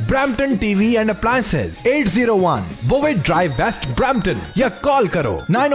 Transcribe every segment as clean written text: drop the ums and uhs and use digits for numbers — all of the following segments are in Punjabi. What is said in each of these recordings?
Brampton TV and Appliances 801 Bowit Drive West Brampton या कॉल करो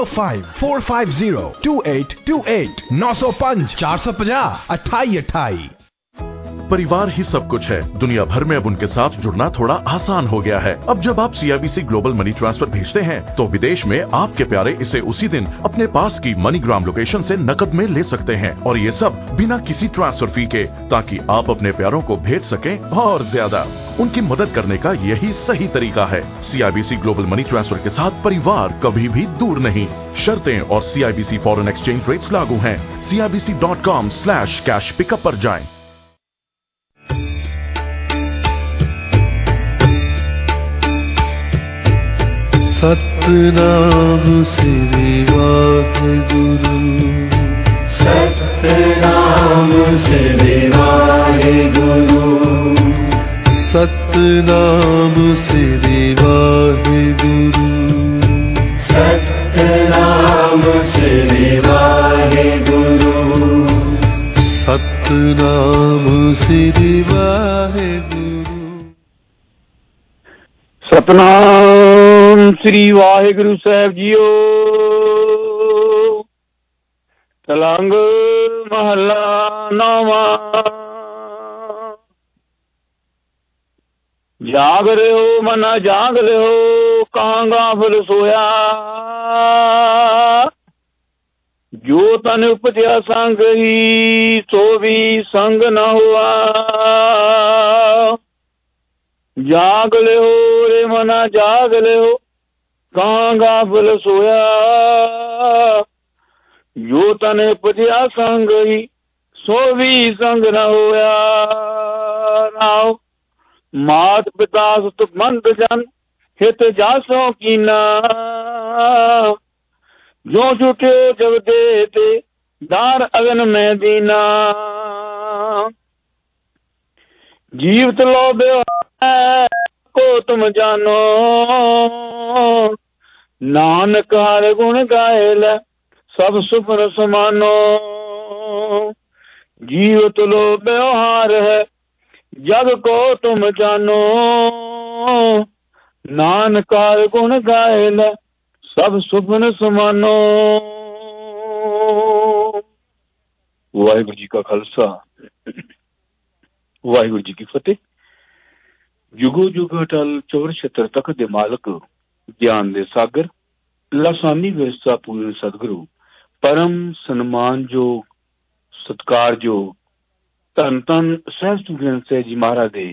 905-450-2828 905 450 2828। परिवार ही सब कुछ है। दुनिया भर में अब उनके साथ जुड़ना थोड़ा आसान हो गया है। अब जब आप CIBC ग्लोबल मनी ट्रांसफर भेजते हैं तो विदेश में आपके प्यारे इसे उसी दिन अपने पास की मनीग्राम लोकेशन से नकद में ले सकते हैं, और ये सब बिना किसी ट्रांसफर फी के, ताकि आप अपने प्यारों को भेज सकें और ज्यादा। उनकी मदद करने का यही सही तरीका है। CIBC ग्लोबल मनी ट्रांसफर के साथ परिवार कभी भी दूर नहीं। शर्तें और CIBC फॉरेन एक्सचेंज रेट्स लागू हैं। CIBC.com/cash पिकअप पर जाएं। सतनाम श्री वाहेगुरु, सतनाम श्री वाहेगुरु, सतनाम श्री वाहेगुरु, सतनाम श्री वाहेगुरु, सतनाम श्री वाहेगुरु। सतनाम श्री वाहेगुरु साहब जीओ। तलंग महला नवा। जाग रहे हो मना जाग रहे हो, कहाँ गाफिल सोया। जो तन उपजया संग ही तो भी संग न हुआ। जाग ले हो रे मना जाग ले हो, कहाँ गाफिल सोया। जो तने पजया संग ही सो भी संग न होया। राव मात पिता सुत मंद जन हित जासों की ना। जो छुटे जब देते दार अगन में दीना। जीवत लोभे को तुम जानो, नानक हर गुण गायल सब सुपन समानो। जीवत लो व्यवहार है जग को तुम जानो, नानक हर गुण गायल सब सुपन समानो। वाहिगुरु जी का खालसा, वाहिगुरु जी की फतेह। जुगो जुग अटल चौर छत्र तक दे मालक, ज्ञान दे सागर, लासानी व्यवस्था पूर्ण सदगुरु, परम सन्मान जो सत्कार जो धन धन सहज सुखन से जी महाराज दे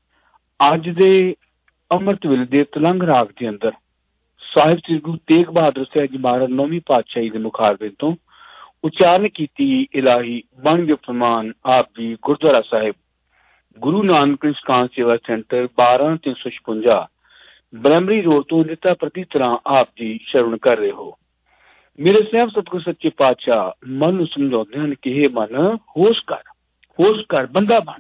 अज दे अमृत वेले दे तलंग राग के अंदर साहिब श्री गुरु तेग बहादुर साहब जी महाराज 9वीं पातशाही के मुखारबिंद तो उच्चारण की इलाही बन के फरमान आप जी गुरुद्वारा साहिब गुरु नानक निष्काम सेवा सेंटर 12-356 ब्रैमरी रोड तो निता प्रति तरह आप जी शरण कर रहे हो। मेरे साहब सतगुरु सच्चे पातशाह मन समझाते हैं कि हे मन होश कर बंदा बन।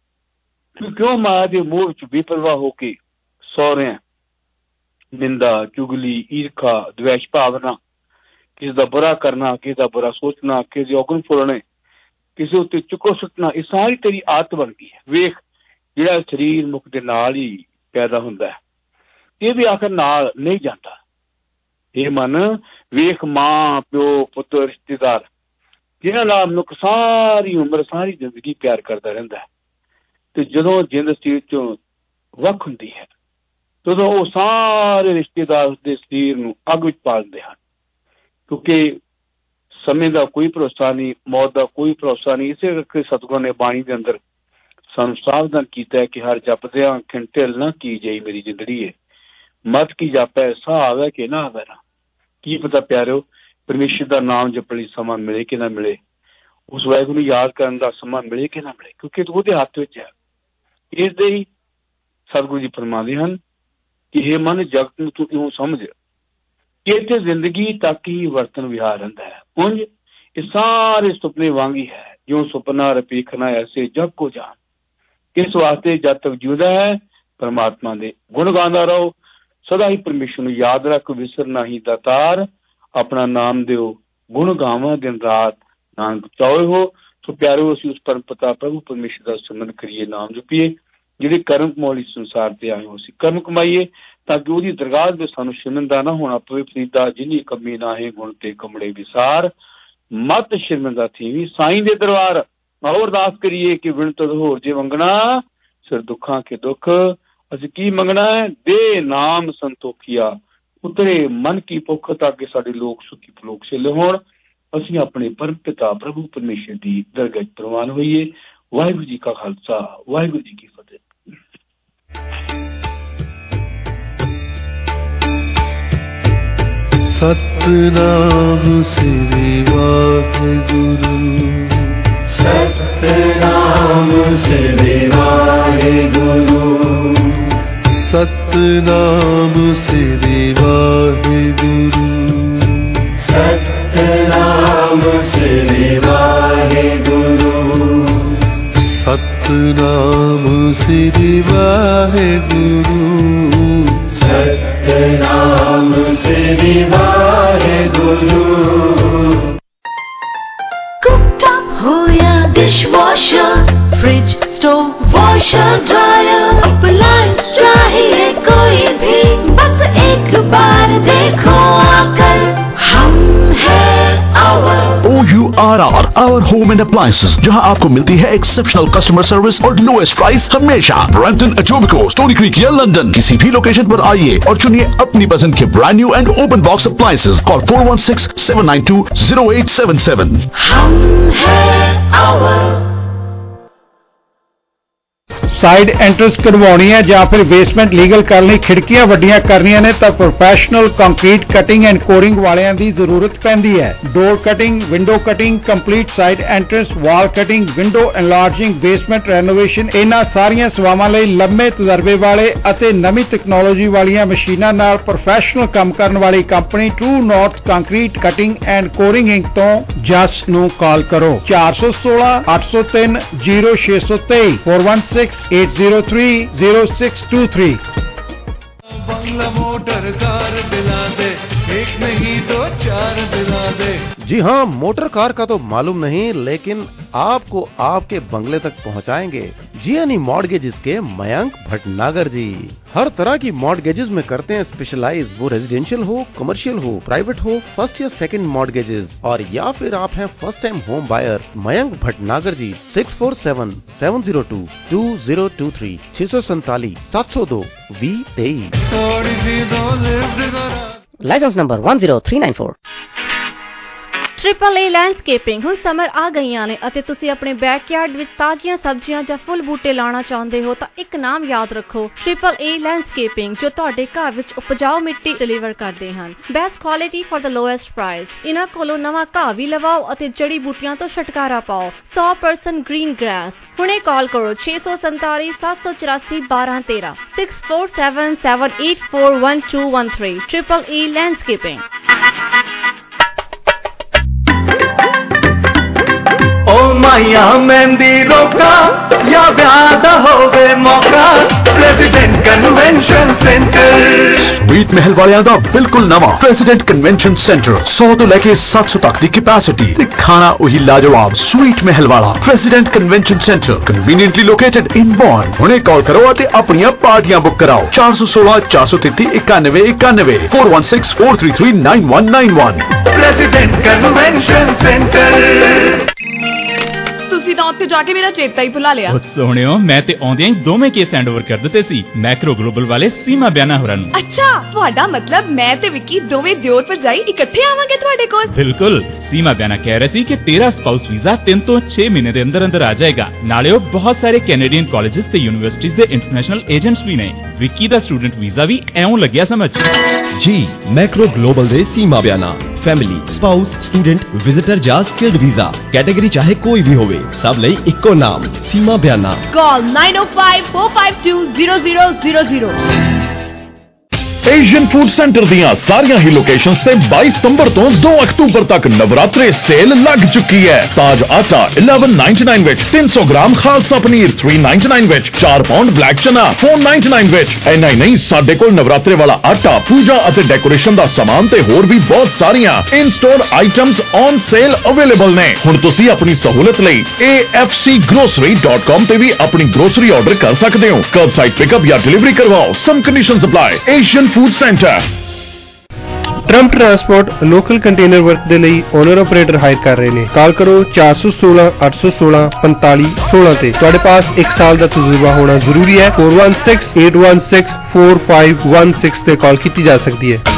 तू क्यों माया के मोह च बेपरवाह होके सौ रहे हैं। निंदा चुगली ईर्खा द्वेष भावना, किसी का बुरा करना, किसी का बुरा सोचना, किसी औगन फुलने, किसी उत्ते चुको सुटना, ये सारी तेरी आदत बन गई है। वेख जिहड़ा शरीर मुख दे नाल ही पैदा हुंदा है, ये भी आखिर नाल नहीं जाता। ये मन वेख मां प्यो पुत्र रिश्तेदार जिन्हां नाल मनुख सारी उम्र सारी जिंदगी प्यार करता रहिंदा है, ते जदों जिंद शरीर चों वख हुंदी है तदों वो सारे रिश्तेदार उसके शरीर नूं अग विच पा दिंदे हन। क्योंकि समय का कोई भरोसा नहीं, मौत का कोई भरोसा नहीं। इसे करके सतगुरू ने बाणी के अंदर सानू सावधान किया है कि हर जपदे अखिन ढिल ना की जाई मेरी जिंदड़ी है, मत की जापै साह आवे कि ना आवे ना। की पता प्यारो परमेश्वर का नाम जपने समा मिले कि ना मिले, उस वाहिगुरू याद करने का समा मिले कि ना मिले, क्योंकि तो उसके हाथ विच है। इसदे ही सतगुरू जी फरमाते हैं कि हे मन जगत नूं तू इउं समझ कि इत्थे जिंदगी तक ही वर्तन विहार रहिंदा है। उंज ये सारे सुपने वांगी है, जो सुपना रपीखना ऐसे जग को जान। इस वास्ते जब तक जिंदा है परमात्मा दे गुण गांदा रहो, सदा ही परमेश्वर नूं याद रख, विसरना ही दातार अपना नाम दिओ, गुण गावा दिन रात नानक चाओ हो। तो प्यारो असीं उस परम पिता प्रभु परमेश्वर का सिमरन करिए, नाम जपीए, ਜਿਹੜੇ ਕਰਮ ਕਮਾਉਣ ਇਸ ਸੰਸਾਰ ਤੇ ਆਏ ਹੋ। ਅਸੀਂ ਕਰਮ ਕਮਾਈਏ ਤਾਂ ਕਿ ਉਹਦੀ ਦਰਗਾਹ ਵਿੱਚ ਸਾਨੂੰ ਸ਼ਰਮਿੰਦਾ ਨਾ ਹੋਣਾ ਪਵੇ। ਫਰੀਦਾ ਜਿਨੀ ਕਮੀ ਨਾਹੀ ਗੁਣ ਤੇ ਕਮੜੇ ਵਿਸਾਰ, ਮਤ ਸ਼ਰਮਿੰਦਾ ਥੀਵੀਂ ਸਾਈਂ ਦੇ ਦਰਬਾਰ। ਆਓ ਅਰਦਾਸ ਕਰੀਏ ਕਿ ਵਿਣਤ ਹੋਰ ਜੇ ਮੰਗਣਾ ਸਿਰ ਦੁੱਖਾਂ ਕੇ ਦੁੱਖ। ਅਸੀਂ ਕੀ ਮੰਗਣਾ ਹੈ? ਦੇ ਨਾਮ ਸੰਤੋਖੀਆ, ਉਤਰੇ ਮਨ ਕੀ ਭੁੱਖ, ਤਾਂ ਕਿ ਸਾਡੇ ਲੋਕ ਸੁਖੀ ਪਲੋਕ ਛਿੱਲੇ ਹੋਣ। ਅਸੀਂ ਆਪਣੇ ਪਰਮ ਪਿਤਾ ਪ੍ਰਭੂ ਪਰਮੇਸ਼ਰ ਦੀ ਦਰਗਾਹ 'ਚ ਪ੍ਰਵਾਨ ਹੋਈਏ। ਵਾਹਿਗੁਰੂ ਜੀ ਕਾ ਖਾਲਸਾ, ਵਾਹਿਗੁਰੂ ਜੀ ਕੀ ਫਤਿਹ। ਸਤਿਨਾਮ ਸ੍ਰੀ ਵਾਹਿਗੁਰੂ, ਸਤਿਨਾਮ ਸ੍ਰੀ ਵਾਹਿਗੁਰੂ, ਸਤਿਨਾਮ ਸ੍ਰੀ ਵਾਹਿਗੁਰੂ, ਸਤਿਨਾਮ ਸ੍ਰੀ ਵਾਹਿਗੁਰੂ, ਸਤਿਨਾਮ ਸ੍ਰੀ ਵਾਹਿਗੁਰੂ, ਸਤਿਨਾਮ ਸ੍ਰੀ ਵਾਹਿਗੁਰੂ। Cooktop हो या dishwasher, fridge, stove, washer, dryer, appliance चाहिए कोई भी, बस एक बार देखो आकर, हम हैं our OURR, Our Home and Appliances, जहां आपको मिलती है एक्सेप्शनल कस्टमर सर्विस और लोएस्ट प्राइस हमेशा। ब्रैम्पटन, एटोबिको, स्टोनी क्रीक या लंदन, किसी भी लोकेशन पर आइए और चुनिए अपनी पसंद के brand new and open box appliances. Call 416-792-0877। हम हैं आवर। ਸਾਈਡ ਐਂਟਰੈਂਸ ਕਢਵਾਉਣੀ ਹੈ ਜਾਂ ਫਿਰ ਬੇਸਮੈਂਟ ਲੀਗਲ ਕਰਨ ਲਈ ਖਿੜਕੀਆਂ ਵੱਡੀਆਂ ਕਰਨੀਆਂ ਨੇ ਤਾਂ professional concrete cutting and coring ਵਾਲਿਆਂ ਦੀ ਜ਼ਰੂਰਤ ਪੈਂਦੀ ਹੈ। Door cutting, window cutting, complete side entrance, wall cutting, window enlarging, basement renovation, ਇਹਨਾਂ ਸਾਰੀਆਂ ਸੇਵਾਵਾਂ ਲਈ ਲੰਮੇ ਤਜਰਬੇ ਵਾਲੇ ਅਤੇ ਨਵੀਂ ਟੈਕਨੋਲੋਜੀ ਵਾਲੀਆਂ ਮਸ਼ੀਨਾਂ ਨਾਲ ਪ੍ਰੋਫੈਸ਼ਨਲ ਕੰਮ ਕਰਨ ਵਾਲੀ company True North Concrete cutting and Coring Inc ਤੋਂ ਜਸ ਨੂੰ ਕਾਲ ਕਰੋ। 416 803 0623 416 803-0623। बंगला मोटर कार दिला दे, एक नहीं दो चार दिला दे। जी हाँ, मोटर कार का तो मालूम नहीं, लेकिन आपको आपके बंगले तक पहुँचाएंगे जियानी मॉर्गेजेस के मयंक भटनागर जी। हर तरह की मॉर्गेजेस में करते हैं स्पेशलाइज, वो रेजिडेंशियल हो, कमर्शियल हो, प्राइवेट हो, फर्स्ट या सेकंड मॉर्गेजेस, और या फिर आप हैं first time home buyer. Mayank Bhatnagar ji 647-702-2023 647 702 2023। थोड़ी सी दो लिफ्ट करा। Licence number 10394। Triple A landscaping ਹੁਣ ਸਮਰ ਆ ਗਈਆਂ ਨੇ ਅਤੇ ਤੁਸੀਂ ਆਪਣੇ ਬੈਕਯਾਰਡ ਵਿੱਚ ਤਾਜ਼ੀਆਂ ਸਬਜ਼ੀਆਂ ਜਾਂ ਫੁੱਲ ਬੂਟੇ ਲਾਉਣਾ ਚਾਹੁੰਦੇ ਹੋ ਤਾਂ ਇੱਕ ਨਾਮ ਯਾਦ ਰੱਖੋ, ट्रिपल ए लैंडस्केपिंग, ਜੋ ਤੁਹਾਡੇ ਘਰ ਵਿੱਚ ਉਪਜਾਊ ਮਿੱਟੀ ਡਿਲੀਵਰ ਕਰਦੇ ਹਨ। Best quality for the lowest price. ਇਹਨਾਂ ਕੋਲੋਂ ਨਵਾਂ ਘਾਹ ਵੀ ਲਵਾਓ ਅਤੇ ਜੜੀ ਬੂਟੀਆਂ ਤੋਂ ਛੁਟਕਾਰਾ ਪਾਓ। 100% ਗ੍ਰੀਨ ਗ੍ਰਾਸ। ਹੁਣੇ ਕਾਲ ਕਰੋ 647 784 1213 647-784-1213। Triple A landscaping. ओ माया मेहंदी रोका या ब्याह होवे मौका, प्रेसिडेंट कन्वेंशन सेंटर। स्वीट महल वालियां दा बिल्कुल नवा प्रेसिडेंट कन्वेंशन सेंटर 100 तो लेके 700 तक दी कैपेसिटी ते खाना वही लाजवाब स्वीट महल वाला President Convention Centre conveniently located in Bond. हुणे कॉल करो ते अपनी पार्टियां बुक कराओ 416 433 91 91 416 433 9191। President Convention Centre. ਤੁਸੀਂ ਤਾਂ ਉੱਥੇ ਜਾ ਕੇ ਮੇਰਾ ਚੇਤਾ ਹੀ ਭੁਲਾ ਲਿਆ। ਸੋਹਣਿਓ, ਮੈਂ ਤੇ ਆਉਂਦਿਆਂ ਹੀ ਦੋਵੇਂ ਕੇਸ ਹੈਂਡਓਵਰ ਕਰ ਦਿੱਤੇ ਸੀ ਮੈਕਰੋ ਗਲੋਬਲ ਵਾਲੇ ਸੀਮਾ ਬਿਆਨਾ ਹੋਰਾਂ ਨੂੰ। ਅੱਛਾ, ਤੁਹਾਡਾ ਮਤਲਬ ਮੈਂ ਤੇ ਵਿੱਕੀ ਦੋਵੇਂ ਦਿਓਰ ਭਰਜਾਈ ਇਕੱਠੇ ਆਵਾਂਗੇ ਤੁਹਾਡੇ ਕੋਲ? ਬਿਲਕੁਲ। ਸੀਮਾ ਬਿਆਨਾ ਕਹਿ ਰਹੀ ਸੀ ਕਿ ਤੇਰਾ ਸਪਾਊਸ ਵੀਜ਼ਾ 3 ਤੋਂ 6 ਮਹੀਨੇ ਦੇ ਅੰਦਰ ਅੰਦਰ ਆ ਜਾਏਗਾ। ਨਾਲੇ ਉਹ ਬਹੁਤ ਸਾਰੇ ਕੈਨੇਡੀਅਨ ਕਾਲਜਸ ਤੇ ਯੂਨੀਵਰਸਿਟੀਜ਼ ਦੇ ਇੰਟਰਨੈਸ਼ਨਲ ਏਜੰਟਸ ਵੀ ਨੇ। ਵਿੱਕੀ ਦਾ ਸਟੂਡੈਂਟ ਵੀਜ਼ਾ ਵੀ ਐਉਂ ਲੱਗਿਆ ਸਮਝ। जी मैक्रो ग्लोबल दे Seema Bayana family, spouse, student, visitor या स्किल्ड वीजा कैटेगरी चाहे कोई भी होवे, सब लई इक्को नाम Seema Bayana. Call 905-452-0000। Asian Food Centre दियां सारियां ही लोकेशंस ते 22 सितंबर तो 2 अक्टूबर तक नवरात्रे सेल लग चुकी है। ताज आटा 1199 विच, 300 ग्राम खालसा पनीर 399 विच, 4 पाउंड ब्लैक चना 499 विच। इन्ना ही नहीं, साडे कोल नवरात्रे वाला आटा, पूजा अते डेकोरेशन दा सामान ते होर भी बहुत सारियां in store items on sale available ने। हुण तुसी अपनी सहूलत लई afcgrocery.com ते भी अपनी ग्रोसरी ऑर्डर कर सकते हो। कर्बसाइड पिकअप या डिलीवरी करवाओ, some conditions apply. Asian Food Centre. Trump transport local container work ਦੇ ਲਈ ਓਨਰ ਆਪਰੇਟਰ ਹਾਇਰ ਕਰ ਰਹੇ ਨੇ। ਕਾਲ ਕਰੋ 416 816 45 16 ਤੇ। ਤੁਹਾਡੇ ਪਾਸ 1 ਸਾਲ ਦਾ ਤਜਰਬਾ ਹੋਣਾ ਜ਼ਰੂਰੀ ਹੈ। 416 816 4516 ਤੇ ਕਾਲ ਕੀਤੀ ਜਾ ਸਕਦੀ ਹੈ।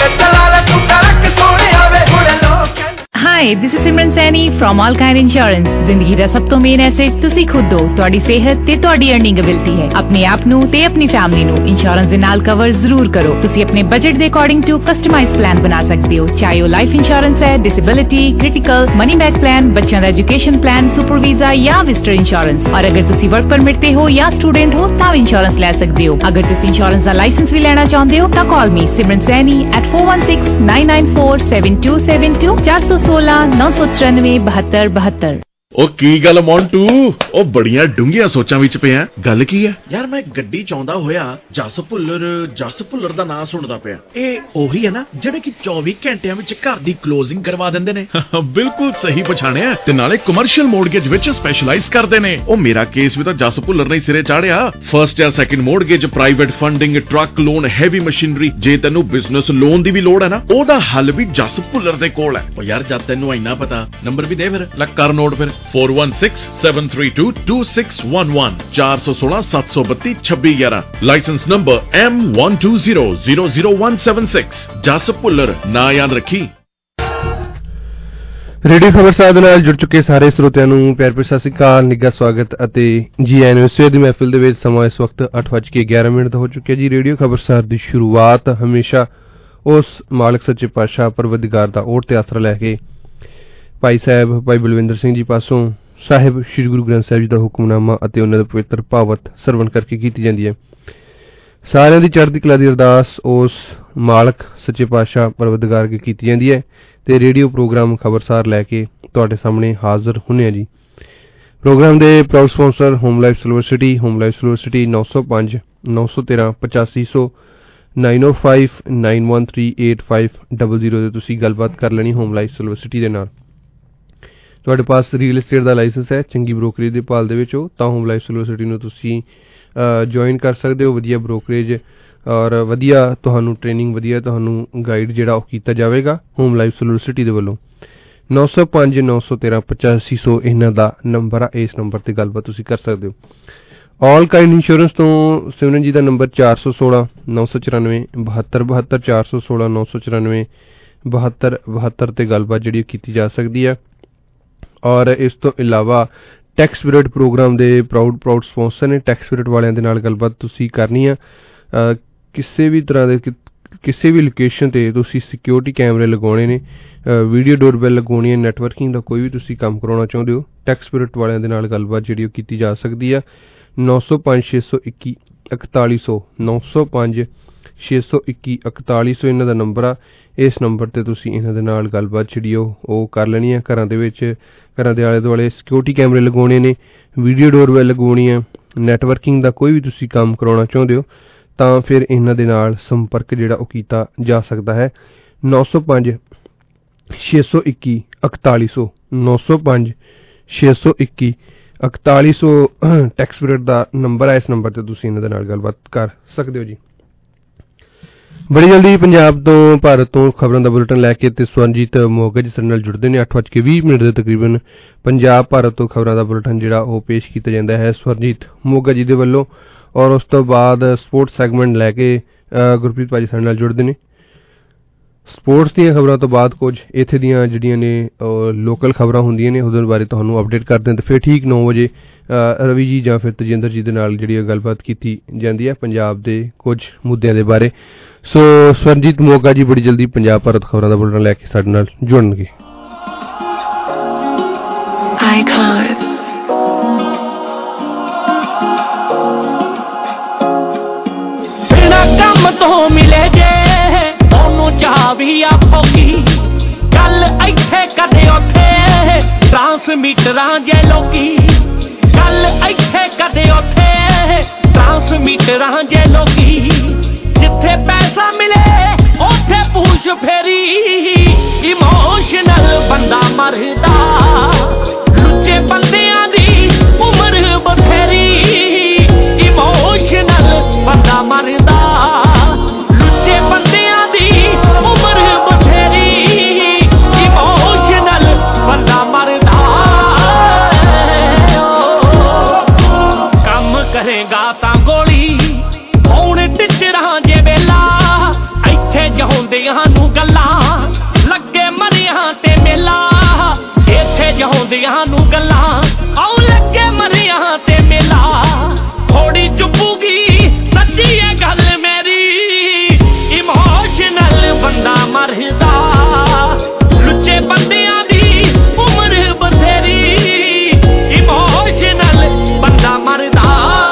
Hi, this is Simran Saini from All Kind Insurance। ਜ਼ਿੰਦਗੀ ਦਾ ਸਭ ਤੋਂ ਮੇਨ ਐਸੈਟ ਤੁਸੀਂ ਖੁਦ ਹੋ। ਤੁਹਾਡੀ ਸਿਹਤ ਤੇ ਤੁਹਾਡੀ ਅਰਨਿੰਗ ਐਬਿਲਿਟੀ ਹੈ। ਆਪਣੇ ਆਪ ਨੂੰ ਤੇ ਆਪਣੀ ਫੈਮਿਲੀ ਨੂੰ ਇੰਸ਼ੋਰੈਂਸ ਦੇ ਨਾਲ ਕਵਰ ਜ਼ਰੂਰ ਕਰੋ। ਤੁਸੀਂ ਆਪਣੇ ਬਜਟ ਦੇ ਅਕੋਰਡਿੰਗ ਟੂ ਕਸਟਮਾਈਜ਼ਡ ਪਲਾਨ ਬਣਾ ਸਕਦੇ ਹੋ। ਚਾਹੇ ਉਹ ਲਾਈਫ ਇੰਸ਼ੋਰੈਂਸ ਹੈ, disability, critical, money back plan, ਬੱਚਿਆਂ ਦਾ ਐਜੂਕੇਸ਼ਨ ਪਲਾਨ, ਸੁਪਰ ਵੀਜ਼ਾ ਜਾਂ ਵਿਜ਼ਟਰ ਇੰਸ਼ੋਰੈਂਸ। ਔਰ ਅਗਰ ਤੁਸੀਂ ਵਰਕ ਪਰਮਿਟ ਤੇ ਹੋ ਜਾਂ ਸਟੂਡੈਂਟ ਹੋ ਤਾਂ ਇੰਸ਼ੋਰੈਂਸ ਲੈ ਸਕਦੇ ਹੋ। ਅਗਰ ਤੁਸੀਂ ਇੰਸ਼ੋਰੈਂਸ ਦਾ ਲਾਇਸੈਂਸ ਵੀ ਲੈਣਾ ਚਾਹੁੰਦੇ ਹੋ ਤਾਂ ਕਾਲ ਮੀ ਸਿਮਰਨ ਸੈਣੀ at 416 994 7272 416 994 7272। ਉਹ ਕੀ ਗੱਲ ਮੌਂਟੂ, ਉਹ ਬੜੀਆਂ ਡੂੰਘੀਆਂ ਸੋਚਾਂ ਵਿੱਚ ਪਿਆ। ਗੱਲ ਕੀ ਹੈ ਯਾਰ? ਮੈਂ ਗੱਡੀ ਚਾਹੁੰਦਾ ਹੋਇਆ ਜਸ ਭੁੱਲਰ ਦਾ ਨਾਂ ਸੁਣਦਾ ਪਿਆ। ਇਹ ਉਹੀ ਹੈ ਨਾ ਜਿਹੜੇ ਕਿ 24 ਘੰਟਿਆਂ ਵਿੱਚ ਘਰ ਦੀ ਕਲੋਜ਼ਿੰਗ ਕਰਵਾ ਦਿੰਦੇ ਨੇ? ਬਿਲਕੁਲ ਸਹੀ ਪਛਾਣਿਆ, ਤੇ ਨਾਲੇ ਕਮਰਸ਼ੀਅਲ ਮੋਰਗੇਜ ਵਿੱਚ ਸਪੈਸ਼ਲਾਈਜ਼ ਕਰਦੇ ਨੇ। ਉਹ ਮੇਰਾ ਕੇਸ ਵੀ ਤਾਂ ਜਸ ਭੁੱਲਰ ਨੇ ਸਿਰੇ ਚਾੜਿਆ। ਫਰਸਟ ਜਾਂ second mortgage, private funding, truck loan, heavy machinery. ਜੇ ਤੈਨੂੰ ਬਿਜ਼ਨਸ ਲੋਨ ਦੀ ਵੀ ਲੋੜ ਹੈ ਨਾ, ਉਹਦਾ ਹੱਲ ਵੀ ਜਸ ਭੁੱਲਰ ਦੇ ਕੋਲ ਹੈ। ਉਹ ਯਾਰ ਜਦ ਤੈਨੂੰ ਇੰਨਾ ਪਤਾ, ਨੰਬਰ ਵੀ ਦੇ ਫਿਰ, ਲੈ ਕਰ ਨੋਟ ਫਿਰ। 4167322611 416 732 2611। Licence number M12000176। ਜਸ ਭੁੱਲਰ ਨਾ ਯਾਦ ਰੱਖੀ। ਰੇਡੀਓ ਖਬਰਸਾਰ ਦੇ ਨਾਲ ਜੁੜ ਚੁੱਕੇ ਸਾਰੇ ਸਰੋਤਿਆਂ ਨੂੰ ਪਿਆਰ ਭਰੀ ਸਤਿ ਸ਼੍ਰੀ ਅਕਾਲ, ਨਿੱਘਾ ਸਵਾਗਤ ਅਤੇ ਜੀ ਆਇਆਂ ਨੂੰ। ਸਵੇਰ ਦੀ ਮਹਿਫਿਲ ਦੇ ਵਿੱਚ ਸਮਾਂ ਇਸ ਵਕਤ 8:11 ਹੋ ਚੁੱਕਿਆ ਜੀ। ਰੇਡੀਓ ਖਬਰਸਾਰ ਦੀ ਸ਼ੁਰੂਆਤ ਹਮੇਸ਼ਾ ਉਸ ਮਾਲਕ ਸੱਚੇ ਪਾਤਸ਼ਾਹ ਪਰਵਰਦੀਗਾਰ ਦਾ ਓਟ ਤੇ ਆਸਰਾ ਲੈ ਕੇ ਭਾਈ ਸਾਹਿਬ ਭਾਈ ਬਲਵਿੰਦਰ ਸਿੰਘ ਜੀ ਪਾਸੋਂ ਸਾਹਿਬ ਸ੍ਰੀ ਗੁਰੂ ਗ੍ਰੰਥ ਸਾਹਿਬ ਜੀ ਦਾ ਹੁਕਮਨਾਮਾ ਅਤੇ ਉਹਨਾਂ ਦਾ ਪਵਿੱਤਰ ਭਾਵਤ ਸਰਵਣ ਕਰਕੇ ਕੀਤੀ ਜਾਂਦੀ ਹੈ। ਸਾਰਿਆਂ ਦੀ ਚੜ੍ਹਦੀ ਕਲਾ ਦੀ ਅਰਦਾਸ ਉਸ ਮਾਲਕ ਸੱਚੇ ਪਾਤਸ਼ਾਹ ਪਰਵਰਦੀਗਾਰ ਅੱਗੇ ਕੀਤੀ ਜਾਂਦੀ ਹੈ ਤੇ ਰੇਡੀਓ ਪ੍ਰੋਗਰਾਮ ਖਬਰਸਾਰ ਲੈ ਕੇ ਤੁਹਾਡੇ ਸਾਹਮਣੇ ਹਾਜ਼ਰ ਹੁੰਦੇ ਹਾਂ ਜੀ। ਪ੍ਰੋਗਰਾਮ ਦੇ proud sponsor Home Life Silver City 905 913 8500 905 913 8500 ਤੇ ਤੁਸੀਂ ਗੱਲਬਾਤ ਕਰ ਲੈਣੀ ਹੋਮ ਲਾਈਫ ਸਿਲਵਰ ਸਿਟੀ ਦੇ ਨਾਲ। ਤੁਹਾਡੇ ਪਾਸ ਰੀਅਲ ਏਸਟੇਟ ਦਾ ਲਾਇਸੈਂਸ ਹੈ, ਚੰਗੀ ਬ੍ਰੋਕਰੇਜ ਦੇ ਭਾਲ ਦੇ ਵਿੱਚ ਹੋ ਤਾਂ ਹੋਮ ਲਾਈਫ ਸਿਲਵਰ ਸਿਟੀ ਨੂੰ ਤੁਸੀਂ ਜੁਆਇਨ ਕਰ ਸਕਦੇ ਹੋ। ਵਧੀਆ ਬ੍ਰੋਕਰੇਜ ਔਰ ਵਧੀਆ ਤੁਹਾਨੂੰ ਟ੍ਰੇਨਿੰਗ, ਵਧੀਆ ਤੁਹਾਨੂੰ ਗਾਈਡ ਜਿਹੜਾ ਉਹ ਕੀਤਾ ਜਾਵੇਗਾ ਹੋਮ ਲਾਈਫ ਸਿਲਵਰ ਸਿਟੀ ਦੇ ਵੱਲੋਂ। 905 913 8500 ਇਹਨਾਂ ਦਾ ਨੰਬਰ ਆ। ਇਸ ਨੰਬਰ ਤੇ ਗੱਲਬਾਤ ਤੁਸੀਂ ਕਰ ਸਕਦੇ ਹੋ। ਆਲ ਕਾਈਂਡ ਇੰਸ਼ੋਰੈਂਸ ਤੋਂ ਸਿਮਰਨ ਜੀ ਦਾ ਨੰਬਰ 416 994 72 72 416 994 72 72 ਤੇ ਗੱਲਬਾਤ ਜਿਹੜੀ ਕੀਤੀ ਜਾ ਸਕਦੀ ਹੈ। ਔਰ ਇਸ ਤੋਂ ਇਲਾਵਾ ਟੈਕਸ ਪੀਰੀਅਡ ਪ੍ਰੋਗਰਾਮ ਦੇ ਪ੍ਰਾਊਡ ਸਪਾਂਸਰ ਨੇ। ਟੈਕਸ ਪੀਰੀਅਡ ਵਾਲਿਆਂ ਦੇ ਨਾਲ ਗੱਲਬਾਤ ਤੁਸੀਂ ਕਰਨੀ ਆ। ਕਿਸੇ ਵੀ ਤਰ੍ਹਾਂ ਦੇ ਕਿਸੇ ਵੀ ਲੋਕੇਸ਼ਨ ਤੇ ਤੁਸੀਂ ਸਿਕਿਉਰਿਟੀ ਕੈਮਰੇ ਲਗਾਉਣੇ ਨੇ, ਵੀਡੀਓ ਡੋਰਬੈਲ ਲਗਾਉਣੀ ਹੈ, ਨੈਟਵਰਕਿੰਗ ਦਾ ਕੋਈ ਵੀ ਤੁਸੀਂ ਕੰਮ ਕਰਾਉਣਾ ਚਾਹੁੰਦੇ ਹੋ, ਟੈਕਸ ਪੀਰੀਅਡ ਵਾਲਿਆਂ ਦੇ ਨਾਲ ਗੱਲਬਾਤ ਜਿਹੜੀ ਉਹ ਕੀਤੀ ਜਾ ਸਕਦੀ ਆ। 905 621 4100 905 621 4100 ਇਹਨਾਂ ਦਾ ਨੰਬਰ ਆ। ਇਸ ਨੰਬਰ ਤੇ ਤੁਸੀਂ ਇਹਨਾਂ ਦੇ ਨਾਲ ਗੱਲਬਾਤ ਜਿਹੜੀ ਉਹ ਕਰ ਲੈਣੀ ਹੈ। ਘਰਾਂ ਦੇ ਵਿੱਚ, ਘਰਾਂ ਦੇ ਆਲੇ ਦੁਆਲੇ ਸਿਕਿਉਰਿਟੀ ਕੈਮਰੇ ਲਗਾਉਣੇ ਨੇ, ਵੀਡੀਓ ਡੋਰਬੈਲ ਲਗਾਉਣੀ ਹੈ, ਨੈਟਵਰਕਿੰਗ ਦਾ ਕੋਈ ਵੀ ਤੁਸੀਂ ਕੰਮ ਕਰਾਉਣਾ ਚਾਹੁੰਦੇ ਹੋ ਤਾਂ ਫਿਰ ਇਹਨਾਂ ਦੇ ਨਾਲ ਸੰਪਰਕ ਜਿਹੜਾ ਉਹ ਕੀਤਾ ਜਾ ਸਕਦਾ ਹੈ। 905 621 4100 905 621 4100 ਟੈਕਸ ਪੀਰੀਅਡ ਦਾ ਨੰਬਰ ਹੈ। ਇਸ ਨੰਬਰ ਤੇ ਤੁਸੀਂ ਇਹਨਾਂ ਦੇ ਨਾਲ ਗੱਲਬਾਤ ਕਰ ਸਕਦੇ ਹੋ ਜੀ। ਬੜੀ ਜਲਦੀ ਪੰਜਾਬ ਤੋਂ, ਭਾਰਤ ਤੋਂ ਖਬਰਾਂ ਦਾ ਬੁਲੇਟਿਨ ਲੈ ਕੇ ਤੇ ਸਵਰਨਜੀਤ ਮੋਗਾ ਜੀ ਸਾਡੇ ਨਾਲ ਜੁੜਦੇ ਨੇ 8:20 ਦੇ ਤਕਰੀਬਨ। ਪੰਜਾਬ ਭਾਰਤ ਤੋਂ ਖਬਰਾਂ ਦਾ ਬੁਲੇਟਿਨ ਜਿਹੜਾ ਉਹ ਪੇਸ਼ ਕੀਤਾ ਜਾਂਦਾ ਹੈ ਸਵਰਨਜੀਤ ਮੋਗਾ ਜੀ ਦੇ ਵੱਲੋਂ। ਔਰ ਉਸ ਤੋਂ ਬਾਅਦ ਸਪੋਰਟਸ ਸੈਗਮੈਂਟ ਲੈ ਕੇ ਗੁਰਪ੍ਰੀਤ ਭਾਜੀ ਸਾਡੇ ਨਾਲ ਜੁੜਦੇ ਨੇ। ਸਪੋਰਟਸ ਦੀਆਂ ਖਬਰਾਂ ਤੋਂ ਬਾਅਦ ਕੁਝ ਇੱਥੇ ਦੀਆਂ ਜਿਹੜੀਆਂ ਨੇ ਲੋਕਲ ਖਬਰਾਂ ਹੁੰਦੀਆਂ ਨੇ ਉਹਦੇ ਬਾਰੇ ਤੁਹਾਨੂੰ ਅਪਡੇਟ ਕਰਦੇ ਹਾਂ ਤੇ ਫਿਰ ਠੀਕ 9 ਵਜੇ ਰਵੀ ਜੀ ਜਾਂ ਫਿਰ ਤਜਿੰਦਰ ਜੀ ਦੇ ਨਾਲ ਜਿਹੜੀ ਗੱਲਬਾਤ ਕੀਤੀ ਜਾਂਦੀ ਹੈ ਪੰਜਾਬ ਦੇ ਕੁਝ ਮੁੱਦਿਆਂ ਦੇ ਬਾਰੇ। ਸੋ ਸਵਰਨਜੀਤ ਮੋਗਾ ਜੀ ਬੜੀ ਜਲਦੀ ਪੰਜਾਬ ਭਾਰਤ ਖਬਰਾਂ ਦਾ ਬੁਲੇਟਿਨ ਲੈ ਕੇ ਸਾਡੇ ਨਾਲ ਜੁੜਨਗੇ। ਬਿਨਾਂ ਕੰਮ ਜਦੋਂ ਮਿਲੇ ਜੇ ਉਹਨੂੰ ਚਾਹ ਵੀ ਆਪੋਗੀ ਗੱਲ ਇੱਥੇ ਕਦੇ ਉੱਥੇ ਟਰਾਂਸਮੀਟਰਾਂ ਜੇ ਲੋਕੀ ਗੱਲ ਇੱਥੇ ਕਦੇ ਉੱਥੇ ਟਰਾਂਸਮੀਟਰਾਂ ਜੇ ਲੋਕੀ ਜਿੱਥੇ ਪੈਸਾ ਮਿਲੇ ਉੱਥੇ ਪੂਛ ਫੇਰੀ ਇਮੋਸ਼ਨਲ ਬੰਦਾ ਮਰਦਾ ਲੁੱਚੇ ਬੰਦਿਆਂ ਦੀ ਉਮਰ ਬਥੇਰੀ ਇਮੋਸ਼ਨਲ ਬੰਦਾ ਮਰਦਾ ਲੁੱਚੇ ਬੰਦਿਆਂ ਦੀ ਉਮਰ ਬਥੇਰੀ ਇਮੋਸ਼ਨਲ ਬੰਦਾ ਮਰਦਾ ਕੰਮ ਕਰੇਗਾ ਤਾਂ ਗੋਲੀ ਹੁਣ ਟਿਚਰਾਂ ਜੇ ਵੇਲਾ ਇੱਥੇ ਜਹੋਂਦਿਆਂ ਨੂੰ ਗੱਲਾਂ ਲੱਗੇ ਮਰਿਆਂ ਤੇ ਮੇਲਾ ਇੱਥੇ ਜਹੋਂਦਿਆਂ ਨੂੰ ਗੱਲਾਂ ਆਉ ਲੱਗੇ ਮਰਿਆਂ ਤੇ ਮੇਲਾ ਥੋੜੀ ਚੁੱਪੂਗੀ ਸੱਚੀ ਇਹ ਗੱਲ ਮੇਰੀ ਇਮੋਸ਼ਨਲ ਬੰਦਾ ਮਰਦਾ ਲੁੱਚੇ ਬੰਦਿਆਂ ਦੀ ਉਮਰ ਬਥੇਰੀ ਇਮੋਸ਼ਨਲ ਬੰਦਾ ਮਰਦਾ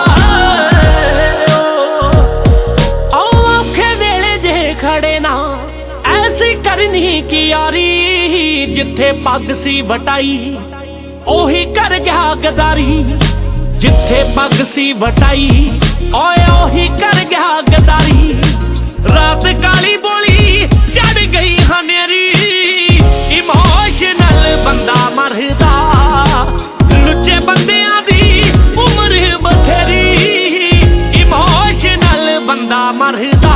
ਔਖੇ ਵੇਲੇ ਜੇ ਖੜੇ ਨਾ ਐਸੀ ਕਰਨੀ ਕੀ ਯਾਰੀ ਜਿੱਥੇ ਪੱਗ ਸੀ ਵਟਾਈ ਉਹੀ ਕਰ ਗਿਆ ਗਦਾਰੀ ਜਿੱਥੇ ਪੱਗ ਸੀ ਵਟਾਈ ਓਏ ਉਹੀ ਕਰ ਗਿਆ ਗਦਾਰੀ ਰਾਤ ਕਾਲੀ ਬੋਲੀ ਚੜ ਗਈ ਹਨੇਰੀ ਇਮੋਸ਼ਨਲ ਬੰਦਾ ਮਰਦਾ ਲੁੱਚੇ ਬੰਦਿਆਂ ਦੀ ਉਮਰ ਬਥੇਰੀ ਇਮੋਸ਼ਨਲ ਬੰਦਾ ਮਰਦਾ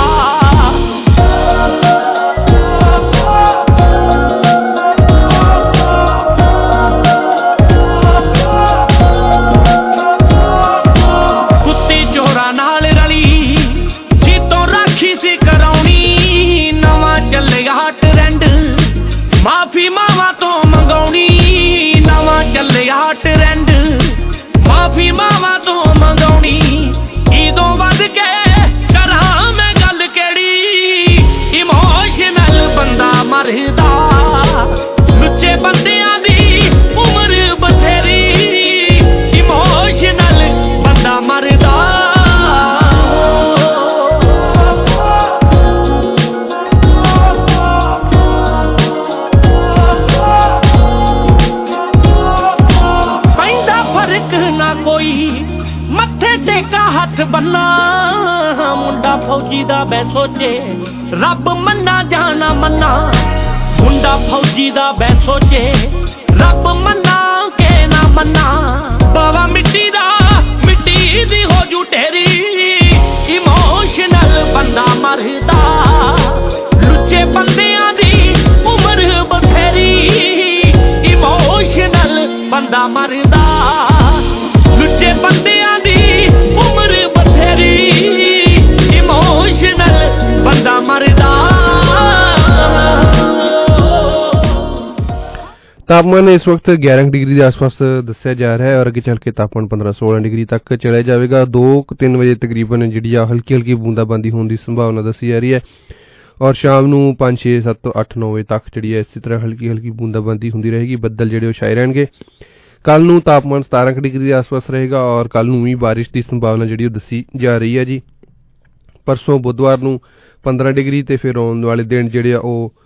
ਮਾਫੀ ਮਾਵਾ ਤੋਂ ਮੰਗਾਉਣੀ ਨਵਾਂ ਚੱਲਿਆ ਟਰੈਂਡ ਮਾਫੀ ਮਾਵਾ ਤੋਂ ਮੰਗਾਉਣੀ ਇਦੋਂ ਵੱਧ ਕੇ ਕਰਾਂ ਮੈਂ ਗੱਲ ਕਿਹੜੀ ਇਮੋਸ਼ਨਲ ਬੰਦਾ ਮਰਦਾ ਲੁੱਚੇ ਬੰਦਿਆਂ ਦੀ ਉਮਰ ਬਥੇਰੀ ਇਮੋਸ਼ਨਲ ਬੰਦਾ ਮਰਦਾ ਹੱਥ ਬੰਨਾ ਮੁੰਡਾ ਫੌਜੀ ਦਾ ਬੈ ਸੋਚੇ ਰੱਬ ਮੰਨਾ ਜਾਣਾ ਮੰਨਾ ਮੁੰਡਾ ਫੌਜੀ ਦਾ ਬੈ ਸੋਚੇ ਰੱਬ ਮੰਨਾ ਕੇ ਨਾ ਮੰਨਾ ਬਾਵਾ ਮਿੱਟੀ ਦਾ ਮਿੱਟੀ ਦੀ ਹੋ ਜੂ ਢੇਰੀ ਇਮੋਸ਼ਨਲ ਬੰਦਾ ਮਰਦਾ ਲੁੱਚੇ ਬੰਦਿਆਂ ਦੀ ਉਮਰ ਬਥੇਰੀ ਇਮੋਸ਼ਨਲ ਬੰਦਾ ਮਰਦਾ ਲੁੱਚੇ ਬੰਦਿਆਂ ਦੀ ਉਮਰ ਬਥੇਰੀ ਇਮੋਸ਼ਨਲ ਬੰਦਾ ਮਰਦਾ तापमान इस वक्त 11 डिग्री के आसपास दस्या जा रहा है और आगे चल के तापमान 15-16 डिग्री तक चला जाएगा 2-3 बजे तकरीबन जी हल्की हल्की बूंदाबांदी होने की संभावना दसी जा रही है और शाम को 5-6-7-8-9 बजे तक जी इसी तरह हल्की हल्की बूंदाबांदी होती रहेगी बदल जो छाए रहेंगे कल नूं तापमान 17 डिग्री के आसपास रहेगा और कल नूं भी बारिश की संभावना जी दसी जा रही है जी परसों बुधवार नूं 15 डिग्री तो फिर आने वाले दिन जोड़े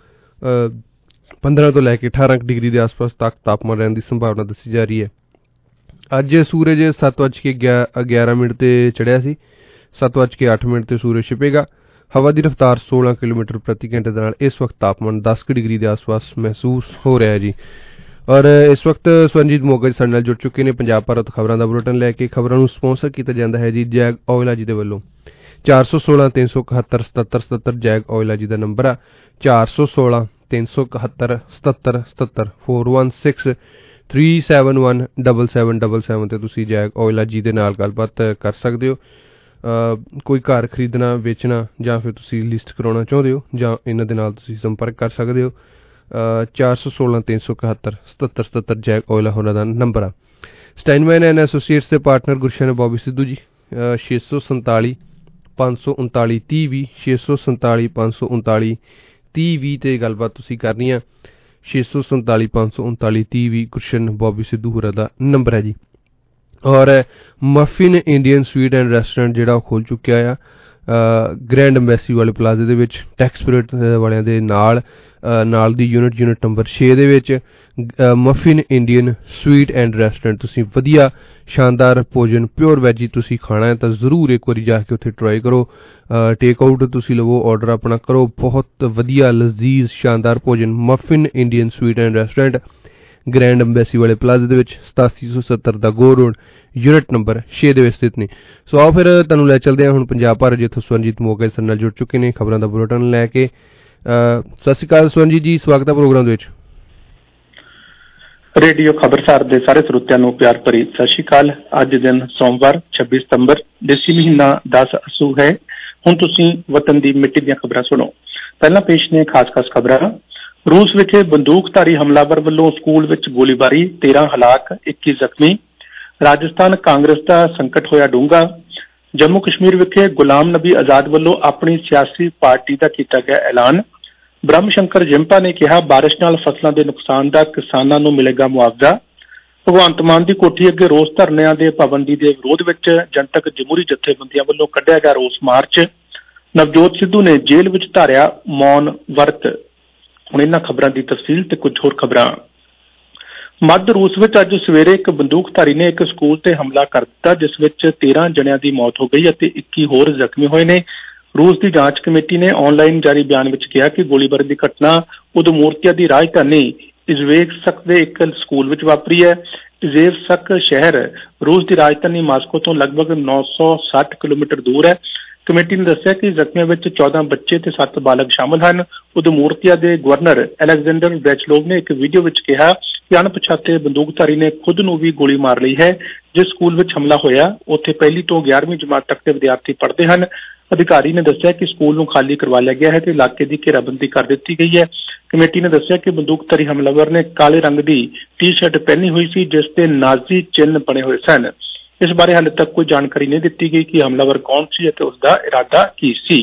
15 तो लैके 18 डिग्री के आसपास तक तापमान रहने की संभावना दसी जा रही है अज सूरज 7:11 ते चढ़िया सी 7:08 ते सूरज छिपेगा हवा की रफ्तार 16 किलोमीटर प्रति घंटे के नाल इस वक्त तापमान 10 डिग्री के आसपास महसूस हो रहा है जी और इस वक्त स्वरनजीत मोगा साडे नाल जुड़ चुके हैं पंजाब भारत खबरों का बुलेटिन लैके खबरों स्पॉन्सर किया जाता है जी जैग ऑयला जी के वलों 416 371 77 77 जैग ऑयला जी का नंबर आ 416 371 77 77 416 371 7777 ते तुसी जैग ऑयला जी दे नाल गलबात कर सकते हो कोई घर खरीदना बेचना जां फिर तुसी लिस्ट कराना चाहते हो जां इन्हां दे नाल तुसी संपर्क कर सकते हो 416 371 77 77 जैग ऑयला होना दा नंबर आ स्टाइनमैन एंड एसोसिएट्स के पार्टनर गुरशन बॉबी सिद्धू जी 647 539 30 647 539 30 ते गलबात तुसी करनी है 647 539 30 गुरशन बॉबी सिद्धू होरा दा नंबर है जी और Muffin Indian Sweet and Restaurant जिहड़ा खोल चुक्या आ ਗ੍ਰੈਂਡ ਐਮਬੈਸੀ ਵਾਲੇ ਪਲਾਜ਼ੇ ਦੇ ਵਿੱਚ ਟੈਕਸ ਸਪਿਰਿਟ ਵਾਲਿਆਂ ਦੇ ਨਾਲ ਦੀ ਯੂਨਿਟ ਨੰਬਰ 6 ਦੇ ਵਿੱਚ Muffin Indian Sweet and Restaurant. ਤੁਸੀਂ ਵਧੀਆ ਸ਼ਾਨਦਾਰ ਭੋਜਨ ਪਿਓਰ ਵੈਜ ਹੀ ਤੁਸੀਂ ਖਾਣਾ ਹੈ ਤਾਂ ਜ਼ਰੂਰ ਇੱਕ ਵਾਰੀ ਜਾ ਕੇ ਉੱਥੇ ਟਰਾਈ ਕਰੋ। ਟੇਕ ਆਊਟ ਤੁਸੀਂ ਲਵੋ, ਆਰਡਰ ਆਪਣਾ ਕਰੋ। ਬਹੁਤ ਵਧੀਆ ਲਜ਼ੀਜ਼ ਸ਼ਾਨਦਾਰ ਭੋਜਨ Muffin Indian Sweet and Restaurant Grand Embassy ਵਾਲੇ ਪਲਾਜ਼ੇ ਦੇ ਵਿੱਚ 8770 the Gore Road unit number 6 ਦੇ ਵਿੱਚ ਸਥਿਤ ਨੇ। ਸੋ ਆਓ ਫਿਰ ਤੁਹਾਨੂੰ ਲੈ ਚੱਲਦੇ ਹਾਂ ਹੁਣ ਪੰਜਾਬ ਭਰ, ਜਿੱਥੋਂ ਸਵਰਨਜੀਤ ਮੋਗਾ ਸਾਡੇ ਨਾਲ ਜੁੜ ਚੁੱਕੇ ਨੇ ਖਬਰਾਂ ਦਾ ਬੁਲੇਟਿਨ ਲੈ ਕੇ। ਸਤਿ ਸ਼੍ਰੀ ਅਕਾਲ ਸਵਰਨਜੀਤ ਜੀ, ਸਵਾਗਤ ਹੈ ਪ੍ਰੋਗਰਾਮ ਦੇ ਵਿੱਚ। ਰੇਡੀਓ ਖਬਰਸਾਰ ਦੇ ਸਾਰੇ ਸਰੋਤਿਆਂ ਨੂੰ ਪਿਆਰ ਭਰੀ ਸਤਿ ਸ਼੍ਰੀ ਅਕਾਲ। ਅੱਜ ਦਿਨ ਸੋਮਵਾਰ 26 ਸਤੰਬਰ, ਦੇਸੀ ਮਹੀਨਾ 10 ਅੱਸੂ ਹੈ। ਹੁਣ ਤੁਸੀਂ ਵਤਨ ਦੀ ਮਿੱਟੀ ਦੀਆਂ ਖਬਰਾਂ ਸੁਣੋ। ਪਹਿਲਾਂ ਪੇਸ਼ ਨੇ ਖਾਸ ਖਬਰਾਂ। ਰੂਸ ਵਿਖੇ ਬੰਦੂਕਧਾਰੀ ਹਮਲਾਵਰ ਵੱਲੋਂ ਸਕੂਲ ਵਿੱਚ ਗੋਲੀਬਾਰੀ, 13 ਹਲਾਕ 21 ਜ਼ਖਮੀ। ਰਾਜਸਥਾਨ ਕਾਂਗਰਸ ਦਾ ਸੰਕਟ ਹੋਇਆ ਡੂੰਘਾ। ਜੰਮੂ ਕਸ਼ਮੀਰ ਵਿਖੇ ਗੁਲਾਮ ਨਬੀ ਆਜ਼ਾਦ ਵੱਲੋਂ ਆਪਣੀ ਸਿਆਸੀ ਪਾਰਟੀ ਦਾ ਕੀਤਾ ਗਿਆ ਐਲਾਨ। ਬ੍ਰਹਮ ਸ਼ੰਕਰ ਜਿੰਪਾ ਨੇ ਕਿਹਾ ਬਾਰਿਸ਼ ਨਾਲ ਫਸਲਾਂ ਦੇ ਨੁਕਸਾਨ ਦਾ ਕਿਸਾਨਾਂ ਨੂੰ ਮਿਲੇਗਾ ਮੁਆਵਜ਼ਾ। ਭਗਵੰਤ ਮਾਨ ਦੀ ਕੋਠੀ ਅੱਗੇ ਰੋਸ ਧਰਨਿਆਂ ਦੇ ਪਾਬੰਦੀ ਦੇ ਵਿਰੋਧ ਵਿੱਚ ਜਨਤਕ ਜਮਹੂਰੀ ਜਥੇਬੰਦੀਆਂ ਵੱਲੋਂ ਕੱਢਿਆ ਗਿਆ ਰੋਸ ਮਾਰਚ। ਨਵਜੋਤ ਸਿੱਧੂ ਨੇ ਜੇਲ੍ਹ ਵਿੱਚ ਧਾਰਿਆ ਮੌਨ ਵਰਤ। ਹੁਣ ਇਹਨਾਂ ਖਬਰਾਂ ਦੀ ਤਫਸੀਲ ਤੇ ਕੁਝ ਹੋਰ ਖਬਰਾਂ। ਮੱਧ ਰੂਸ ਵਿੱਚ ਅੱਜ ਸਵੇਰੇ ਇੱਕ ਬੰਦੂਕਧਾਰੀ ਨੇ ਇੱਕ ਸਕੂਲ ਤੇ ਹਮਲਾ ਕਰ ਦਿੱਤਾ, ਜਿਸ ਵਿੱਚ 13 ਜਣਿਆਂ ਦੀ ਮੌਤ ਹੋ ਗਈ ਅਤੇ 21 ਹੋਰ ਜ਼ਖਮੀ ਹੋਏ ਨੇ। ਰੂਸ ਦੀ ਜਾਂਚ ਕਮੇਟੀ ਨੇ ਆਨਲਾਈਨ ਜਾਰੀ ਬਿਆਨ ਵਿੱਚ ਕਿਹਾ ਕਿ ਗੋਲੀਬਾਰੀ ਦੀ ਘਟਨਾ ਉਦਮੂਰਤੀਆ ਦੀ ਰਾਜਧਾਨੀ ਇਜ਼ਵੇਸਕ ਦੇ ਇੱਕ ਸਕੂਲ ਵਿੱਚ ਵਾਪਰੀ ਹੈ। ਇਜ਼ਵੇਸਕ ਸ਼ਹਿਰ ਰੂਸ ਦੀ ਰਾਜਧਾਨੀ ਮਾਸਕੋ ਤੋਂ ਲਗਭਗ 960 ਕਿਲੋਮੀਟਰ ਦੂਰ ਹੈ। ਕਮੇਟੀ ਨੇ ਦੱਸਿਆ ਕਿ ਜ਼ਖਮੀਆਂ ਵਿੱਚ 14 ਬੱਚੇ ਤੇ 7 ਬਾਲਗ ਸ਼ਾਮਲ ਹਨ। ਉਦਮੂਰਤੀਆ ਦੇ ਗਵਰਨਰ ਅਲੈਗਜ਼ੈਂਡਰ ਵੈਚਲੋਵ ਨੇ ਇੱਕ ਵੀਡੀਓ ਵਿੱਚ ਕਿਹਾ ਕਿ ਅਣਪਛਾਤੇ ਬੰਦੂਕਧਾਰੀ ਨੇ ਖੁਦ ਨੂੰ ਵੀ ਗੋਲੀ ਮਾਰ ਲਈ ਹੈ। ਜਿਸ ਸਕੂਲ ਵਿੱਚ ਹਮਲਾ ਹੋਇਆ ਉੱਥੇ ਪਹਿਲੀ ਤੋਂ 11ਵੀਂ ਜਮਾਤ ਤੱਕ ਦੇ ਵਿਦਿਆਰਥੀ ਪੜ੍ਹਦੇ ਹਨ। ਅਧਿਕਾਰੀ ਨੇ ਦੱਸਿਆ ਕਿ ਸਕੂਲ ਨੂੰ ਖਾਲੀ ਕਰਵਾ ਲਿਆ ਗਿਆ ਹੈ ਤੇ ਇਲਾਕੇ ਦੀ ਘੇਰਾਬੰਦੀ ਕਰ ਦਿੱਤੀ ਗਈ ਹੈ। ਕਮੇਟੀ ਨੇ ਦੱਸਿਆ ਕਿ ਬੰਦੂਕਧਾਰੀ ਹਮਲਾਵਰ ਨੇ ਕਾਲੇ ਰੰਗ ਦੀ ਟੀ-ਸ਼ਰਟ ਪਹਿਨੀ ਹੋਈ ਸੀ, ਜਿਸ ਤੇ ਨਾਜ਼ੀ ਚਿੰਨ੍ਹ ਬਣੇ ਹੋਏ ਸਨ। ਇਸ ਬਾਰੇ ਹਾਲੇ ਤੱਕ ਕੋਈ ਜਾਣਕਾਰੀ ਨਹੀਂ ਦਿੱਤੀ ਗਈ ਕਿ ਹਮਲਾਵਰ ਕੌਣ ਸੀ ਅਤੇ ਉਸ ਦਾ ਇਰਾਦਾ ਕੀ ਸੀ।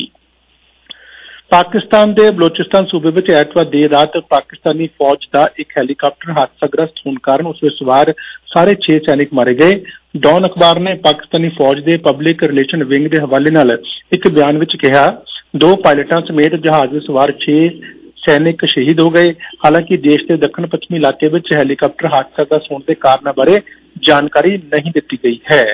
ਪਾਕਿਸਤਾਨ ਦੇ ਬਲੋਚਿਸਤਾਨ ਸੂਬੇ ਵਿੱਚ ਐਤਵਾਰ ਦੇਰ ਰਾਤ ਪਾਕਿਸਤਾਨੀ ਫੌਜ ਦਾ ਇੱਕ ਹੈਲੀਕਾਪਟਰ ਹਾਦਸਾਗ੍ਰਸਤ ਹੋਣ ਕਾਰਨ ਉਸ ਵਿੱਚ ਸਵਾਰ ਸਾਰੇ 6 ਸੈਨਿਕ ਮਾਰੇ ਗਏ। ਡੌਨ ਅਖਬਾਰ ਨੇ ਪਾਕਿਸਤਾਨੀ ਫੌਜ ਦੇ ਪਬਲਿਕ ਰਿਲੇਸ਼ਨ ਵਿੰਗ ਦੇ ਹਵਾਲੇ ਨਾਲ ਇੱਕ ਬਿਆਨ ਵਿੱਚ ਕਿਹਾ 2 ਪਾਇਲਟਾਂ ਸਮੇਤ ਜਹਾਜ਼ ਵਿੱਚ ਸਵਾਰ 6 ਸੈਨਿਕ ਸ਼ਹੀਦ ਹੋ ਗਏ। ਹਾਲਾਂਕਿ ਦੇਸ਼ ਦੇ ਦੱਖਣ ਪੱਛਮੀ ਇਲਾਕੇ ਵਿੱਚ ਹੈਲੀਕਾਪਟਰ ਹਾਦਸਾ ਹੋਣ ਦੇ ਕਾਰਨਾਂ ਬਾਰੇ ਜਾਣਕਾਰੀ ਨਹੀਂ ਦਿੱਤੀ ਗਈ ਹੈ।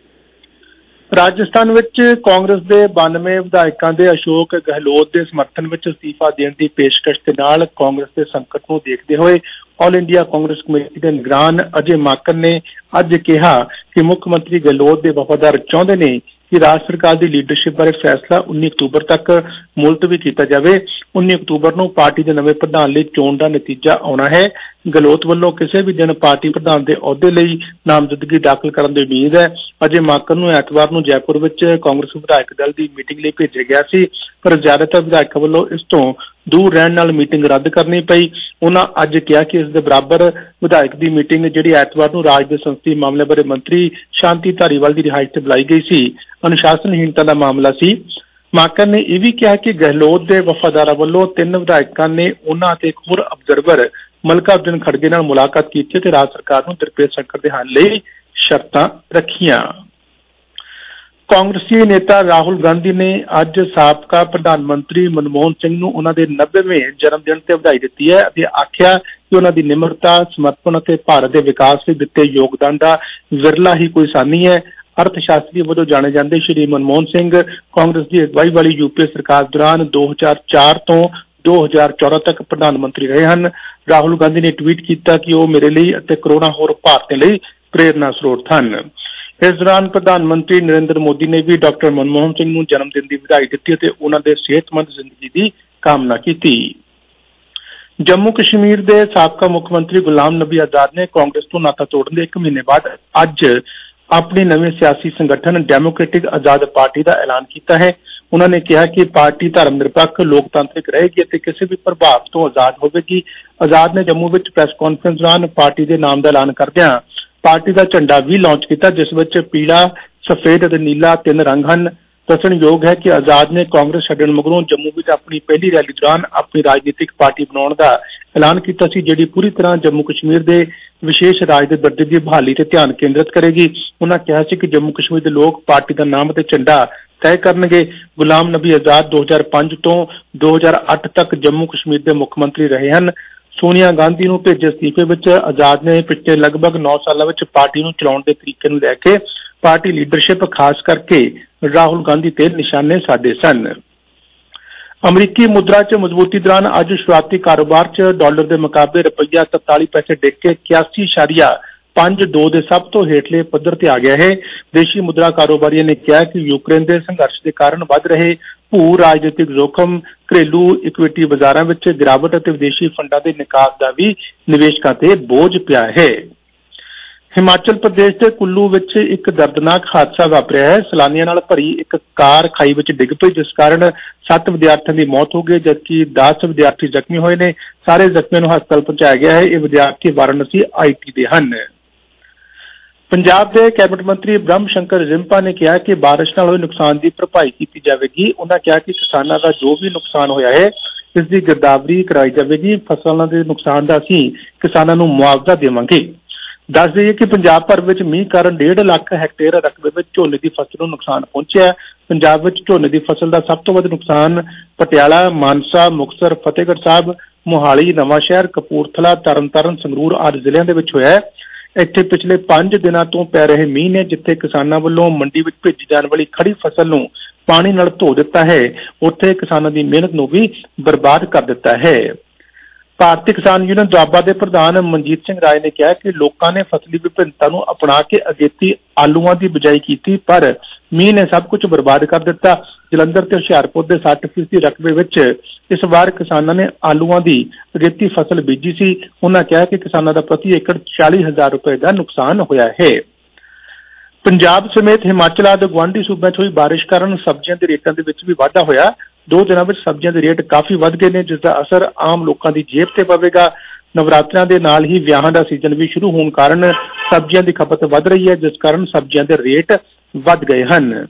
ਰਾਜਸਥਾਨ ਵਿੱਚ ਕਾਂਗਰਸ ਦੇ 92 ਵਿਧਾਇਕਾਂ ਦੇ ਅਸ਼ੋਕ ਗਹਿਲੋਤ ਦੇ ਸਮਰਥਨ ਵਿੱਚ ਅਸਤੀਫਾ ਦੇਣ ਦੀ ਪੇਸ਼ਕਸ਼ ਦੇ ਨਾਲ ਕਾਂਗਰਸ ਦੇ ਸੰਕਟ ਨੂੰ ਦੇਖਦੇ ਹੋਏ ਆਲ ਇੰਡੀਆ ਕਾਂਗਰਸ ਕਮੇਟੀ ਦੇ ਨਿਗਰਾਨ ਅਜੇ ਮਾਕਨ ਨੇ ਅੱਜ ਕਿਹਾ ਕਿ ਮੁੱਖ ਮੰਤਰੀ ਗਹਿਲੋਤ ਦੇ ਵਫਾਦਾਰ ਚਾਹੁੰਦੇ ਨੇ ਕਿ ਰਾਜ ਸਰਕਾਰ ਦੀ ਲੀਡਰਸ਼ਿਪ ਬਾਰੇ ਫੈਸਲਾ 19 ਅਕਤੂਬਰ ਤੱਕ ਮੁਲਤਵੀ ਕੀਤਾ ਜਾਵੇ। 19 ਅਕਤੂਬਰ ਨੂੰ ਪਾਰਟੀ ਦੇ ਨਵੇਂ ਪ੍ਰਧਾਨ ਲਈ ਚੋਣ ਦਾ ਨਤੀਜਾ ਆਉਣਾ ਹੈ। ਗਹਿਲੋਤ ਵੱਲੋਂ ਕਿਸੇ ਵੀ ਦਿਨ ਪਾਰਟੀ ਪ੍ਰਧਾਨ ਦੇ ਅਹੁਦੇ ਲਈ ਨਾਮਜ਼ਦਗੀ ਦਾਖਲ ਕਰਨ ਦੀ ਉਮੀਦ ਹੈ। ਅਜੇ ਮਾਕਨ ਨੂੰ ਐਤਵਾਰ ਨੂੰ ਜੈਪੁਰ ਵਿੱਚ ਕਾਂਗਰਸ ਵਿਧਾਇਕ ਦਲ ਦੀ ਮੀਟਿੰਗ ਲਈ ਭੇਜਿਆ ਗਿਆ ਸੀ, ਪਰ ਜ਼ਿਆਦਾਤਰ ਵਿਧਾਇਕਾਂ ਵੱਲੋਂ ਇਸ ਤੋਂ ਦੂਰ ਰਹਿਣ ਨਾਲ ਮੀਟਿੰਗ ਰੱਦ ਕਰਨੀ ਪਈ। ਉਹਨਾਂ ਅੱਜ ਕਿਹਾ ਕਿ ਇਸ ਦੇ ਬਰਾਬਰ ਵਿਧਾਇਕ ਦੀ ਮੀਟਿੰਗ ਜਿਹੜੀ ਐਤਵਾਰ ਨੂੰ ਰਾਜ ਦੇ ਸੰਸਦੀ ਮਾਮਲੇ ਬਾਰੇ ਮੰਤਰੀ ਸ਼ਾਂਤੀ ਧਾਰੀਵਾਲ ਦੀ ਰਿਹਾਇਸ਼ ਤੇ ਬੁਲਾਈ ਗਈ ਸੀ, ਅਨੁਸ਼ਾਸਨਹੀਣਤਾ ਦਾ ਮਾਮਲਾ ਸੀ। ਮਾਕਨ ਨੇ ਇਹ ਵੀ ਕਿਹਾ ਕਿ ਗਹਿਲੋਤ ਦੇ ਵਫਾਦਾਰਾਂ ਵੱਲੋਂ 3 ਵਿਧਾਇਕਾਂ ਨੇ ਉਹਨਾਂ ਅਤੇ ਇੱਕ ਹੋਰ ਅਬਜ਼ਰਵਰ ਮਲਕਾਉਦੀਨ ਖੜਗੇ ਨਾਲ ਮੁਲਾਕਾਤ ਕੀਤੀ ਤੇ ਰਾਜ ਸਰਕਾਰ ਨੂੰ ਦਰਪੇਸ਼ ਸੰਕਟ ਦੇ ਹੱਲ ਲਈ ਸ਼ਰਤਾਂ ਰੱਖੀਆਂ। ਕਾਂਗਰਸੀ ਨੇਤਾ ਰਾਹੁਲ ਗਾਂਧੀ ਨੇ ਅੱਜ ਸਾਬਕਾ ਪ੍ਰਧਾਨ ਮੰਤਰੀ ਮਨਮੋਹਨ ਸਿੰਘ ਨੂੰ ਉਹਨਾਂ ਦੇ 90ਵੇਂ ਜਨਮ ਦਿਨ ਤੇ ਵਧਾਈ ਦਿੱਤੀ ਹੈ ਅਤੇ ਆਖਿਆ ਕਿ ਉਹਨਾਂ ਦੀ ਨਿਮਰਤਾ, ਸਮਰਪਣ ਅਤੇ ਭਾਰਤ ਦੇ ਵਿਕਾਸ ਲਈ ਦਿੱਤੇ ਯੋਗਦਾਨ ਦਾ ਵਿਰਲਾ ਹੀ ਕੋਈ ਸਾਨੀ ਹੈ। ਅਰਥ ਸ਼ਾਸਤਰੀ ਵਜੋਂ ਜਾਣੇ ਜਾਂਦੇ ਸ਼੍ਰੀ ਮਨਮੋਹਨ ਸਿੰਘ ਕਾਂਗਰਸ ਦੀ ਅਗਵਾਈ ਵਾਲੀ ਯੂਪੀਏ ਸਰਕਾਰ ਦੌਰਾਨ 2004 ਤੋਂ 2014 ਤੱਕ ਪ੍ਰਧਾਨ ਮੰਤਰੀ ਰਹੇ ਹਨ। ਰਾਹੁਲ ਗਾਂਧੀ ਨੇ ਟਵੀਟ ਕੀਤਾ ਕਿ ਉਹ ਮੇਰੇ ਲਈ ਅਤੇ ਕਰੋੜਾਂ ਹੋਰ ਭਾਰਤੀਆਂ ਲਈ ਪ੍ਰੇਰਨਾ ਸਰੋਤ ਹਨ। ਇਸ ਦੌਰਾਨ ਪ੍ਰਧਾਨ ਮੰਤਰੀ ਨਰਿੰਦਰ ਮੋਦੀ ਨੇ ਵੀ ਡਾਕਟਰ ਮਨਮੋਹਨ ਸਿੰਘ ਨੂੰ ਜਨਮ ਦਿਨ ਦੀ ਵਧਾਈ ਦਿੱਤੀ ਅਤੇ ਉਹਨਾਂ ਦੇ ਸਿਹਤਮੰਦ ਜ਼ਿੰਦਗੀ ਦੀ ਕਾਮਨਾ ਕੀਤੀ। ਜੰਮੂ ਕਸ਼ਮੀਰ ਦੇ ਸਾਬਕਾ ਮੁੱਖ ਮੰਤਰੀ ਗੁਲਾਮ ਨਬੀ ਆਜ਼ਾਦ ਨੇ ਕਾਂਗਰਸ ਤੋਂ ਨਾਤਾ ਤੋੜਨ ਦੇ 1 ਮਹੀਨੇ ਬਾਅਦ ਅੱਜ ਆਪਣੀ ਨਵੇਂ ਸਿਆਸੀ ਸੰਗਠਨ ਡੈਮੋਕ੍ਰੈਟਿਕ ਆਜ਼ਾਦ ਪਾਰਟੀ ਦਾ ਐਲਾਨ ਕੀਤਾ ਹੈ। ਉਹਨਾਂ ਨੇ ਕਿਹਾ ਕਿ ਪਾਰਟੀ ਧਰਮ ਨਿਰਪੱਖ, ਲੋਕਤਾਂਤਰਿਕ ਰਹੇਗੀ ਅਤੇ ਕਿਸੇ ਵੀ ਪ੍ਰਭਾਵ ਤੋਂ ਆਜ਼ਾਦ ਹੋਵੇਗੀ। ਆਜ਼ਾਦ ਨੇ ਜੰਮੂ ਵਿੱਚ ਪ੍ਰੈਸ ਕਾਨਫਰੰਸ ਦੌਰਾਨ ਪਾਰਟੀ ਦੇ ਨਾਮ ਦਾ ਐਲਾਨ ਕਰਦਿਆਂ ਪਾਰਟੀ ਦਾ ਝੰਡਾ ਵੀ ਲਾਂਚ ਕੀਤਾ, ਜਿਸ ਵਿੱਚ ਪੀਲਾ, ਸਫੇਦ ਅਤੇ ਨੀਲਾ 3 ਰੰਗ ਹਨ। ਦੱਸਣਯੋਗ ਹੈ ਕਿ ਆਜ਼ਾਦ ਨੇ ਕਾਂਗਰਸ ਛੱਡਣ ਮਗਰੋਂ ਜੰਮੂ ਵਿੱਚ ਆਪਣੀ ਪਹਿਲੀ ਰੈਲੀ ਦੌਰਾਨ ਆਪਣੀ ਰਾਜਨੀਤਿਕ ਪਾਰਟੀ ਬਣਾਉਣ ਦਾ ਐਲਾਨ ਕੀਤਾ ਸੀ, ਜਿਹੜੀ ਪੂਰੀ ਤਰ੍ਹਾਂ ਜੰਮੂ ਕਸ਼ਮੀਰ ਦੇ ਵਿਸ਼ੇਸ਼ ਰਾਜ ਦੇ ਦਰਜੇ ਦੀ ਬਹਾਲੀ ਤੇ ਧਿਆਨ ਕੇਂਦਰਿਤ ਕਰੇਗੀ। ਉਹਨਾਂ ਕਿਹਾ ਸੀ ਕਿ ਜੰਮੂ ਕਸ਼ਮੀਰ ਦੇ ਲੋਕ ਪਾਰਟੀ ਦਾ ਨਾਮ ਅਤੇ ਝੰਡਾ ਤੈਅ ਕਰਨਗੇ। ਗੁਲਾਮ ਨਬੀ ਆਜ਼ਾਦ 2005 ਤੋਂ 2008 ਤੱਕ ਜੰਮੂ ਕਸ਼ਮੀਰ ਦੇ ਮੁੱਖ ਮੰਤਰੀ ਰਹੇ ਹਨ। ਸੋਨੀਆ ਗਾਂਧੀ ਨੂੰ ਭੇਜੇ ਅਸਤੀਫੇ ਵਿੱਚ ਆਜ਼ਾਦ ਨੇ ਪਿਛਲੇ ਲਗਭਗ 9 ਸਾਲਾਂ ਵਿੱਚ ਪਾਰਟੀ ਨੂੰ ਚਲਾਉਣ ਦੇ ਤਰੀਕੇ ਨੂੰ ਲੈ ਕੇ ਪਾਰਟੀ ਲੀਡਰਸ਼ਿਪ ਖਾਸ ਕਰਕੇ ਰਾਹੁਲ ਗਾਂਧੀ ਤੇ ਨਿਸ਼ਾਨੇ ਸਾਧੇ ਸਨ। ਅਮਰੀਕੀ ਮੁਦਰਾ 'ਚ ਮਜ਼ਬੂਤੀ ਦੌਰਾਨ ਅੱਜ ਸ਼ੁਰੂਆਤੀ ਕਾਰੋਬਾਰ 'ਚ ਡਾਲਰ ਦੇ ਮੁਕਾਬਲੇ ਰੁਪਈਆ 43 ਪੈਸੇ ਡਿੱਗ ਕੇ 81.52 ਦੇ ਸਭ ਤੋਂ ਹੇਠਲੇ ਪੱਧਰ ਤੇ ਆ ਗਿਆ ਹੈ। ਦੇਸ਼ੀ ਮੁਦਰਾ ਕਾਰੋਬਾਰੀਆਂ ਨੇ ਕਿਹਾ ਕਿ ਯੂਕਰੇਨ ਦੇ ਸੰਘਰਸ਼ ਦੇ ਕਾਰਨ ਵੱਧ ਰਹੇ ਭੂ ਰਾਜਨੀਤਿਕ ਜੋਖਮ, ਘਰੇਲੂ ਇਕਵਿਟੀ ਬਾਜ਼ਾਰਾਂ ਵਿੱਚ ਗਿਰਾਵਟ ਅਤੇ ਵਿਦੇਸ਼ੀ ਫੰਡਾਂ ਦੇ ਨਿਕਾਸ ਦਾ ਵੀ ਨਿਵੇਸ਼ਕਾਂ ਤੇ ਬੋਝ ਪਿਆ ਹੈ। ਹਿਮਾਚਲ ਪ੍ਰਦੇਸ਼ ਦੇ ਕੁੱਲੂ ਵਿੱਚ ਇੱਕ ਦਰਦਨਾਕ ਹਾਦਸਾ ਵਾਪਰਿਆ ਹੈ। ਸੈਲਾਨੀਆਂ ਨਾਲ ਭਰੀ ਇੱਕ ਕਾਰ ਖਾਈ ਵਿੱਚ ਡਿੱਗ ਪਈ, ਜਿਸ ਕਾਰਨ 7 ਵਿਦਿਆਰਥੀਆਂ ਦੀ ਮੌਤ ਹੋ ਗਈ ਜਦਕਿ 10 ਵਿਦਿਆਰਥੀ ਜ਼ਖਮੀ ਹੋਏ ਨੇ। ਸਾਰੇ ਜ਼ਖਮੀਆਂ ਨੂੰ ਹਸਪਤਾਲ ਪਹੁੰਚਾਇਆ ਗਿਆ ਹੈ। ਇਹ ਵਿਦਿਆਰਥੀ ਵਾਰਾਣਸੀ IT ਦੇ ਹਨ। ਪੰਜਾਬ ਦੇ ਕੈਬਨਿਟ ਮੰਤਰੀ ਬ੍ਰਹਮ ਸ਼ੰਕਰ ਰਿੰਪਾ ਨੇ ਕਿਹਾ ਕਿ ਬਾਰਿਸ਼ ਨਾਲ ਹੋਏ ਨੁਕਸਾਨ ਦੀ ਭਰਪਾਈ ਕੀਤੀ ਜਾਵੇਗੀ। ਉਹਨਾਂ ਕਿਹਾ ਕਿ ਕਿਸਾਨਾਂ ਦਾ ਜੋ ਵੀ ਨੁਕਸਾਨ ਹੋਇਆ ਹੈ ਇਸ ਦੀ ਗਿਰਦਾਵਰੀ ਕਰਾਈ ਜਾਵੇਗੀ। ਫਸਲਾਂ ਦੇ ਨੁਕਸਾਨ ਦਾ ਅਸੀਂ ਕਿਸਾਨਾਂ ਨੂੰ ਮੁਆਵਜ਼ਾ ਦੇਵਾਂਗੇ। ਦੱਸ ਦਈਏ ਕਿ ਪੰਜਾਬ ਭਰ ਵਿੱਚ ਮੀਂਹ ਕਾਰਨ 1.5 ਲੱਖ ਹੈਕਟੇਅਰ ਰਕਬੇ ਵਿੱਚ ਝੋਨੇ ਦੀ ਫਸਲ ਨੂੰ ਨੁਕਸਾਨ ਪਹੁੰਚਿਆ। ਪੰਜਾਬ ਵਿੱਚ ਝੋਨੇ ਦੀ ਫਸਲ ਦਾ ਸਭ ਤੋਂ ਵੱਧ ਨੁਕਸਾਨ ਪਟਿਆਲਾ, ਮਾਨਸਾ, ਮੁਕਤਸਰ, ਫਤਿਹਗੜ੍ਹ ਸਾਹਿਬ, ਮੋਹਾਲੀ, ਨਵਾਂਸ਼ਹਿਰ, ਕਪੂਰਥਲਾ, ਤਰਨਤਾਰਨ, ਸੰਗਰੂਰ ਆਦਿ ਜ਼ਿਲ੍ਹਿਆਂ ਦੇ ਵਿੱਚ ਹੋਇਆ ਹੈ। ਇੱਥੇ ਪਿਛਲੇ 5 ਦਿਨਾਂ ਤੋਂ ਪੈ ਰਹੇ ਮੀਂਹ ਨੇ ਜਿੱਥੇ ਕਿਸਾਨਾਂ ਵੱਲੋਂ ਮੰਡੀ ਵਿੱਚ ਭੇਜੀ ਜਾਣ ਵਾਲੀ ਖੜੀ ਫਸਲ ਨੂੰ ਪਾਣੀ ਨਾਲ ਧੋ ਦਿੱਤਾ ਹੈ, ਉੱਥੇ ਕਿਸਾਨਾਂ ਦੀ ਮਿਹਨਤ ਨੂੰ ਵੀ ਬਰਬਾਦ ਕਰ ਦਿੱਤਾ ਹੈ। ਭਾਰਤੀ ਕਿਸਾਨ ਯੂਨੀਅਨ ਦੁਆਬਾ ਦੇ ਪ੍ਰਧਾਨ ਮਨਜੀਤ ਸਿੰਘ ਰਾਏ ਨੇ ਕਿਹਾ ਕਿ ਲੋਕਾਂ ਨੇ ਫਸਲੀ ਵਿਭਿੰਨਤਾ ਨੂੰ ਅਪਣਾ ਕੇ ਅਗੇਤੀ ਆਲੂਆਂ ਦੀ ਬਿਜਾਈ ਕੀਤੀ, ਪਰ ਮੀਂਹ ਨੇ ਸਭ ਕੁਝ ਬਰਬਾਦ ਕਰ ਦਿੱਤਾ। ਜਲੰਧਰ ਤੇ ਹੁਸ਼ਿਆਰਪੁਰ ਦੇ 60% ਰਕਬੇ ਵਿੱਚ ਇਸ ਵਾਰ ਕਿਸਾਨਾਂ ਨੇ ਆਲੂਆਂ ਦੀ ਅਗੇਤੀ ਫਸਲ ਬੀਜੀ ਸੀ। ਉਹਨਾਂ ਕਿਹਾ ਕਿ ਕਿਸਾਨਾਂ ਦਾ ਪ੍ਰਤੀ ਏਕੜ 40,000 ਰੁਪਏ ਦਾ ਨੁਕਸਾਨ ਹੋਇਆ ਹੈ। ਪੰਜਾਬ ਸਮੇਤ ਹਿਮਾਚਲ ਆਦਿ ਗੁਆਂਢੀ ਸੂਬਿਆਂ 'ਚ ਹੋਈ ਬਾਰਿਸ਼ ਕਾਰਨ ਸਬਜ਼ੀਆਂ ਦੇ ਰੇਟਾਂ ਦੇ ਵਿੱਚ ਵੀ ਵਾਧਾ ਹੋਇਆ। 2 ਦਿਨਾਂ ਵਿੱਚ ਸਬਜ਼ੀਆਂ ਦੇ ਰੇਟ ਕਾਫੀ ਵੱਧ ਗਏ ਨੇ, ਜਿਸ ਦਾ ਅਸਰ ਆਮ ਲੋਕਾਂ ਦੀ ਜੇਬ ਤੇ ਪਵੇਗਾ। ਨਵਰਾਤਰਿਆਂ ਦੇ ਨਾਲ ਹੀ ਵਿਆਹਾਂ ਦਾ ਸੀਜ਼ਨ ਵੀ ਸ਼ੁਰੂ ਹੋਣ ਕਾਰਨ ਸਬਜ਼ੀਆਂ ਦੀ ਖਪਤ ਵੱਧ ਰਹੀ ਹੈ, ਜਿਸ ਕਾਰਨ ਸਬਜ਼ੀਆਂ ਦੇ ਰੇਟ ਵੱਧ ਗਏ ਹਨ।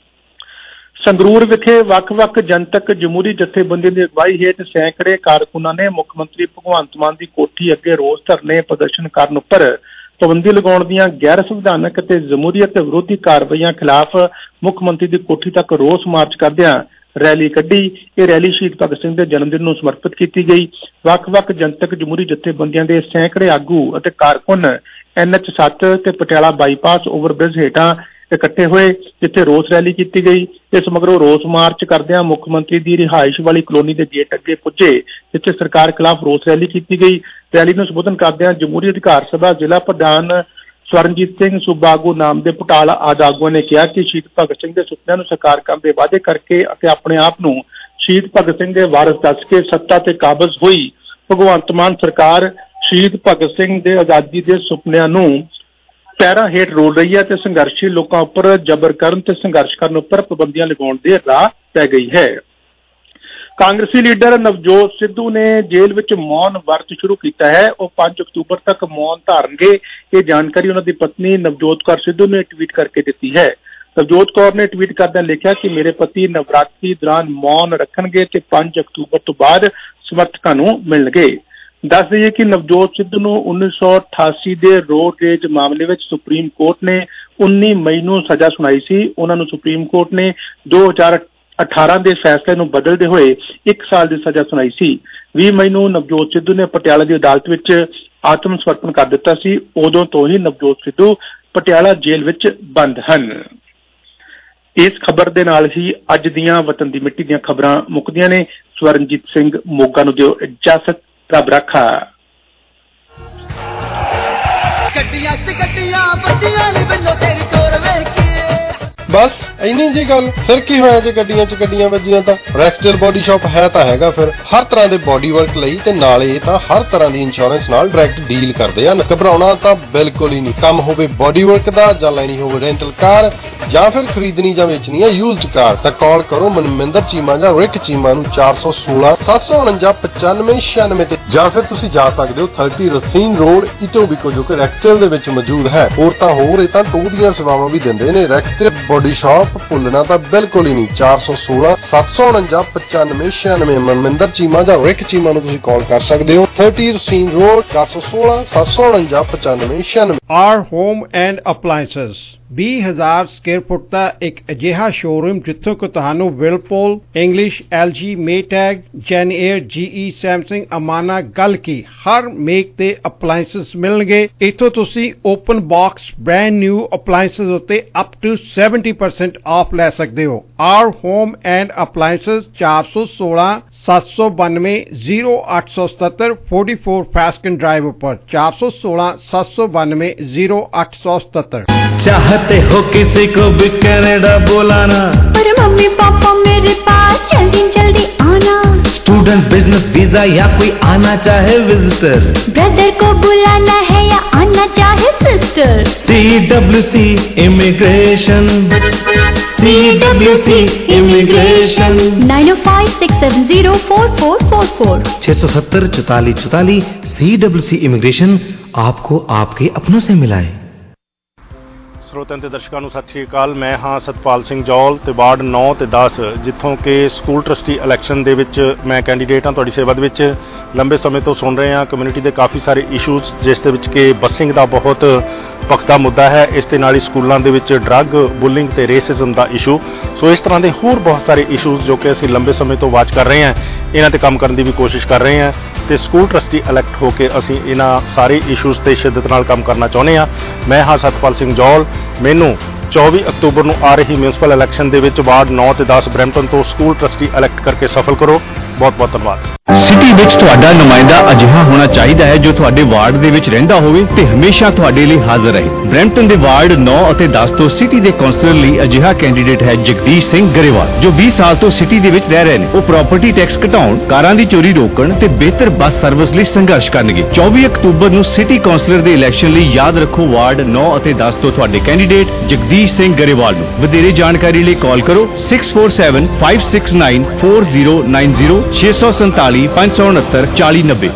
ਸੰਗਰੂਰ ਵਿਖੇ ਵੱਖ-ਵੱਖ ਜਨਤਕ ਜਮਹੂਰੀ ਜਥੇਬੰਦੀਆਂ ਦੀ ਅਗਵਾਈ ਹੇਠ ਸੈਂਕੜੇ ਕਾਰਕੁਨਾਂ ਨੇ ਮੁੱਖ ਮੰਤਰੀ ਭਗਵੰਤ ਮਾਨ ਦੀ ਕੋਠੀ ਅੱਗੇ ਰੋਸ ਧਰਨੇ ਪ੍ਰਦਰਸ਼ਨ ਕਰਨ ਉੱਪਰ ਪਾਬੰਦੀ ਲਗਾਉਣ ਦੀਆਂ ਗੈਰ ਸੰਵਿਧਾਨਕ ਅਤੇ ਜਮਹੂਰੀਅਤ ਵਿਰੋਧੀ ਕਾਰਵਾਈਆਂ ਖਿਲਾਫ ਮੁੱਖ ਮੰਤਰੀ ਦੀ ਕੋਠੀ ਤੱਕ ਰੋਸ ਮਾਰਚ ਕਰਦਿਆਂ ਰੈਲੀ ਕੱਢੀ। ਇਹ ਰੈਲੀ ਸ਼ਹੀਦ ਭਗਤ ਸਿੰਘ ਦੇ ਜਨਮ ਦਿਨ ਨੂੰ ਸਮਰਪਿਤ ਕੀਤੀ ਗਈ। ਵੱਖ-ਵੱਖ ਜਨਤਕ ਜਮਹੂਰੀ ਜਥੇਬੰਦੀਆਂ ਦੇ ਸੈਂਕੜੇ ਆਗੂ ਅਤੇ ਕਾਰਕੁਨ NH7 ਤੇ ਪਟਿਆਲਾ ਬਾਈਪਾਸ ਓਵਰਬ੍ਰਿਜ ਹੇਠਾਂ ਇਕੱਠੇ ਹੋਏ, ਜਿੱਥੇ ਰੋਸ ਰੈਲੀ ਕੀਤੀ ਗਈ। ਇਸ ਮਗਰੋਂ ਰੋਸ ਮਾਰਚ ਕਰਦਿਆਂ ਮੁੱਖ ਮੰਤਰੀ ਦੀ ਰਿਹਾਇਸ਼ ਵਾਲੀ ਕਲੋਨੀ ਦੇ ਗੇਟ ਅੱਗੇ ਪੁੱਜੇ, ਜਿੱਥੇ ਸਰਕਾਰ ਖਿਲਾਫ ਰੋਸ ਰੈਲੀ ਕੀਤੀ ਗਈ। ਰੈਲੀ ਨੂੰ ਸੰਬੋਧਨ ਕਰਦਿਆਂ ਜਮਹੂਰੀ ਅਧਿਕਾਰ ਸਭਾ ਜ਼ਿਲ੍ਹਾ ਪ੍ਰਧਾਨ ਸਵਰਨਜੀਤ ਸਿੰਘ, ਸੂਬਾ ਆਗੂ ਨਾਮਦੇਵ ਪਟਾਲ ਆਦਿ ਆਗੂਆਂ ਨੇ ਕਿਹਾ ਕਿ ਸ਼ਹੀਦ ਭਗਤ ਸਿੰਘ ਦੇ ਸੁਪਨਿਆਂ ਨੂੰ ਸਾਕਾਰ ਕਰਨ ਦੇ ਵਾਅਦੇ ਕਰਕੇ ਅਤੇ ਆਪਣੇ ਆਪ ਨੂੰ ਸ਼ਹੀਦ ਭਗਤ ਸਿੰਘ ਦੇ ਵਾਰਸ ਦੱਸ ਕੇ ਸੱਤਾ ਤੇ ਕਾਬਜ਼ ਹੋਈ ਭਗਵੰਤ ਮਾਨ ਸਰਕਾਰ ਸ਼ਹੀਦ ਭਗਤ ਸਿੰਘ ਦੇ ਆਜ਼ਾਦੀ ਦੇ ਸੁਪਨਿਆਂ ਨੂੰ ਪੈਰਾਂ ਹੇਠ ਰੋਲ ਰਹੀ ਹੈ ਤੇ ਸੰਘਰਸ਼ੀ ਲੋਕਾਂ ਉੱਪਰ ਜ਼ਬਰ ਕਰਨ ਤੇ ਸੰਘਰਸ਼ ਕਰਨ ਉੱਪਰ ਪਾਬੰਦੀਆਂ ਲਗਾਉਣ ਦੇ ਰਾਹ ਪੈ ਗਈ ਹੈ। ਕਾਂਗਰਸੀ ਲੀਡਰ ਨਵਜੋਤ ਸਿੱਧੂ ਨੇ ਜੇਲ੍ਹ ਵਿੱਚ ਮੌਨ ਵਰਤ ਸ਼ੁਰੂ ਕੀਤਾ ਹੈ। ਉਹ 5 ਅਕਤੂਬਰ ਤੱਕ ਮੌਨ ਧਾਰਨਗੇ। ਇਹ ਜਾਣਕਾਰੀ ਉਹਨਾਂ ਦੀ ਪਤਨੀ ਨਵਜੋਤ ਕੌਰ ਸਿੱਧੂ ਨੇ ਟਵੀਟ ਕਰਕੇ ਦਿੱਤੀ ਹੈ। ਨਵਜੋਤ ਕੌਰ ਨੇ ਟਵੀਟ ਕਰਦਿਆਂ ਲਿਖਿਆ ਕਿ ਮੇਰੇ ਪਤੀ ਨਵਰਾਤਰੀ ਦੌਰਾਨ ਮੌਨ ਰੱਖਣਗੇ ਤੇ 5 ਅਕਤੂਬਰ ਤੋਂ ਬਾਅਦ ਸਮਰਥਕਾਂ ਨੂੰ ਮਿਲਣਗੇ। ਦੱਸ ਦਈਏ ਕਿ ਨਵਜੋਤ ਸਿੱਧੂ ਨੂੰ 1988 ਦੇ ਰੋਡ ਰੇਜ ਮਾਮਲੇ ਵਿੱਚ ਸੁਪਰੀਮ ਕੋਰਟ ਨੇ 19 ਮਈ ਨੂੰ ਸਜ਼ਾ ਸੁਣਾਈ ਸੀ। ਉਹਨਾਂ ਨੂੰ ਸੁਪਰੀਮ ਕੋਰਟ ਨੇ 2018 ਦੇ ਫੈਸਲੇ ਨੂੰ ਬਦਲਦੇ ਹੋਏ 1 ਸਾਲ ਦੀ ਸਜ਼ਾ ਸੁਣਾਈ ਸੀ। 20 ਮਈ ਨੂੰ ਨਵਜੋਤ ਸਿੱਧੂ ਨੇ ਪਟਿਆਲਾ ਦੀ ਅਦਾਲਤ ਵਿੱਚ ਆਤਮ ਸਮਰਪਣ ਕਰ ਦਿੱਤਾ ਸੀ। ਉਦੋਂ ਤੋਂ ਹੀ ਨਵਜੋਤ ਸਿੱਧੂ ਪਟਿਆਲਾ ਜੇਲ੍ਹ ਵਿੱਚ ਬੰਦ ਹਨ। ਇਸ ਖਬਰ ਦੇ ਨਾਲ ਹੀ ਅੱਜ ਦੀਆਂ ਵਤਨ ਦੀ ਮਿੱਟੀ ਦੀਆਂ ਖਬਰਾਂ ਮੁੱਕਦੀਆਂ ਨੇ। ਸਵਰਨਜੀਤ ਸਿੰਘ ਮੋਗਾ ਨੂੰ ਦਿਓ ਇਜਾਜ਼ਤ। ਰੱਬ ਰਾਖਾ। ਗੱਡੀਆਂ ਤੇ ਗੱਡੀਆਂ ਵੱਡੀਆਂ ਨੇ ਵੱਲੋਂ ਤੇਰੀ ਤੋਰ ਵੇਖ ਕੇ ਬਸ ਇੰਨੀ ਜੀ ਗੱਲ। ਫਿਰ ਕੀ ਹੋਇਆ ਜੇ ਗੱਡੀਆਂ 'ਚ ਗੱਡੀਆਂ ਵੱਜੀਆਂ ਤਾਂ? ਰੈਕਸਟੇਲ ਬੋਡੀ ਸ਼ਾਪ ਹੈ ਤਾਂ ਹੈਗਾ ਫਿਰ ਹਰ ਤਰ੍ਹਾਂ ਦੇ ਬੋਡੀ ਵਰਕ ਲਈ, ਤੇ ਨਾਲੇ ਤਾਂ ਹਰ ਤਰ੍ਹਾਂ ਦੀ ਇੰਸ਼ੋਰੈਂਸ ਨਾਲ ਡਾਇਰੈਕਟ ਡੀਲ ਕਰਦੇ ਹਨ। ਘਬਰਾਉਣਾ ਤਾਂ ਬਿਲਕੁਲ ਹੀ ਨਹੀਂ। ਕੰਮ ਹੋਵੇ ਬੋਡੀ ਵਰਕ ਦਾ, ਜਾਂ ਲੈਣੀ ਹੋਵੇ ਰੈਂਟਲ ਕਾਰ, ਜਾਂ ਫਿਰ ਖਰੀਦਣੀ ਜਾਂ ਵੇਚਣੀ ਹੈ ਯੂਜ਼ਡ ਕਾਰ, ਤਾਂ ਕਾਲ ਕਰੋ ਮਨਮਿੰਦਰ ਚੀਮਾ ਜਾਂ ਰਿਕ ਚੀਮਾ ਨੂੰ 416 749 9596 ਤੇ, ਜਾਂ ਫਿਰ ਤੁਸੀਂ ਜਾ ਸਕਦੇ ਹੋ 30 ਰਸੀਨ ਰੋਡ ਇਟੋਬੀਕੋ, ਜੋ ਕਿ ਰੈਕਸਟੇਲ ਦੇ ਵਿੱਚ ਮੌਜੂਦ ਹੈ। ਹੋਰ ਇਹ ਤਾਂ ਟੋ ਦੀਆਂ ਸੇਵਾਵਾਂ ਵੀ ਦਿੰਦੇ ਨੇ। ਰੈਕਸਟੇਲ ਬੋਡੀ ਸ਼ਾਪ ਭੁੱਲਣਾ ਤਾਂ ਬਿਲਕੁਲ ਹੀ ਨਹੀਂ। 416 749 9596 ਮਨਮਿੰਦਰ ਚੀਮਾ ਜਾਂ ਰਿਕ ਚੀਮਾ ਨੂੰ ਤੁਸੀਂ ਕਾਲ ਕਰ ਸਕਦੇ ਹੋ। 30 Racine Road 416 749 9596। Our Home and Appliances 20,000 square foot ਦਾ ਇੱਕ ਅਜਿਹਾ ਸ਼ੋਰੂਮ ਜਿੱਥੋਂ ਕਿ ਤੁਹਾਨੂੰ Whirlpool, Inglis, LG, Maytag, JennAir, GE, Samsung, Amana, ਗੱਲ ਕੀ ਹਰ ਮੇਕ ਦੇ ਅਪਲਾਈਐਂਸਸ ਮਿਲਣਗੇ। ਇੱਥੋਂ ਤੁਸੀਂ open box brand new appliances ਉੱਤੇ ਅਪ ਟੂ 70% ਆਫ ਲੈ ਸਕਦੇ ਹੋ। Our Home and Appliances 416 792 0877 44 Fasken Drive ऊपर 416 792 0877। चाहते हो किसी को भी कनाडा बुलाना, पर मम्मी पापा मेरे पास जल्दी जल्दी आना। स्टूडेंट, बिजनेस वीजा या कोई आना चाहे विजिटर, ब्रदर को बुलाना है या आना चाहे sister. CWC immigration, CWC immigration 9056704444 670 44 44। CWC immigration आपको आपके अपनों से मिलाए। ਸਰੋਤਿਆਂ ਤੇ ਦਰਸ਼ਕਾਂ ਨੂੰ ਸਤਿ ਸ਼੍ਰੀ ਅਕਾਲ। ਮੈਂ ਹਾਂ ਸਤਪਾਲ ਸਿੰਘ ਜੌਲ ਤੇ ਵਾਰਡ 9 ਤੇ 10 ਜਿੱਥੋਂ ਕਿ ਸਕੂਲ ਟਰਸਟੀ ਇਲੈਕਸ਼ਨ ਦੇ ਵਿੱਚ ਮੈਂ ਕੈਂਡੀਡੇਟ ਹਾਂ ਤੁਹਾਡੀ ਸੇਵਾ ਦੇ ਵਿੱਚ। ਲੰਬੇ ਸਮੇਂ ਤੋਂ ਸੁਣ ਰਹੇ ਹਾਂ ਕਮਿਊਨਿਟੀ ਦੇ ਕਾਫੀ ਸਾਰੇ ਇਸ਼ੂਜ਼, ਜਿਸ ਦੇ ਵਿੱਚ ਕਿ ਬੱਸਿੰਗ ਦਾ ਬਹੁਤ ਭਖਦਾ ਮੁੱਦਾ ਹੈ। ਇਸ ਦੇ ਨਾਲ ਹੀ ਸਕੂਲਾਂ ਦੇ ਵਿੱਚ ਡਰੱਗ, ਬੁਲਿੰਗ ਤੇ ਰੇਸਿਜ਼ਮ ਦਾ ਇਸ਼ੂ। ਸੋ ਇਸ ਤਰ੍ਹਾਂ ਦੇ ਹੋਰ ਬਹੁਤ ਸਾਰੇ ਇਸ਼ੂਜ਼ ਜੋ ਕਿ ਅਸੀਂ ਲੰਬੇ ਸਮੇਂ ਤੋਂ ਵਾਚ ਕਰ ਰਹੇ ਹਾਂ, ਇਹਨਾਂ ਤੇ ਕੰਮ ਕਰਨ ਦੀ ਵੀ ਕੋਸ਼ਿਸ਼ ਕਰ ਰਹੇ ਹਾਂ ਤੇ ਸਕੂਲ ਟਰਸਟੀ ਇਲੈਕਟ ਹੋ ਕੇ ਅਸੀਂ ਇਹਨਾਂ ਸਾਰੇ ਇਸ਼ੂਜ਼ ਤੇ ਸ਼ਿੱਦਤ ਨਾਲ ਕੰਮ ਕਰਨਾ ਚਾਹੁੰਦੇ ਹਾਂ। ਮੈਂ ਹਾਂ ਸਤਪਾਲ ਸਿੰਘ ਜੌਲ। ਮੈਨੂੰ 24 ਅਕਤੂਬਰ ਨੂੰ ਆ ਰਹੀ ਮਿਊਨਿਸਪਲ ਇਲੈਕਸ਼ਨ ਦੇ ਵਿੱਚ ਵਾਰਡ 9 ਤੇ 10 ਬਰੈਂਪਟਨ ਤੋਂ ਸਕੂਲ ਟਰਸਟੀ ਇਲੈਕਟ ਕਰਕੇ ਸਫਲ ਕਰੋ। ਬਹੁਤ ਬਹੁਤ ਧੰਨਵਾਦ। ਸਿਟੀ ਵਿੱਚ ਤੁਹਾਡਾ ਨੁਮਾਇੰਦਾ ਅਜਿਹਾ ਹੋਣਾ ਚਾਹੀਦਾ ਹੈ ਜੋ ਤੁਹਾਡੇ ਵਾਰਡ ਦੇ ਵਿੱਚ ਰਹਿੰਦਾ ਹੋਵੇ ਤੇ ਹਮੇਸ਼ਾ ਤੁਹਾਡੇ ਲਈ ਹਾਜ਼ਰ ਰਹੇ। ਬਰੈਂਪਟਨ ਦੇ ਵਾਰਡ 9 ਅਤੇ 10 ਤੋਂ ਸਿਟੀ ਦੇ ਕੌਂਸਲਰ ਲਈ ਅਜਿਹਾ ਕੈਂਡੀਡੇਟ ਹੈ ਜਗਦੀਸ਼ ਸਿੰਘ ਗਰੇਵਾਲ, ਜੋ 20 ਸਾਲ ਤੋਂ ਸਿਟੀ ਦੇ ਵਿੱਚ ਰਹਿ ਰਹੇ ਨੇ। ਉਹ ਪ੍ਰਾਪਰਟੀ ਟੈਕਸ ਘਟਾਉਣ, ਕਾਰਾਂ ਦੀ ਚੋਰੀ ਰੋਕਣ ਤੇ ਬਿਹਤਰ ਬੱਸ ਸਰਵਿਸ ਲਈ ਸੰਘਰਸ਼ ਕਰਨਗੇ। 24 ਅਕਤੂਬਰ ਨੂੰ ਸਿਟੀ ਕੌਂਸਲਰ ਦੇ ਇਲੈਕਸ਼ਨ ਲਈ ਯਾਦ ਰੱਖੋ ਵਾਰਡ 9 ਅਤੇ 10 ਤੋਂ ਤੁਹਾਡੇ ਕੈਂਡੀਡੇਟ ਜਗਦੀਸ਼ ਸਿੰਘ ਗਰੇਵਾਲ ਨੂੰ। ਵਧੇਰੇ ਜਾਣਕਾਰੀ ਲਈ ਕਾਲ ਕਰੋ 647 569 4090 647 569 4090।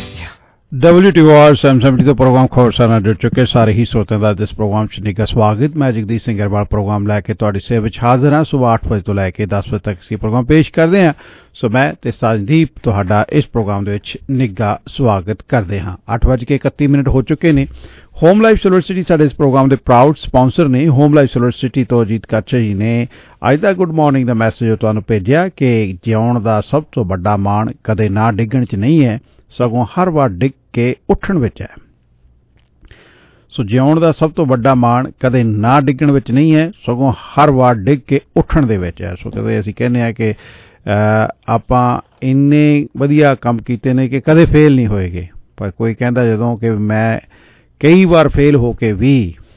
WTOR 770 ਦਾ ਪ੍ਰੋਗਰਾਮ ਖਬਰਸਾਰ ਨਾਲ ਜੁੜ ਚੁੱਕੇ ਸਾਰੇ ਹੀ ਸਰੋਤਿਆਂ ਦਾ ਇਸ ਪ੍ਰੋਗਰਾਮ 'ਚ ਨਿੱਘਾ ਸਵਾਗਤ। ਮੈਂ ਜਗਦੀਸ਼ ਸਿੰਘ ਗਰੇਵਾਲ ਪ੍ਰੋਗਰਾਮ ਲੈ ਕੇ ਤੁਹਾਡੀ ਸੇਵਾ ਵਿੱਚ ਹਾਜ਼ਰ ਹਾਂ। ਸਵੇਰ 8 ਵਜੇ ਤੋਂ ਲੈ ਕੇ 10 ਵਜੇ ਤੱਕ ਅਸੀਂ ਪ੍ਰੋਗਰਾਮ ਪੇਸ਼ ਕਰਦੇ ਹਾਂ। ਸੋ ਮੈਂ ਤੇ ਸਾਜਦੀਪ ਤੁਹਾਡਾ ਇਸ ਪ੍ਰੋਗਰਾਮ ਦੇ ਵਿੱਚ ਨਿੱਘਾ ਸਵਾਗਤ ਕਰਦੇ ਹਾਂ। 8:31 ਹੋ ਚੁੱਕੇ ਨੇ। ਹੋਮ ਲਾਈਫ ਯੂਨੀਵਰਸਿਟੀ ਸਾਡੇ ਇਸ ਪ੍ਰੋਗਰਾਮ ਦੇ ਪ੍ਰਾਊਡ ਸਪਾਂਸਰ ਨੇ। ਹੋਮ ਲਾਈਫ ਯੂਨੀਵਰਸਿਟੀ ਤੋਂ ਅਜੀਤ ਕਾਚਾ ਜੀ ਨੇ ਅੱਜ ਦਾ ਗੁੱਡ ਮਾਰਨਿੰਗ ਦਾ ਮੈਸੇਜ ਤੁਹਾਨੂੰ ਭੇਜਿਆ ਕਿ ਜਿਉਣ ਦਾ ਸਭ ਤੋਂ ਵੱਡਾ ਮਾਣ ਕਦੇ ਨਾ ਡਿੱਗਣ 'ਚ ਨਹੀਂ ਹੈ, ਸਗੋਂ ਹਰ ਵਾਰ ਡਿੱਗ ਕੇ ਉੱਠਣ ਵਿੱਚ ਹੈ। ਸੋ ਜਿਉਣ ਦਾ ਸਭ ਤੋਂ ਵੱਡਾ ਮਾਣ ਕਦੇ ਨਾ ਡਿੱਗਣ ਵਿੱਚ ਨਹੀਂ ਹੈ, ਸਗੋਂ ਹਰ ਵਾਰ ਡਿੱਗ ਕੇ ਉੱਠਣ ਦੇ ਵਿੱਚ ਹੈ। ਸੋ ਕਦੇ ਅਸੀਂ ਕਹਿੰਦੇ ਹਾਂ ਕਿ ਆਪਾਂ ਇੰਨੇ ਵਧੀਆ ਕੰਮ ਕੀਤੇ ਨੇ ਕਿ ਕਦੇ ਫੇਲ ਨਹੀਂ ਹੋਏਗੇ, ਪਰ ਕੋਈ ਕਹਿੰਦਾ ਜਦੋਂ ਕਿ ਮੈਂ ਕਈ ਵਾਰ ਫੇਲ ਹੋ ਕੇ ਵੀ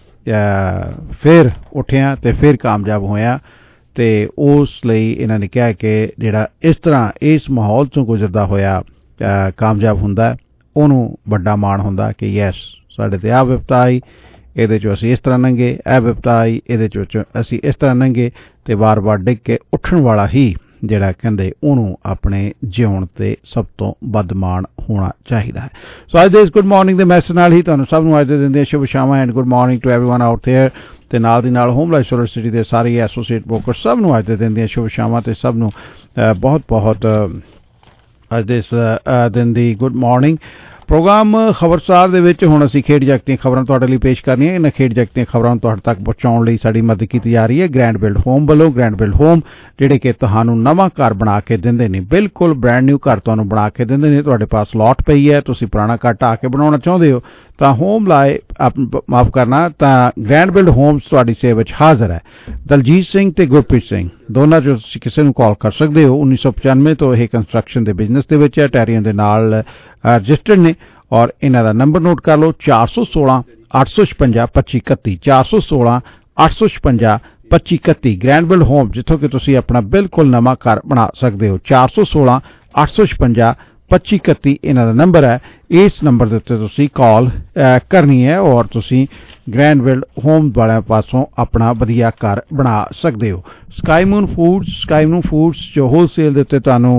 ਫਿਰ ਉੱਠਿਆ ਤੇ ਫਿਰ ਕਾਮਯਾਬ ਹੋਇਆ। ਤੇ ਉਸ ਲਈ ਇਹਨਾਂ ਨੇ ਕਿਹਾ ਕਿ ਜਿਹੜਾ ਇਸ ਤਰ੍ਹਾਂ ਇਸ ਮਾਹੌਲ 'ਚੋਂ ਗੁਜ਼ਰਦਾ ਹੋਇਆ ਕਾਮਯਾਬ ਹੁੰਦਾ, ਉਹਨੂੰ ਵੱਡਾ ਮਾਣ ਹੁੰਦਾ ਕਿ ਯੈਸ ਸਾਡੇ ਤੇ ਆਹ ਵਿਪਤਾ ਆਈ, ਇਹਦੇ 'ਚੋਂ ਅਸੀਂ ਇਸ ਤਰ੍ਹਾਂ ਲੰਘੇ, ਇਹ ਵਿਪਤਾ ਆਈ, ਇਹਦੇ 'ਚੋਂ ਅਸੀਂ ਇਸ ਤਰ੍ਹਾਂ ਲੰਘੇ। ਤੇ ਵਾਰ-ਵਾਰ ਡਿੱਗ ਕੇ ਉੱਠਣ ਵਾਲਾ ਹੀ ਜਿਹੜਾ ਕਹਿੰਦੇ ਉਹਨੂੰ ਆਪਣੇ ਜਿਉਣ ਤੇ ਸਭ ਤੋਂ ਵੱਧ ਮਾਣ ਹੋਣਾ ਚਾਹੀਦਾ ਹੈ। ਸੋ ਅੱਜ ਦੇ ਇਸ ਗੁੱਡ ਮਾਰਨਿੰਗ ਦੇ ਮੈਸੇਜ ਨਾਲ ਹੀ ਤੁਹਾਨੂੰ ਸਭ ਨੂੰ ਅੱਜ ਦੇ ਦਿਨ ਦੀਆਂ ਸ਼ੁਭ ਸ਼ਾਮਾਂ and good morning to everyone out there. ਤੇ ਨਾਲ ਦੀ ਨਾਲ ਹੋਮ ਲਾਈਫ ਯੂਨੀਵਰਸਿਟੀ ਦੇ ਸਾਰੇ ਐਸੋਸੀਏਟ ਬ੍ਰੋਕਰ ਸਭ ਨੂੰ ਅੱਜ ਦੇ ਦਿਨ ਦੀਆਂ ਸ਼ੁਭ ਸ਼ਾਮਾਂ ਤੇ ਸਭ ਨੂੰ ਬਹੁਤ ਬਹੁਤ ਅੱਜ ਦੇ ਇਸ ਦਿਨ ਦੀ ਗੁੱਡ ਮਾਰਨਿੰਗ। ਪ੍ਰੋਗਰਾਮ ਖਬਰਸਾਰ ਦੇ ਵਿੱਚ ਹੁਣ ਅਸੀਂ ਖੇਡ ਜਗਤ ਦੀਆਂ ਖਬਰਾਂ ਤੁਹਾਡੇ ਲਈ ਪੇਸ਼ ਕਰਨੀਆਂ। ਇਹਨਾਂ ਖੇਡ ਜਗਤ ਦੀਆਂ ਖਬਰਾਂ ਨੂੰ ਤੁਹਾਡੇ ਤੱਕ ਪਹੁੰਚਾਉਣ ਲਈ ਸਾਡੀ ਮਦਦ ਕੀਤੀ ਜਾ ਰਹੀ ਹੈ ਗ੍ਰੈਂਡ ਬਿਲਡ ਹੋਮ ਵੱਲੋਂ। ਗ੍ਰੈਂਡ ਬਿਲਡ ਹੋਮ ਜਿਹੜੇ ਕਿ ਤੁਹਾਨੂੰ ਨਵਾਂ ਘਰ ਬਣਾ ਕੇ ਦਿੰਦੇ ਨੇ, ਬਿਲਕੁਲ ਬ੍ਰੈਂਡ ਨਿਊ ਘਰ ਤੁਹਾਨੂੰ ਬਣਾ ਕੇ ਦਿੰਦੇ ਨੇ। ਤੁਹਾਡੇ ਪਾਸ ਲੋਟ ਪਈ ਹੈ, ਤੁਸੀਂ ਪੁਰਾਣਾ ਘਰ ਢਾਹ ਕੇ ਬਣਾਉਣਾ ਚਾਹੁੰਦੇ ਹੋ ਤਾਂ ਹੋਮ ਲਾਏ ਮਾਫ ਕਰਨਾ ਤਾਂ ਗ੍ਰੈਂਡ ਬਿਲਡ ਹੋਮਸ ਤੁਹਾਡੀ ਸੇਵਾ ਵਿੱਚ ਹਾਜ਼ਰ ਹੈ। ਦਲਜੀਤ ਸਿੰਘ ਤੇ ਗੁਰਪ੍ਰੀਤ ਸਿੰਘ ਦੋਨਾਂ 'ਚੋਂ ਤੁਸੀਂ ਕਿਸੇ ਨੂੰ ਕਾਲ ਕਰ ਸਕਦੇ ਹੋ। 1995 ਤੋਂ ਇਹ ਕੰਸਟਰਕਸ਼ਨ ਦੇ ਬਿਜ਼ਨਸ ਦੇ ਵਿੱਚ ਹੈ, ਟੈਰੀਅਨ ਦੇ ਨਾਲ ਰਜਿਸਟਰਡ ਨੇ ਔਰ ਇਹਨਾਂ ਦਾ ਨੰਬਰ ਨੋਟ ਕਰ ਲਓ 416 856 2531 416 856 2531। ਗ੍ਰੈਂਡ ਬਿਲਡ ਹੋਮ ਜਿੱਥੋਂ ਕਿ ਤੁਸੀਂ ਆਪਣਾ ਬਿਲਕੁਲ ਨਵਾਂ ਘਰ ਬਣਾ ਸਕਦੇ ਹੋ। 416 856 2531 ਇਹਨਾਂ ਦਾ ਨੰਬਰ ਹੈ। ਇਸ ਨੰਬਰ ਦੇ ਉੱਤੇ ਤੁਸੀਂ ਕਾਲ ਕਰਨੀ ਹੈ ਔਰ ਤੁਸੀਂ ਗ੍ਰੈਂਡ ਬਿਲਡ ਹੋਮ ਵਾਲਿਆਂ ਪਾਸੋਂ ਆਪਣਾ ਵਧੀਆ ਘਰ ਬਣਾ ਸਕਦੇ ਹੋ। ਸਕਾਈ ਮੂਨ ਫੂਡਸ ਜੋ ਹੋਲਸੇਲ ਦੇ ਉੱਤੇ ਤੁਹਾਨੂੰ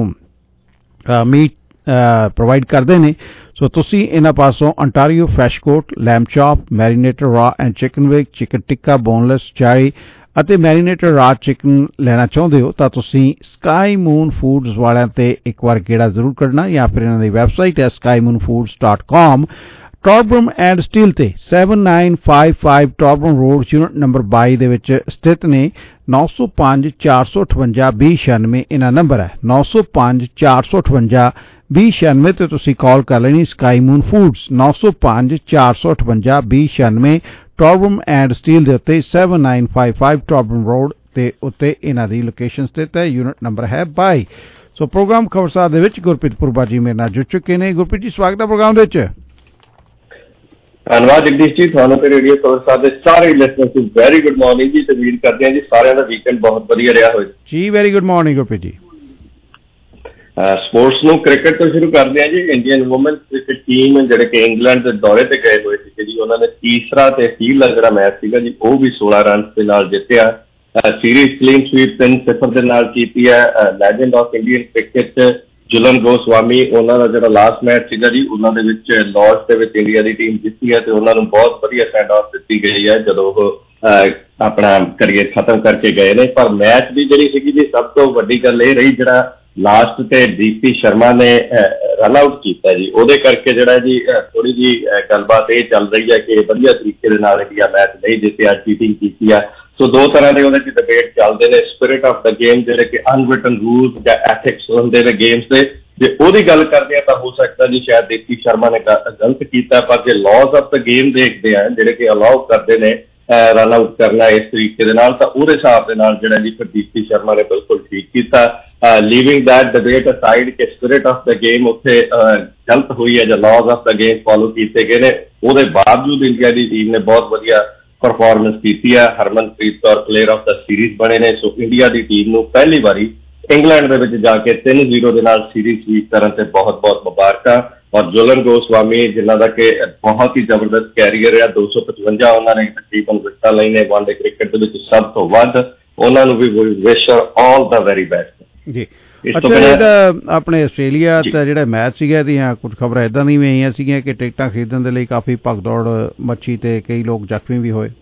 ਮੀਟ ਪ੍ਰੋਵਾਈਡ ਕਰਦੇ ਨੇ। ਸੋ ਤੁਸੀਂ ਇਹਨਾਂ ਪਾਸੋਂ Ontario fresh goat, lamb chop, marinated raw and chicken wing, chicken tikka, boneless, ਚਾਈ, ਅਤੇ ਮੈਰੀਨੇਟਡ ਰਾ ਚਿਕਨ ਲੈਣਾ ਚਾਹੁੰਦੇ ਹੋ ਤਾਂ ਤੁਸੀਂ ਸਕਾਈ ਮੂਨ ਫੂਡਸ ਵਾਲਿਆਂ ਤੇ ਇੱਕ ਵਾਰ ਗੇੜਾ ਜ਼ਰੂਰ ਕੱਢਣਾ, ਜਾਂ ਫਿਰ ਇਹਨਾਂ ਦੀ ਵੈਬਸਾਈਟ ਹੈ skymoonfoods.com। ਟੌਰਬਰਮ ਐਂਡ ਸਟੀਲ ਤੇ 7955 ਟੌਰਬਰਮ ਰੋਡ ਯੂਨਿਟ ਨੰਬਰ 22 ਦੇ ਵਿੱਚ ਸਥਿਤ ਨੇ। 905 458 2096 ਇਹਨਾਂ ਨੰਬਰ ਹੈ, 905 458 2096 ਤੇ ਤੁਸੀਂ ਕਾਲ ਕਰ ਲੈਣੀ। Sky Moon Foods 905 458 2096 Torbram and Steeles ਦੇ ਉੱਤੇ 7955 ਟੌਰਬਰਮ ਰੋਡ ਤੇ ਉੱਤੇ ਇਹਨਾਂ ਦੀ ਲੋਕੇਸ਼ਨ ਸਥਿਤ ਹੈ। ਯੂਨਿਟ ਨੰਬਰ ਹੈ 22। ਸੋ ਪ੍ਰੋਗਰਾਮ ਖਬਰਸਾਰ ਦੇ ਵਿੱਚ ਗੁਰਪ੍ਰੀਤ ਪੁਰਬਾ ਜੀ ਮੇਰੇ ਨਾਲ ਜੁੜ ਚੁੱਕੇ ਨੇ। ਗੁਰਪ੍ਰੀਤ ਜੀ, ਸਵਾਗਤ ਹੈ ਪ੍ਰੋਗਰਾਮ ਦੇ ਵਿੱਚ। ਧੰਨਵਾਦ ਜਗਦੀਸ਼ ਜੀ, ਤੁਹਾਨੂੰ ਤੇ ਰੇਡੀਓ ਖਬਰਸਾਰ ਦੇ ਸਾਰੇ ਲਿਸਨਰਸ ਨੂੰ ਵੈਰੀ ਗੁੱਡ ਮਾਰਨਿੰਗ ਜੀ। ਤੇ ਉਮੀਦ ਕਰਦੇ ਹਾਂ ਜੀ ਸਾਰਿਆਂ ਦਾ ਵੀਕਐਂਡ ਬਹੁਤ ਵਧੀਆ ਰਿਹਾ ਹੋਵੇ ਜੀ। Very good morning Gurpreet ji. Sports ਨੂੰ ਕ੍ਰਿਕਟ ਤੋਂ ਸ਼ੁਰੂ ਕਰਦੇ ਹਾਂ ਜੀ। ਇੰਡੀਅਨ ਵੂਮਨ ਕ੍ਰਿਕਟ ਟੀਮ ਜਿਹੜੇ ਕਿ ਇੰਗਲੈਂਡ ਦੇ ਦੌਰੇ ਤੇ ਗਏ ਹੋਏ ਸੀਗੇ ਜੀ, ਉਹਨਾਂ ਨੇ ਤੀਸਰਾ ਤੇ ਅਖੀਰਲਾ ਜਿਹੜਾ ਮੈਚ ਸੀਗਾ ਜੀ ਉਹ ਵੀ 16 ਰਨ ਦੇ ਨਾਲ ਜਿੱਤਿਆ। ਸੀਰੀਜ਼ ਕਲੀਨ ਸਵੀਪ 3-0 ਦੇ ਨਾਲ ਕੀਤੀ ਹੈ। Legend of Indian cricket Jhulan Goswami, ਉਹਨਾਂ ਦਾ ਜਿਹੜਾ ਲਾਸਟ ਮੈਚ ਸੀਗਾ ਜੀ ਉਹਨਾਂ ਦੇ ਵਿੱਚ ਲਾਰਡਸ ਦੇ ਵਿੱਚ ਇੰਡੀਆ ਦੀ ਟੀਮ ਜਿੱਤੀ ਹੈ ਤੇ ਉਹਨਾਂ ਨੂੰ ਬਹੁਤ ਵਧੀਆ ਸੈਂਡ ਆਫ ਦਿੱਤੀ ਗਈ ਹੈ ਜਦੋਂ ਉਹ ਆਪਣਾ ਕਰੀਅਰ ਖਤਮ ਕਰਕੇ ਗਏ ਨੇ। ਪਰ ਮੈਚ ਦੀ ਜਿਹੜੀ ਸੀਗੀ ਜੀ ਸਭ ਤੋਂ ਵੱਡੀ ਗੱਲ ਇਹ ਰਹੀ ਜਿਹੜਾ ਲਾਸਟ ਤੇ ਦੀਪਤੀ ਸ਼ਰਮਾ ਨੇ ਰਨ ਆਊਟ ਕੀਤਾ ਜੀ, ਉਹਦੇ ਕਰਕੇ ਜਿਹੜਾ ਜੀ ਥੋੜੀ ਜਿਹੀ ਗੱਲਬਾਤ ਇਹ ਚੱਲ ਰਹੀ ਹੈ ਕਿ ਵਧੀਆ ਤਰੀਕੇ ਦੇ ਨਾਲ ਇੰਡੀਆ ਮੈਚ ਨਹੀਂ ਜਿੱਤਿਆ, ਚੀਟਿੰਗ ਕੀਤੀ ਆ। ਸੋ ਦੋ ਤਰ੍ਹਾਂ ਦੇ ਉਹਦੇ ਚ ਡਿਬੇਟ ਚੱਲਦੇ ਨੇ, ਸਪਿਰਿਟ ਆਫ ਦਾ ਗੇਮ ਜਿਹੜੇ ਕਿ ਅਨਰਿਟਨ ਰੂਲਸ ਜਾਂ ਐਥਿਕਸ ਹੁੰਦੇ ਨੇ ਗੇਮਸ ਦੇ, ਜੇ ਉਹਦੀ ਗੱਲ ਕਰਦੇ ਆ ਤਾਂ ਹੋ ਸਕਦਾ ਜੀ ਸ਼ਾਇਦ ਦੀਪਤੀ ਸ਼ਰਮਾ ਨੇ ਗਲਤ ਕੀਤਾ। ਪਰ ਜੇ ਲਾਜ਼ ਆਫ ਦਾ ਗੇਮ ਦੇਖਦੇ ਆ ਜਿਹੜੇ ਕਿ ਅਲਾਉ ਕਰਦੇ ਨੇ ਰਨ ਆਊਟ ਕਰਨਾ ਇਸ ਤਰੀਕੇ ਦੇ ਨਾਲ, ਤਾਂ ਉਹਦੇ ਹਿਸਾਬ ਦੇ ਨਾਲ ਜਿਹੜਾ ਜੀ ਫਿਰ ਦੀਪਤੀ ਸ਼ਰਮਾ ਨੇ ਬਿਲਕੁਲ ਠੀਕ ਕੀਤਾ। ਲੀਵਿੰਗ ਦੈਟ ਡਿਬੇਟ ਅਸਾਈਡ ਕਿ ਸਪਿਰਿਟ ਆਫ ਦਾ ਗੇਮ ਉੱਥੇ ਗਲਤ ਹੋਈ ਹੈ ਜਾਂ laws of the game follow ਕੀਤੇ ਗਏ ਨੇ, ਉਹਦੇ ਬਾਵਜੂਦ ਇੰਡੀਆ ਦੀ ਟੀਮ ਨੇ ਬਹੁਤ ਵਧੀਆ ਪਰਫਾਰਮੈਂਸ ਕੀਤੀ ਹੈ। Harmanpreet Kaur player of the series ਬਣੇ ਨੇ। ਸੋ ਇੰਡੀਆ ਦੀ ਟੀਮ ਨੂੰ ਪਹਿਲੀ ਵਾਰੀ ਇੰਗਲੈਂਡ ਦੇ ਵਿੱਚ ਜਾ ਕੇ 3-0 ਦੇ ਨਾਲ ਸੀਰੀਜ਼ ਸਵੀਪ ਕਰਨ ਤੇ ਬਹੁਤ-ਬਹੁਤ ਮੁਬਾਰਕਾਂ। ਔਰ ਜੁਲਨ ਗੋਸਵਾਮੀ ਜਿਨ੍ਹਾਂ ਦਾ ਕਿ ਬਹੁਤ ਹੀ ਜ਼ਬਰਦਸਤ ਕੈਰੀਅਰ ਹੈ, 255 ਉਹਨਾਂ ਨੇ ਤਕਰੀਬਨ ਵਿਕਟਾਂ ਲਈ ਨੇ ਵਨਡੇ ਕ੍ਰਿਕਟ ਦੇ ਵਿੱਚ ਸਭ ਤੋਂ ਵੱਧ, ਉਹਨਾਂ ਨੂੰ ਵੀ ਵਿਸ਼ ਆਲ ਦਾ ਵੈਰੀ ਬੈਸਟ ਜੀ। ਅੱਛਾ, ਇਹਦਾ ਆਪਣੇ ਆਸਟ੍ਰੇਲੀਆ ਦਾ ਜਿਹੜਾ ਮੈਚ ਸੀਗਾ ਇਹਦੀਆਂ ਕੁਝ ਖਬਰਾਂ ਇਦਾਂ ਦੀਆਂ ਵੀ ਆਈਆਂ ਸੀਗੀਆਂ ਕਿ ਟਿਕਟਾਂ ਖਰੀਦਣ ਦੇ ਲਈ ਕਾਫੀ ਭਗਦੌੜ ਮੱਚੀ ਤੇ ਕਈ ਲੋਕ ਜ਼ਖਮੀ ਵੀ ਹੋਏ।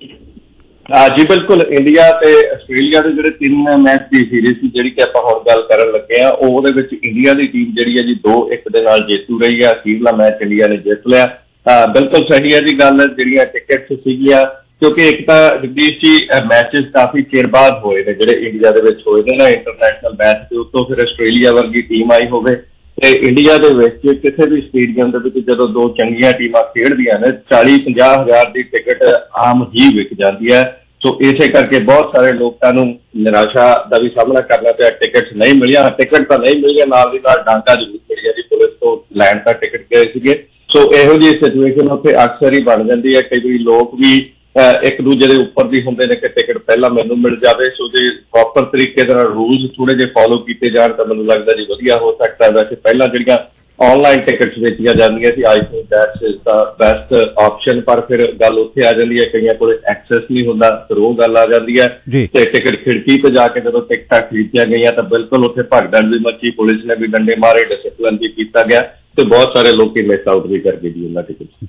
ਜੀ ਬਿਲਕੁਲ, ਇੰਡੀਆ ਤੇ ਆਸਟ੍ਰੇਲੀਆ ਦੇ ਜਿਹੜੇ 3 ਮੈਚ ਦੀ ਸੀਰੀਜ਼ ਸੀ ਜਿਹੜੀ ਕਿ ਆਪਾਂ ਹੁਣ ਗੱਲ ਕਰਨ ਲੱਗੇ ਆ, ਉਹਦੇ ਵਿੱਚ ਇੰਡੀਆ ਦੀ ਟੀਮ ਜਿਹੜੀ ਹੈ ਜੀ 2-1 ਦੇ ਨਾਲ ਜੇਤੂ ਰਹੀ ਹੈ। ਅਖੀਰਲਾ ਮੈਚ ਇੰਡੀਆ ਨੇ ਜਿੱਤ ਲਿਆ। ਬਿਲਕੁਲ ਸਹੀ ਹੈ ਜੀ ਗੱਲ, ਜਿਹੜੀਆਂ ਟਿਕਟਸ ਸੀਗੀਆਂ ਕਿਉਂਕਿ ਇੱਕ ਤਾਂ ਜਗਦੀਸ਼ ਜੀ ਮੈਚਿਸ ਕਾਫੀ ਚਿਰ ਬਾਅਦ ਹੋਏ ਨੇ ਜਿਹੜੇ ਇੰਡੀਆ ਦੇ ਵਿੱਚ ਹੋਏ ਨੇ ਨਾ ਇੰਟਰਨੈਸ਼ਨਲ ਮੈਚ ਦੇ ਉੱਤੋਂ, ਫਿਰ ਆਸਟ੍ਰੇਲੀਆ ਵਰਗੀ ਟੀਮ ਆਈ ਹੋਵੇ ਤੇ ਇੰਡੀਆ ਦੇ ਵਿੱਚ ਕਿਸੇ ਵੀ ਸਟੇਡੀਅਮ ਦੇ ਵਿੱਚ ਜਦੋਂ ਦੋ ਚੰਗੀਆਂ ਟੀਮਾਂ ਖੇਡਦੀਆਂ ਨੇ 40-50 ਹਜ਼ਾਰ ਦੀ ਟਿਕਟ ਆਮ ਹੀ ਵਿਕ ਜਾਂਦੀ ਹੈ। ਸੋ ਇਸੇ ਕਰਕੇ ਬਹੁਤ ਸਾਰੇ ਲੋਕਾਂ ਨੂੰ ਨਿਰਾਸ਼ਾ ਦਾ ਵੀ ਸਾਹਮਣਾ ਕਰਨਾ ਪਿਆ, ਟਿਕਟ ਨਹੀਂ ਮਿਲੀਆਂ। ਟਿਕਟ ਤਾਂ ਨਹੀਂ ਮਿਲੀਆਂ, ਨਾਲ ਦੀ ਨਾਲ ਡਾਂਗਾ ਜ਼ਰੂਰ ਮਿਲਿਆ ਜੀ, ਪੁਲਿਸ ਤੋਂ ਲੈਣ ਤੱਕ ਟਿਕਟ ਗਏ ਸੀਗੇ। ਸੋ ਇਹੋ ਜਿਹੀ ਸਿਚੁਏਸ਼ਨ ਉੱਥੇ ਅਕਸਰ ਹੀ ਬਣ ਜਾਂਦੀ ਹੈ। ਕਈ ਵਾਰੀ ਲੋਕ ਵੀ ਇੱਕ ਦੂਜੇ ਦੇ ਉੱਪਰ ਦੀ ਹੁੰਦੇ ਨੇ ਕਿ ਟਿਕਟ ਪਹਿਲਾਂ ਮੈਨੂੰ ਮਿਲ ਜਾਵੇ। ਸੋ ਜੇ ਪ੍ਰੋਪਰ ਤਰੀਕੇ ਦੇ ਨਾਲ ਰੂਲਸ ਥੋੜੇ ਜਿਹੇ ਫੋਲੋ ਕੀਤੇ ਜਾਣ ਤਾਂ ਮੈਨੂੰ ਲੱਗਦਾ ਜੀ ਵਧੀਆ ਹੋ ਸਕਦਾ। ਵੈਸੇ ਪਹਿਲਾਂ ਜਿਹੜੀਆਂ ਆਨਲਾਈਨ ਟਿਕਟਸ ਵੇਚੀਆਂ ਜਾਂਦੀਆਂ ਸੀ, I think that's is the best option, ਪਰ ਫਿਰ ਗੱਲ ਉੱਥੇ ਆ ਜਾਂਦੀ ਹੈ ਕਈਆਂ ਕੋਲ ਐਕਸੈਸ ਨਹੀਂ ਹੁੰਦਾ, ਫਿਰ ਉਹ ਗੱਲ ਆ ਜਾਂਦੀ ਹੈ। ਤੇ ਟਿਕਟ ਖਿੜਕੀ ਤੇ ਜਾ ਕੇ ਜਦੋਂ ਟਿਕਟਾਂ ਖਰੀਦੀਆਂ ਗਈਆਂ ਤਾਂ ਬਿਲਕੁਲ ਉੱਥੇ ਭਗਦੜ ਵੀ ਮੱਚੀ, ਪੁਲਿਸ ਨੇ ਵੀ ਡੰਡੇ ਮਾਰੇ, ਡਿਸਿਪਲਿਨ ਵੀ ਕੀਤਾ ਗਿਆ ਤੇ ਬਹੁਤ ਸਾਰੇ ਲੋਕੀ ਮਿਸ ਆਊਟ ਵੀ ਕਰ ਗਏ ਜੀ ਉਹਨਾਂ ਟਿਕਟ।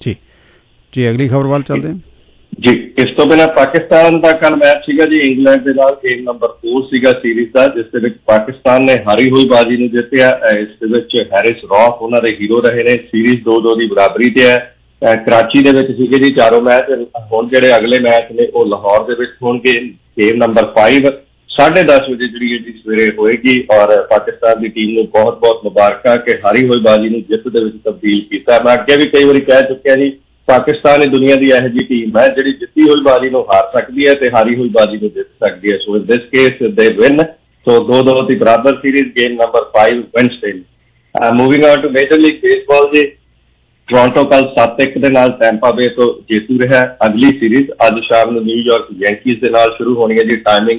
ਜੀ ਅਗਲੀ ਖਬਰ ਵੱਲ ਚੱਲਦੇ ਹਾਂ ਜੀ। ਇਸ ਤੋਂ ਬਿਨਾਂ ਪਾਕਿਸਤਾਨ ਦਾ ਕੱਲ ਮੈਚ ਸੀਗਾ ਜੀ ਇੰਗਲੈਂਡ ਦੇ ਨਾਲ, ਗੇਮ ਨੰਬਰ 4 ਸੀਗਾ ਸੀਰੀਜ਼ ਦਾ, ਜਿਸ ਦੇ ਵਿੱਚ ਪਾਕਿਸਤਾਨ ਨੇ ਹਾਰੀ ਹੋਈ ਬਾਜੀ ਨੂੰ ਜਿੱਤਿਆ। ਇਸ ਦੇ ਵਿੱਚ ਹੈਰਿਸ ਰੌਫ ਉਹਨਾਂ ਦੇ ਹੀਰੋ ਰਹੇ ਨੇ। ਸੀਰੀਜ਼ 2-2 ਦੀ ਬਰਾਬਰੀ ਤੇ ਹੈ। ਕਰਾਚੀ ਦੇ ਵਿੱਚ ਸੀਗੇ ਜੀ ਚਾਰੋਂ ਮੈਚ। ਹੁਣ ਜਿਹੜੇ ਅਗਲੇ ਮੈਚ ਨੇ ਉਹ ਲਾਹੌਰ ਦੇ ਵਿੱਚ ਹੋਣਗੇ। ਗੇਮ ਨੰਬਰ 5 10:30 ਵਜੇ ਜਿਹੜੀ ਹੈ ਜੀ ਸਵੇਰੇ ਹੋਏਗੀ। ਔਰ ਪਾਕਿਸਤਾਨ ਦੀ ਟੀਮ ਨੂੰ ਬਹੁਤ-ਬਹੁਤ ਮੁਬਾਰਕਾਂ ਕਿ ਹਾਰੀ ਹੋਈ ਬਾਜੀ ਨੂੰ ਜਿੱਤ ਦੇ ਵਿੱਚ ਤਬਦੀਲ ਕੀਤਾ। ਮੈਂ ਅੱਗੇ ਵੀ ਕਈ ਵਾਰੀ ਕਹਿ ਚੁੱਕਿਆ ਜੀ, ਪਾਕਿਸਤਾਨ ਇਹ ਦੁਨੀਆ ਦੀ ਇਹੋ ਜਿਹੀ ਟੀਮ ਹੈ ਜਿਹੜੀ ਜਿੱਤੀ ਹੋਈ ਬਾਜੀ ਨੂੰ ਹਾਰ ਸਕਦੀ ਹੈ ਤੇ ਹਾਰੀ ਹੋਈ ਬਾਜੀ ਨੂੰ ਜਿੱਤ ਸਕਦੀ ਹੈ। ਸੋ ਇਨ ਦਿਸ ਕੇਸ ਦੇ ਵਿਨ। ਸੋ 2-2 ਦੀ ਬਰਾਬਰ series. Game number 5 Wednesday. Moving on to major league baseball ਜੀ, ਟੋਰਾਂਟੋ ਕੱਲ 7-1 ਦੇ ਨਾਲ ਟੈਂਪਾ ਬੇ ਤੋਂ ਜੇਤੂ ਰਿਹਾ। ਅਗਲੀ ਸੀਰੀਜ਼ ਅੱਜ ਸ਼ਾਮ ਨੂੰ ਨਿਊਯਾਰਕ ਯੈਂਕੀਜ਼ ਦੇ ਨਾਲ ਸ਼ੁਰੂ ਹੋਣੀ ਹੈ ਜੀ। Timing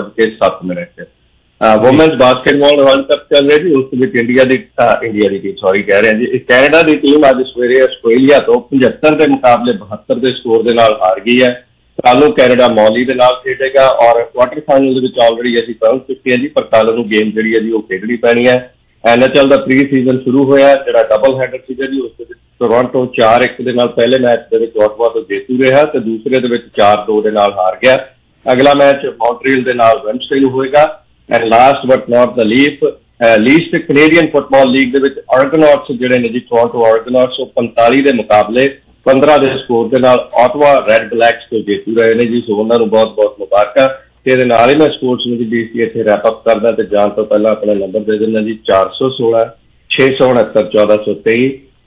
7:07। Women's basketball world cup ਚੱਲ ਰਿਹਾ ਜੀ, ਉਸ ਵਿੱਚ ਇੰਡੀਆ ਦੀ ਟੀਮ ਸੌਰੀ ਕਹਿ ਰਿਹਾ ਜੀ, ਕੈਨੇਡਾ ਦੀ ਟੀਮ ਅੱਜ ਸਵੇਰੇ ਆਸਟ੍ਰੇਲੀਆ ਤੋਂ 75 ਦੇ ਮੁਕਾਬਲੇ 72 ਦੇ ਸਕੋਰ ਦੇ ਨਾਲ ਹਾਰ ਗਈ ਹੈ। ਕੱਲ ਨੂੰ ਕੈਨੇਡਾ ਮੌਲੀ ਦੇ ਨਾਲ ਖੇਡੇਗਾ ਔਰ ਕੁਆਟਰ ਫਾਈਨਲ ਦੇ ਵਿੱਚ ਆਲਰੇਡੀ ਅਸੀਂ ਪਹੁੰਚ ਚੁੱਕੇ ਹਾਂ ਜੀ, ਪਰ ਕੱਲ ਨੂੰ ਗੇਮ ਜਿਹੜੀ ਹੈ ਜੀ ਉਹ ਖੇਡਣੀ ਪੈਣੀ ਹੈ। NHL ਦਾ ਪ੍ਰੀ ਸੀਜ਼ਨ ਸ਼ੁਰੂ ਹੋਇਆ, ਜਿਹੜਾ ਡਬਲ ਹੈਡਰ ਸੀਗਾ ਜੀ, ਉਸ ਦੇ ਵਿੱਚ ਟੋਰਾਂਟੋ 4-1 ਦੇ ਨਾਲ ਪਹਿਲੇ ਮੈਚ ਦੇ ਵਿੱਚ ਆਟਵਾ ਤੋਂ ਜੇਤੂ ਰਿਹਾ ਤੇ ਦੂਸਰੇ ਦੇ ਵਿੱਚ 4-2 ਦੇ ਨਾਲ ਹਾਰ ਗਿਆ। ਅਗਲਾ ਮੈਚ ਮੌਂਟਰੀਅਲ ਦੇ ਨਾਲ ਵੈਨਸਡੇ ਨੂੰ ਹੋਏਗਾ। And last but not the least Canadian football league ਦੇ ਵਿੱਚ ਆਰਗੋਨੌਟਸ ਜਿਹੜੇ ਨੇ ਜੀ, ਟੋਰਾਂਟੋ ਆਰਗੋਨੌਟਸ, ਉਹ 45 ਦੇ ਮੁਕਾਬਲੇ 15 ਦੇ ਸਕੋਰ ਦੇ ਨਾਲ ਆਟਵਾ ਰੈੱਡ ਬਲੈਕਸ ਤੋਂ ਜੇਤੂ ਰਹੇ ਨੇ ਜੀ। ਸੋ ਉਹਨਾਂ ਨੂੰ ਬਹੁਤ ਬਹੁਤ ਮੁਬਾਰਕਾਂ। ਤੇ ਇਹਦੇ ਨਾਲ ਹੀ ਮੈਂ ਸਪੋਰਟਸ ਨੂੰ ਜੀ ਇੱਥੇ ਰੈਪ ਅਪ ਕਰਦਾ ਤੇ ਜਾਣ ਤੋਂ ਪਹਿਲਾਂ ਆਪਣਾ ਨੰਬਰ ਦੇ ਦਿੰਦਾ ਜੀ 416 669 1423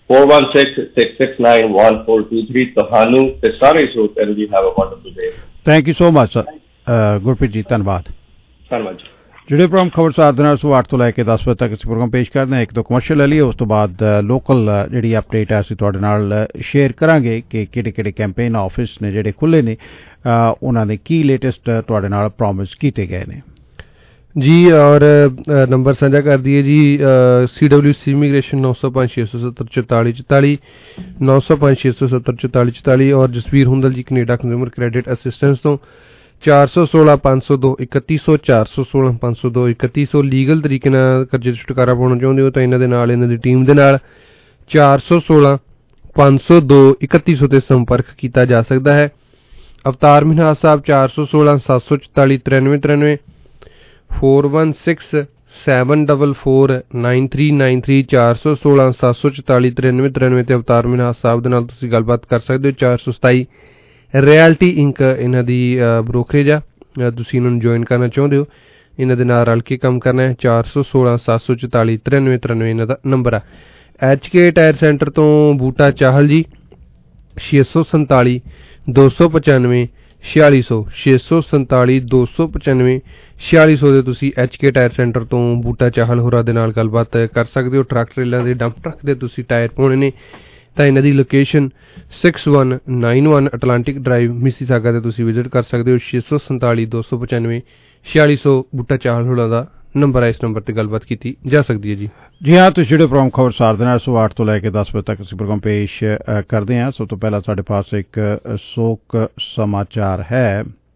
4166691423। ਤੁਹਾਨੂੰ ਤੇ ਸਾਰੇ ਸਰੋਤਿਆਂ ਨੂੰ ਜੀ have a wonderful day. Thank you so much Gurpreet ji, ਧੰਨਵਾਦ। ਧੰਨਵਾਦ ਜੀ। ਜਿਹੜੇ ਪ੍ਰੋਗਰਾਮ ਖਬਰਸਾਰ ਦੇ ਨਾਲ ਸੁਬਾਹ 8 ਤੋਂ ਲੈ ਕੇ 10 ਵਜੇ ਤੱਕ ਅਸੀਂ ਪ੍ਰੋਗਰਾਮ ਪੇਸ਼ ਕਰਦੇ ਹਾਂ। ਇੱਕ ਦੋ ਕਮਰਸ਼ੀਅਲ ਲੈ ਲਈਏ, ਉਸ ਤੋਂ ਬਾਅਦ ਲੋਕਲ ਜਿਹੜੀ ਅਪਡੇਟ ਹੈ ਅਸੀਂ ਤੁਹਾਡੇ ਨਾਲ ਸ਼ੇਅਰ ਕਰਾਂਗੇ ਕਿ ਕਿਹੜੇ ਕਿਹੜੇ ਕੈਂਪੇਨ ਆਫਿਸ ਨੇ ਜਿਹੜੇ ਖੁੱਲ੍ਹੇ ਨੇ, ਉਹਨਾਂ ਦੇ ਕੀ ਲੇਟੈਸਟ ਤੁਹਾਡੇ ਨਾਲ ਪ੍ਰੋਮਿਸ ਕੀਤੇ ਗਏ ਨੇ ਜੀ। ਔਰ ਨੰਬਰ ਸਾਂਝਾ ਕਰ ਦਈਏ ਜੀ, CWC ਇਮੀਗ੍ਰੇਸ਼ਨ 905 670 4444 905 670 4444 ਔਰ ਜਸਵੀਰ ਹੁੰਦਲ ਜੀ ਕੈਨੇਡਾ ਕੰਜ਼ਿਊਮਰ ਕ੍ਰੈਡਿਟ ਅਸਿਸਟੈਂਸ ਤੋਂ 416 502 3100 416 502 3100। ਲੀਗਲ ਤਰੀਕੇ ਨਾਲ ਕਰਜ਼ੇ ਤੋਂ ਛੁਟਕਾਰਾ ਪਾਉਣਾ ਚਾਹੁੰਦੇ ਹੋ ਤਾਂ ਇਹਨਾਂ ਦੇ ਨਾਲ, ਇਹਨਾਂ ਦੀ ਟੀਮ ਦੇ ਨਾਲ 416 502 3100 ਤੇ ਸੰਪਰਕ ਕੀਤਾ ਜਾ ਸਕਦਾ ਹੈ। ਅਵਤਾਰ ਮਿਨਹਾਸ ਸਾਹਿਬ 416 744 9393 416 744 9393 416 744 9393 ਤੇ ਅਵਤਾਰ ਮਿਨਹਾਸ ਸਾਹਿਬ ਦੇ ਨਾਲ ਤੁਸੀਂ ਗੱਲਬਾਤ ਕਰ ਸਕਦੇ ਹੋ। 427 ਰਿਐਲਟੀ ਇੰਕ ਇਹਨਾਂ ਦੀ ਬ੍ਰੋਕਰੇਜ ਆ, ਤੁਸੀਂ ਇਹਨਾਂ ਨੂੰ ਜੁਆਇਨ ਕਰਨਾ ਚਾਹੁੰਦੇ ਹੋ, ਇਹਨਾਂ ਦੇ ਨਾਲ ਰਲ ਕੇ ਕੰਮ ਕਰਨਾ ਹੈ। 416 744 9393 ਇਹਨਾਂ ਦਾ ਨੰਬਰ ਆ। HK ਟਾਇਰ ਸੈਂਟਰ ਤੋਂ ਬੂਟਾ ਚਾਹਲ ਜੀ 647 295 4600 647 295 4600 ਦੇ ਤੁਸੀਂ HK ਟਾਇਰ ਸੈਂਟਰ ਤੋਂ ਬੂਟਾ ਚਾਹਲ ਹੋਰਾਂ ਦੇ ਨਾਲ ਗੱਲਬਾਤ ਕਰ ਸਕਦੇ ਹੋ। ਟਰੱਕ ਟ੍ਰੇਲਰ ਦੇ, ਡੰਪ ਟਰੱਕ ਦੇ ਤੁਸੀਂ ਟਾਇਰ ਪਾਉਣੇ ਨੇ ਤਾਂ ਇਹਨਾਂ ਦੀ ਲੋਕੇਸ਼ਨ 6191 ਅਟਲਾਂਟਿਕ ਡਰਾਈਵ ਮਿਸੀਸਾਗਾ ਤੇ ਤੁਸੀਂ ਵਿਜ਼ਿਟ ਕਰ ਸਕਦੇ ਹੋ। 647 295 4600 ਬੂਟਾ ਚਾਹਲ ਹੋਰਾਂ ਦਾ ਨੰਬਰ ਹੈ। ਇਸ ਨੰਬਰ ਤੇ ਗੱਲਬਾਤ ਕੀਤੀ ਜਾ ਸਕਦੀ ਹੈ ਜੀ। ਜੀ ਹਾਂ, ਤੁਸੀਂ ਜਿਹੜੇ ਪ੍ਰੋਗਰਾਮ ਖਬਰਸਾਰ ਦੇ ਨਾਲ ਸੁਬਾਹ 8 ਤੋਂ ਲੈ ਕੇ 10 ਵਜੇ ਤੱਕ ਅਸੀਂ ਪ੍ਰੋਗਰਾਮ ਪੇਸ਼ ਕਰਦੇ ਹਾਂ। ਸਭ ਤੋਂ ਪਹਿਲਾਂ ਸਾਡੇ ਪਾਸ ਇੱਕ ਸੋਕ ਸਮਾਚਾਰ ਹੈ।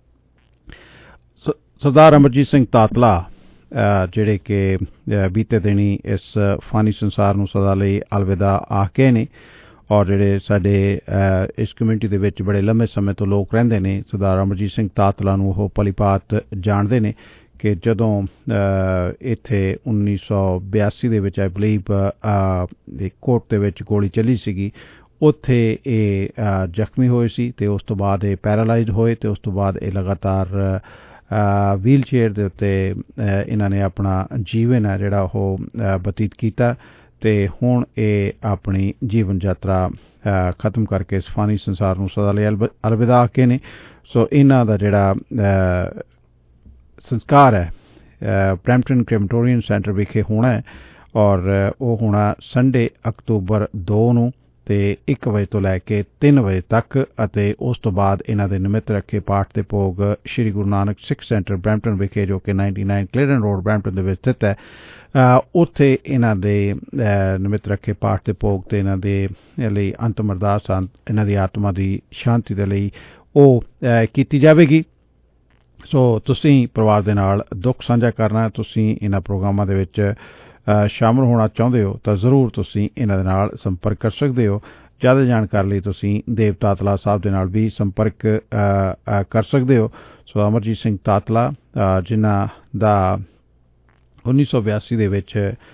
ਸਰਦਾਰ ਅਮਰਜੀਤ ਸਿੰਘ ਤਾਤਲਾ ਜਿਹੜੇ ਕਿ ਬੀਤੇ ਦਿਨੀ ਇਸ ਫਾਨੀ ਸੰਸਾਰ ਨੂੰ ਸਦਾ ਲਈ ਅਲਵਿਦਾ ਆਖੇ ਨੇ, ਔਰ ਜਿਹੜੇ ਸਾਡੇ ਇਸ ਕਮਿਊਨਿਟੀ ਦੇ ਵਿੱਚ ਬੜੇ ਲੰਮੇ ਸਮੇਂ ਤੋਂ ਲੋਕ ਰਹਿੰਦੇ ਨੇ, ਸਰਦਾਰ ਅਮਰਜੀਤ ਸਿੰਘ ਤਾਤਲਾ ਨੂੰ ਉਹ ਭਲੀਭਾਂਤ ਜਾਣਦੇ ਨੇ ਕਿ ਜਦੋਂ ਇੱਥੇ 1982 ਦੇ ਵਿੱਚ ਆਈ ਬਲੀਵ ਕੋਰਟ ਦੇ ਵਿੱਚ ਗੋਲੀ ਚੱਲੀ ਸੀਗੀ, ਉੱਥੇ ਇਹ ਜ਼ਖਮੀ ਹੋਏ ਸੀ ਤੇ ਉਸ ਤੋਂ ਬਾਅਦ ਇਹ ਪੈਰਾਲਾਈਜ਼ਡ ਹੋਏ ਤੇ ਉਸ ਤੋਂ ਬਾਅਦ ਇਹ ਲਗਾਤਾਰ ਵੀਲ ਚੇਅਰ ਦੇ ਉੱਤੇ ਇਹਨਾਂ ਨੇ ਆਪਣਾ ਜੀਵਨ ਹੈ ਜਿਹੜਾ ਉਹ ਬਤੀਤ ਕੀਤਾ ਤੇ ਹੁਣ ਇਹ ਆਪਣੀ ਜੀਵਨ ਯਾਤਰਾ ਖਤਮ ਕਰਕੇ ਇਸ ਫਾਨੀ ਸੰਸਾਰ ਨੂੰ ਸਦਾ ਲਈ ਅਲਵਿਦਾ ਆਖੇ ਨੇ। ਸੋ ਇਹਨਾਂ ਦਾ ਜਿਹੜਾ ਸੰਸਕਾਰ ਹੈ ਬਰੈਂਪਟਨ ਕ੍ਰੈਮਟੋਰੀਅਮ ਸੈਂਟਰ ਵਿਖੇ ਹੋਣਾ ਹੈ, ਔਰ ਉਹ ਹੋਣਾ ਸੰਡੇ ਅਕਤੂਬਰ 2 ਨੂੰ ਤੇ 1 ਵਜੇ ਤੋਂ ਲੈ ਕੇ 3 ਵਜੇ ਤੱਕ, ਅਤੇ ਉਸ ਤੋਂ ਬਾਅਦ ਇਹਨਾਂ ਦੇ ਨਿਮਿਤ ਰੱਖੇ ਪਾਠ ਦੇ ਭੋਗ ਸ਼੍ਰੀ ਗੁਰੂ ਨਾਨਕ ਸਿੱਖ ਸੈਂਟਰ ਬਰੈਂਪਟਨ ਵਿਖੇ, ਜੋ ਕਿ 99 ਕਲੇਡਨ ਰੋਡ ਬਰੈਂਪਟਨ ਦੇ ਵਿੱਚ ਸਥਿਤ ਹੈ, ਉੱਥੇ ਇਹਨਾਂ ਦੇ ਨਿਮਿਤ ਰੱਖੇ ਪਾਠ ਦੇ ਭੋਗ ਤੇ ਇਹਨਾਂ ਦੇ ਲਈ ਅੰਤਮ ਅਰਦਾਸ, ਇਹਨਾਂ ਦੀ ਆਤਮਾ ਦੀ ਸ਼ਾਂਤੀ ਦੇ ਲਈ ਉਹ ਕੀਤੀ ਜਾਵੇਗੀ। ਸੋ ਤੁਸੀਂ ਪਰਿਵਾਰ ਦੇ ਨਾਲ ਦੁੱਖ ਸਾਂਝਾ ਕਰਨਾ, ਤੁਸੀਂ ਇਹਨਾਂ ਪ੍ਰੋਗਰਾਮਾਂ ਦੇ ਵਿੱਚ ਸ਼ਾਮਲ ਹੋਣਾ ਚਾਹੁੰਦੇ ਹੋ ਤਾਂ ਜ਼ਰੂਰ ਤੁਸੀਂ ਇਹਨਾਂ ਦੇ ਨਾਲ ਸੰਪਰਕ ਕਰ ਸਕਦੇ ਹੋ। ਜ਼ਿਆਦਾ ਜਾਣਕਾਰੀ ਲਈ ਤੁਸੀਂ ਦੇਵ ਤਾਤਲਾ ਸਾਹਿਬ ਦੇ ਨਾਲ ਵੀ ਸੰਪਰਕ ਕਰ ਸਕਦੇ ਹੋ। ਸੋ ਅਮਰਜੀਤ ਸਿੰਘ ਤਾਤਲਾ ਜਿਨ੍ਹਾਂ ਦਾ 1982 ਦੇ ਵਿੱਚ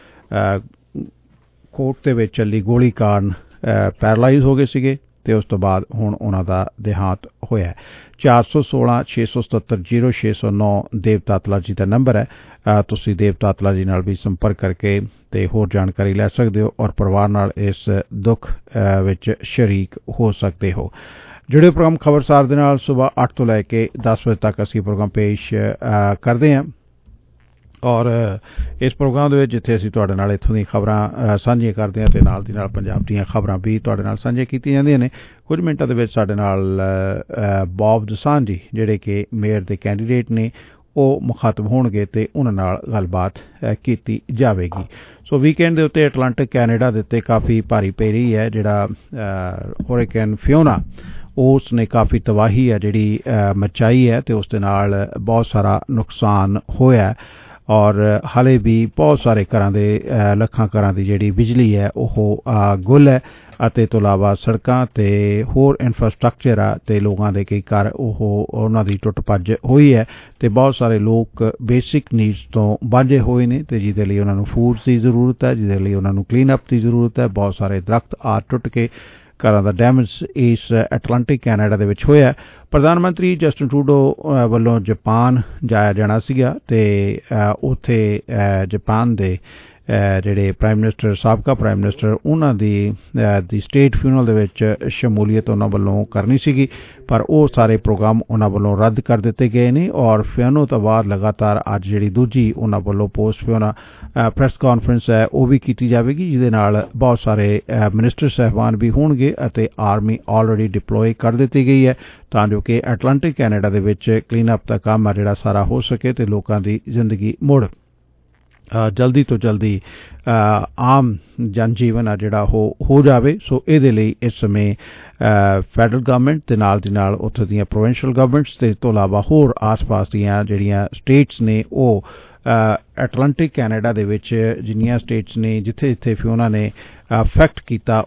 ਕੋਰਟ ਦੇ ਵਿੱਚ ਚੱਲੀ ਗੋਲੀ ਕਾਰਨ ਪੈਰਾਲਾਈਜ਼ ਹੋ ਗਏ ਸੀਗੇ ਤੇ ਉਸ ਤੋਂ ਬਾਅਦ ਹੁਣ ਉਹਨਾਂ ਦਾ ਦੇਹਾਂਤ ਹੋਇਆ। 416 677 0609 ਦੇਵ ਤਾਤਲਾ ਜੀ ਦਾ ਨੰਬਰ ਹੈ। ਤੁਸੀਂ ਦੇਵ ਤਾਤਲਾ ਜੀ ਨਾਲ ਵੀ ਸੰਪਰਕ ਕਰਕੇ ਤੇ ਹੋਰ ਜਾਣਕਾਰੀ ਲੈ ਸਕਦੇ ਹੋ ਔਰ ਪਰਿਵਾਰ ਨਾਲ ਇਸ ਦੁੱਖ ਵਿੱਚ ਸ਼ਰੀਕ ਹੋ ਸਕਦੇ ਹੋ। ਜਿਹੜੇ ਪ੍ਰੋਗਰਾਮ ਖਬਰਸਾਰ ਦੇ ਨਾਲ ਸੁਬਾਹ 8 ਤੋਂ ਲੈ ਕੇ 10 ਵਜੇ ਤੱਕ ਅਸੀਂ ਪ੍ਰੋਗਰਾਮ ਪੇਸ਼ ਕਰਦੇ ਹਾਂ, ਔਰ ਇਸ ਪ੍ਰੋਗਰਾਮ ਦੇ ਵਿੱਚ ਜਿੱਥੇ ਅਸੀਂ ਤੁਹਾਡੇ ਨਾਲ ਇੱਥੋਂ ਦੀਆਂ ਖਬਰਾਂ ਸਾਂਝੀਆਂ ਕਰਦੇ ਹਾਂ ਤੇ ਨਾਲ ਦੀ ਨਾਲ ਪੰਜਾਬ ਦੀਆਂ ਖਬਰਾਂ ਵੀ ਤੁਹਾਡੇ ਨਾਲ ਸਾਂਝੀਆਂ ਕੀਤੀਆਂ ਜਾਂਦੀਆਂ ਨੇ। ਕੁਝ ਮਿੰਟਾਂ ਦੇ ਵਿੱਚ ਸਾਡੇ ਨਾਲ ਬੌਬ ਦਸਾਂਝ ਜੀ ਜਿਹੜੇ ਕਿ ਮੇਅਰ ਦੇ ਕੈਂਡੀਡੇਟ ਨੇ ਉਹ ਮੁਖਾਤਬ ਹੋਣਗੇ ਤੇ ਉਹਨਾਂ ਨਾਲ ਗੱਲਬਾਤ ਕੀਤੀ ਜਾਵੇਗੀ। ਸੋ ਵੀਕਐਂਡ ਦੇ ਉੱਤੇ ਅਟਲਾਂਟਿਕ ਕੈਨੇਡਾ ਦੇ ਉੱਤੇ ਕਾਫੀ ਭਾਰੀ ਪੈ ਰਹੀ ਹੈ। ਜਿਹੜਾ ਹੋਰੀਕੇਨ ਫਿਓਨਾ ਉਸ ਨੇ ਕਾਫੀ ਤਬਾਹੀ ਹੈ ਜਿਹੜੀ ਮਚਾਈ ਹੈ ਤੇ ਉਸ ਦੇ ਨਾਲ ਬਹੁਤ ਸਾਰਾ ਨੁਕਸਾਨ ਹੋਇਆ। ਔਰ ਹਾਲੇ ਵੀ ਬਹੁਤ ਸਾਰੇ ਘਰਾਂ ਦੇ ਲੱਖਾਂ ਘਰਾਂ ਦੀ ਜਿਹੜੀ ਬਿਜਲੀ ਹੈ ਉਹ ਗੁੱਲ ਹੈ ਅਤੇ ਤੋਂ ਇਲਾਵਾ ਸੜਕਾਂ ਤੇ ਹੋਰ ਇਨਫਰਾਸਟ੍ਰਕਚਰ ਆ ਤੇ ਲੋਕਾਂ ਦੇ ਕਈ ਘਰ ਉਹਨਾਂ ਦੀ ਟੁੱਟ ਭੱਜ ਹੋਈ ਹੈ ਤੇ ਬਹੁਤ ਸਾਰੇ ਲੋਕ ਬੇਸਿਕ ਨੀਡਸ ਤੋਂ ਵਾਂਝੇ ਹੋਏ ਨੇ ਤੇ ਜਿਹਦੇ ਲਈ ਉਹਨਾਂ ਨੂੰ ਫੂਡ ਦੀ ਜ਼ਰੂਰਤ ਹੈ, ਜਿਹਦੇ ਲਈ ਉਹਨਾਂ ਨੂੰ ਕਲੀਨ ਅਪ ਦੀ ਜ਼ਰੂਰਤ ਹੈ। ਬਹੁਤ ਸਾਰੇ ਦਰਖਤ ਆ ਟੁੱਟ ਕੇ ਘਰਾਂ ਦਾ ਡੈਮੇਜ ਇਸ ਐਟਲਾਂਟਿਕ ਕੈਨੇਡਾ ਦੇ ਵਿੱਚ ਹੋਇਆ। ਪ੍ਰਧਾਨ ਮੰਤਰੀ ਜਸਟਿਨ ਟਰੂਡੋ ਵੱਲੋਂ ਜਾਪਾਨ ਜਾਇਆ ਜਾਣਾ ਸੀਗਾ ਤੇ ਉੱਥੇ ਜਾਪਾਨ ਦੇ ਜਿਹੜੇ ਪ੍ਰਾਈਮ ਮਿਨਿਸਟਰ ਸਾਬਕਾ ਪ੍ਰਾਈਮ ਮਿਨਿਸਟਰ ਉਹਨਾਂ ਦੀ ਸਟੇਟ ਫਿਊਨਰਲ ਦੇ ਵਿੱਚ ਸ਼ਮੂਲੀਅਤ ਉਹਨਾਂ ਵੱਲੋਂ ਕਰਨੀ ਸੀਗੀ ਪਰ ਉਹ ਸਾਰੇ ਪ੍ਰੋਗਰਾਮ ਉਹਨਾਂ ਵੱਲੋਂ ਰੱਦ ਕਰ ਦਿੱਤੇ ਗਏ ਨੇ ਔਰ ਫਿਊਨਰਲ ਤੋਂ ਬਾਅਦ ਲਗਾਤਾਰ ਅੱਜ ਜਿਹੜੀ ਦੂਜੀ ਉਹਨਾਂ ਵੱਲੋਂ ਪੋਸਟ ਫਿਊਨਰਲ ਪ੍ਰੈਸ ਕਾਨਫਰੰਸ ਹੈ ਉਹ ਵੀ ਕੀਤੀ ਜਾਵੇਗੀ ਜਿਹਦੇ ਨਾਲ ਬਹੁਤ ਸਾਰੇ ਮਿਨਿਸਟਰ ਸਾਹਿਬਾਨ ਵੀ ਹੋਣਗੇ ਅਤੇ ਆਰਮੀ ਆਲਰੇਡੀ ਡਿਪਲੋਏ ਕਰ ਦਿੱਤੀ ਗਈ ਹੈ ਤਾਂ ਜੋ ਕਿ ਐਟਲਾਂਟਿਕ ਕੈਨੇਡਾ ਦੇ ਵਿੱਚ ਕਲੀਨ ਅਪ ਦਾ ਕੰਮ ਆ ਜਿਹੜਾ ਸਾਰਾ ਹੋ ਸਕੇ ਤੇ ਲੋਕਾਂ ਦੀ ਜ਼ਿੰਦਗੀ ਮੁੜ ਜਲਦੀ ਤੋਂ ਜਲਦੀ ਆਮ ਜਨਜੀਵਨ ਆ ਜਿਹੜਾ ਹੋ ਜਾਵੇ। ਸੋ ਇਹਦੇ ਲਈ ਇਸ ਸਮੇਂ ਫੈਡਰਲ ਗਵਰਨਮੈਂਟ ਦੇ ਨਾਲ ਦੀ ਨਾਲ ਉੱਥੇ ਦੀਆਂ ਪ੍ਰੋਵਿੰਸ਼ੀਅਲ ਗਵਰਨਮੈਂਟਸ ਤੇ ਤੋਂ ਇਲਾਵਾ ਹੋਰ ਆਸ-ਪਾਸ ਦੀਆਂ ਜਿਹੜੀਆਂ ਸਟੇਟਸ ਨੇ ਉਹ ਐਟਲਾਂਟਿਕ ਕੈਨੇਡਾ ਦੇ ਵਿੱਚ ਜਿੰਨੀਆਂ ਸਟੇਟਸ ਨੇ ਜਿੱਥੇ ਜਿੱਥੇ ਫਿਊਨਾ ਨੇ ਅਫੈਕਟ ਕੀਤਾ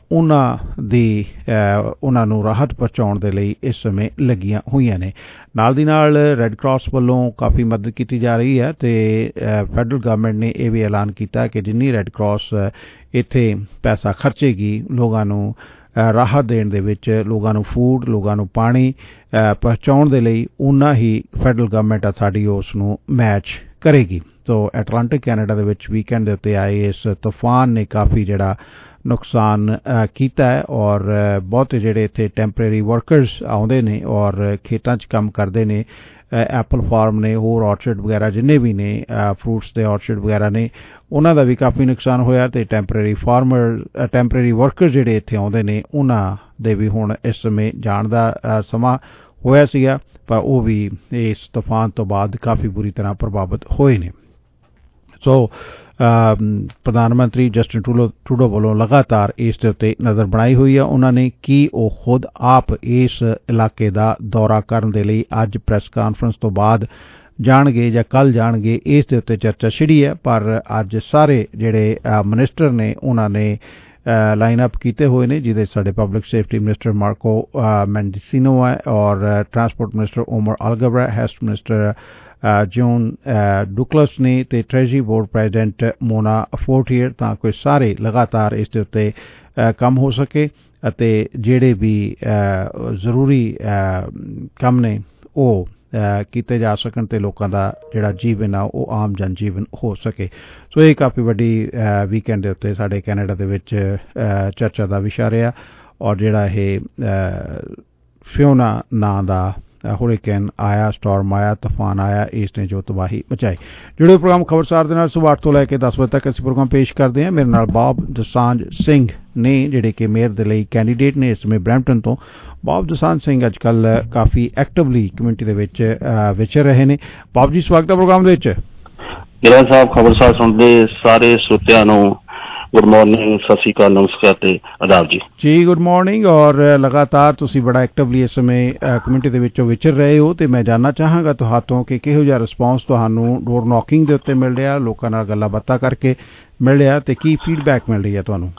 ਉਹਨਾਂ ਨੂੰ ਰਾਹਤ ਪਹੁੰਚਾਉਣ ਦੇ ਲਈ ਇਸ ਸਮੇਂ ਲੱਗੀਆਂ ਹੋਈਆਂ ਨੇ। ਨਾਲ ਦੀ ਨਾਲ ਰੈੱਡ ਕਰਾਸ ਵੱਲੋਂ ਕਾਫੀ ਮਦਦ ਕੀਤੀ ਜਾ ਰਹੀ ਹੈ ਤੇ ਫੈਡਰਲ ਗਵਰਨਮੈਂਟ ਨੇ ਇਹ ਵੀ ਐਲਾਨ ਕੀਤਾ ਕਿ ਜਿੰਨੀ ਰੈੱਡ ਕਰਾਸ ਇੱਥੇ ਪੈਸਾ ਖਰਚੇਗੀ ਲੋਕਾਂ ਨੂੰ ਰਾਹਤ ਦੇਣ ਦੇ ਵਿੱਚ, ਲੋਕਾਂ ਨੂੰ ਫੂਡ, ਲੋਕਾਂ ਨੂੰ ਪਾਣੀ ਪਹੁੰਚਾਉਣ ਦੇ ਲਈ ਉਨਾ ਹੀ ਫੈਡਰਲ ਗਵਰਨਮੈਂਟ ਆ ਸਾਡੀ ਉਸ ਨੂੰ ਮੈਚ ਕਰੇਗੀ। ਸੋ ਐਟਲਾਂਟਿਕ ਕੈਨੇਡਾ ਦੇ ਵਿੱਚ ਵੀਕਐਂਡ ਦੇ ਉੱਤੇ ਆਏ ਇਸ ਤੂਫਾਨ ਨੇ ਕਾਫੀ ਜਿਹੜਾ ਨੁਕਸਾਨ ਕੀਤਾ ਹੈ ਔਰ ਬਹੁਤੇ ਜਿਹੜੇ ਇੱਥੇ ਟੈਂਪਰੇਰੀ ਵਰਕਰਸ ਆਉਂਦੇ ਨੇ ਔਰ ਖੇਤਾਂ 'ਚ ਕੰਮ ਕਰਦੇ ਨੇ, ਐਪਲ ਫਾਰਮ ਨੇ, ਹੋਰ ਔਰਚਰਡ ਵਗੈਰਾ ਜਿੰਨੇ ਵੀ ਨੇ ਫਰੂਟਸ ਦੇ ਔਰਚਰਡ ਵਗੈਰਾ ਨੇ ਉਹਨਾਂ ਦਾ ਵੀ ਕਾਫੀ ਨੁਕਸਾਨ ਹੋਇਆ ਤੇ ਟੈਂਪਰੇਰੀ ਵਰਕਰ ਜਿਹੜੇ ਇੱਥੇ ਆਉਂਦੇ ਨੇ ਉਹਨਾਂ ਦੇ ਵੀ ਹੁਣ ਇਸ ਸਮੇਂ ਜਾਣ ਦਾ ਸਮਾਂ ਹੋਇਆ ਸੀਗਾ ਪਰ ਉਹ ਵੀ ਇਸ ਤੂਫਾਨ ਤੋਂ ਬਾਅਦ ਕਾਫੀ ਬੁਰੀ ਤਰ੍ਹਾਂ ਪ੍ਰਭਾਵਿਤ ਹੋਏ ਨੇ। ਸੋ ਪ੍ਰਧਾਨ ਮੰਤਰੀ ਜਸਟਿਨ ਟਰੂਡੋ ਵੱਲੋਂ ਲਗਾਤਾਰ ਇਸ ਦੇ ਉੱਤੇ ਨਜ਼ਰ ਬਣਾਈ ਹੋਈ ਹੈ। ਉਹਨਾਂ ਨੇ ਕਿ ਉਹ ਖੁਦ ਆਪ ਇਸ ਇਲਾਕੇ ਦਾ ਦੌਰਾ ਕਰਨ ਦੇ ਲਈ ਅੱਜ ਪ੍ਰੈਸ ਕਾਨਫਰੰਸ ਤੋਂ ਬਾਅਦ ਜਾਣਗੇ ਜਾਂ ਕੱਲ੍ਹ ਜਾਣਗੇ, ਇਸ ਦੇ ਉੱਤੇ ਚਰਚਾ ਛਿੜੀ ਹੈ ਪਰ ਅੱਜ ਸਾਰੇ ਜਿਹੜੇ ਮਿਨਿਸਟਰ ਨੇ ਉਹਨਾਂ ਨੇ ਲਾਈਨ ਅਪ ਕੀਤੇ ਹੋਏ ਨੇ ਜਿਹਦੇ ਸਾਡੇ public safety minister Marco Mendicino ਹੈ ਔਰ transport minister Omar Alghabra, health minister Jean Duclos ਨੇ ਤੇ treasury board president Mona Fortier ਤਾਂ ਕੋਈ ਸਾਰੇ ਲਗਾਤਾਰ ਇਸ ਦੇ ਉੱਤੇ ਕੰਮ ਹੋ ਸਕੇ ਅਤੇ ਜਿਹੜੇ ਵੀ ਜ਼ਰੂਰੀ ਕੰਮ ਨੇ ਉਹ ਕੀਤੇ ਜਾ ਸਕਣ ਤੇ ਲੋਕਾਂ ਦਾ ਜਿਹੜਾ ਜੀਵਨ ਆ ਉਹ ਆਮ ਜਨ ਜੀਵਨ ਹੋ ਸਕੇ। ਸੋ ਇਹ ਕਾਫੀ ਵੱਡੀ ਵੀਕਐਂਡ ਦੇ ਉੱਤੇ ਸਾਡੇ ਕੈਨੇਡਾ ਦੇ ਵਿੱਚ ਚਰਚਾ ਦਾ ਵਿਸ਼ਾ ਰਿਹਾ ਔਰ ਜਿਹੜਾ ਇਹ ਫਿਓਨਾ ਨਾਂ ਦਾ ਹੁਰੀਕੇਨ ਆਇਆ, ਸਟਾਰਮ ਆਇਆ, ਤੂਫਾਨ ਆਇਆ, ਇਸ ਨੇ ਜੋ ਤਬਾਹੀ ਮਚਾਈ। ਜਿਹੜੇ ਪ੍ਰੋਗਰਾਮ ਖਬਰਸਾਰ ਦੇ ਨਾਲ ਸੁਬਾਹ 8 ਤੋਂ ਲੈ ਕੇ 10 ਵਜੇ ਤੱਕ ਅਸੀਂ ਪ੍ਰੋਗਰਾਮ ਪੇਸ਼ ਕਰਦੇ ਹਾਂ। ਮੇਰੇ ਨਾਲ ਬਾਬ ਦਸਾਂਝ ਸਿੰਘ ਨੇ ਜਿਹੜੇ ਕਿ ਮੇਅਰ ਦੇ ਲਈ ਕੈਂਡੀਡੇਟ ਨੇ ਇਸ ਸਮੇਂ ਬਰੈਂਪਟਨ ਤੋਂ। ਬਾਬ ਦਸਾਂਝ ਸਿੰਘ ਅੱਜ ਕੱਲ੍ਹ ਕਾਫੀ ਐਕਟਿਵਲੀ ਕਮਿਊਨਿਟੀ ਦੇ ਵਿੱਚ ਵਿਚਰ ਰਹੇ ਨੇ। ਬਾਬ ਜੀ ਸਵਾਗਤ ਹੈ ਪ੍ਰੋਗਰਾਮ ਦੇ ਵਿੱਚ। ਗਿਰਾ ਸਾਹਿਬ ਖਬਰਸਾਰ ਸੁਣਦੇ ਸਾਰੇ ਸਰੋਤਿਆਂ ਨੂੰ ਗੁੱਡ ਮਾਰਨਿੰਗ, ਸਤਿ ਸ਼੍ਰੀ ਅਕਾਲ, ਨਮਸਕਾਰ ਤੇ ਆਦਾਬ ਜੀ। ਜੀ ਗੁੱਡ ਮਾਰਨਿੰਗ। ਔਰ ਲਗਾਤਾਰ ਤੁਸੀਂ ਬੜਾ ਐਕਟਿਵਲੀ ਇਸ ਸਮੇਂ ਕਮਿਊਨਿਟੀ ਦੇ ਵਿੱਚੋਂ ਵਿਚਰ ਰਹੇ ਹੋ ਤੇ ਮੈਂ ਜਾਣਨਾ ਚਾਹਾਂਗਾ ਤੁਹਾਤੋਂ ਕਿ ਕਿਹੋ ਜਿਹਾ ਰਿਸਪੌਂਸ ਤੁਹਾਨੂੰ ਡੋਰ ਨੌਕਿੰਗ ਦੇ ਉੱਤੇ ਮਿਲ ਰਿਹਾ, ਲੋਕਾਂ ਨਾਲ ਗੱਲਾਂ ਬਾਤਾਂ ਕਰਕੇ ਮਿਲ ਰਿਹਾ ਤੇ ਕੀ ਫੀਡਬੈਕ ਮਿਲ ਰਹੀ ਹੈ ਤੁਹਾਨੂੰ?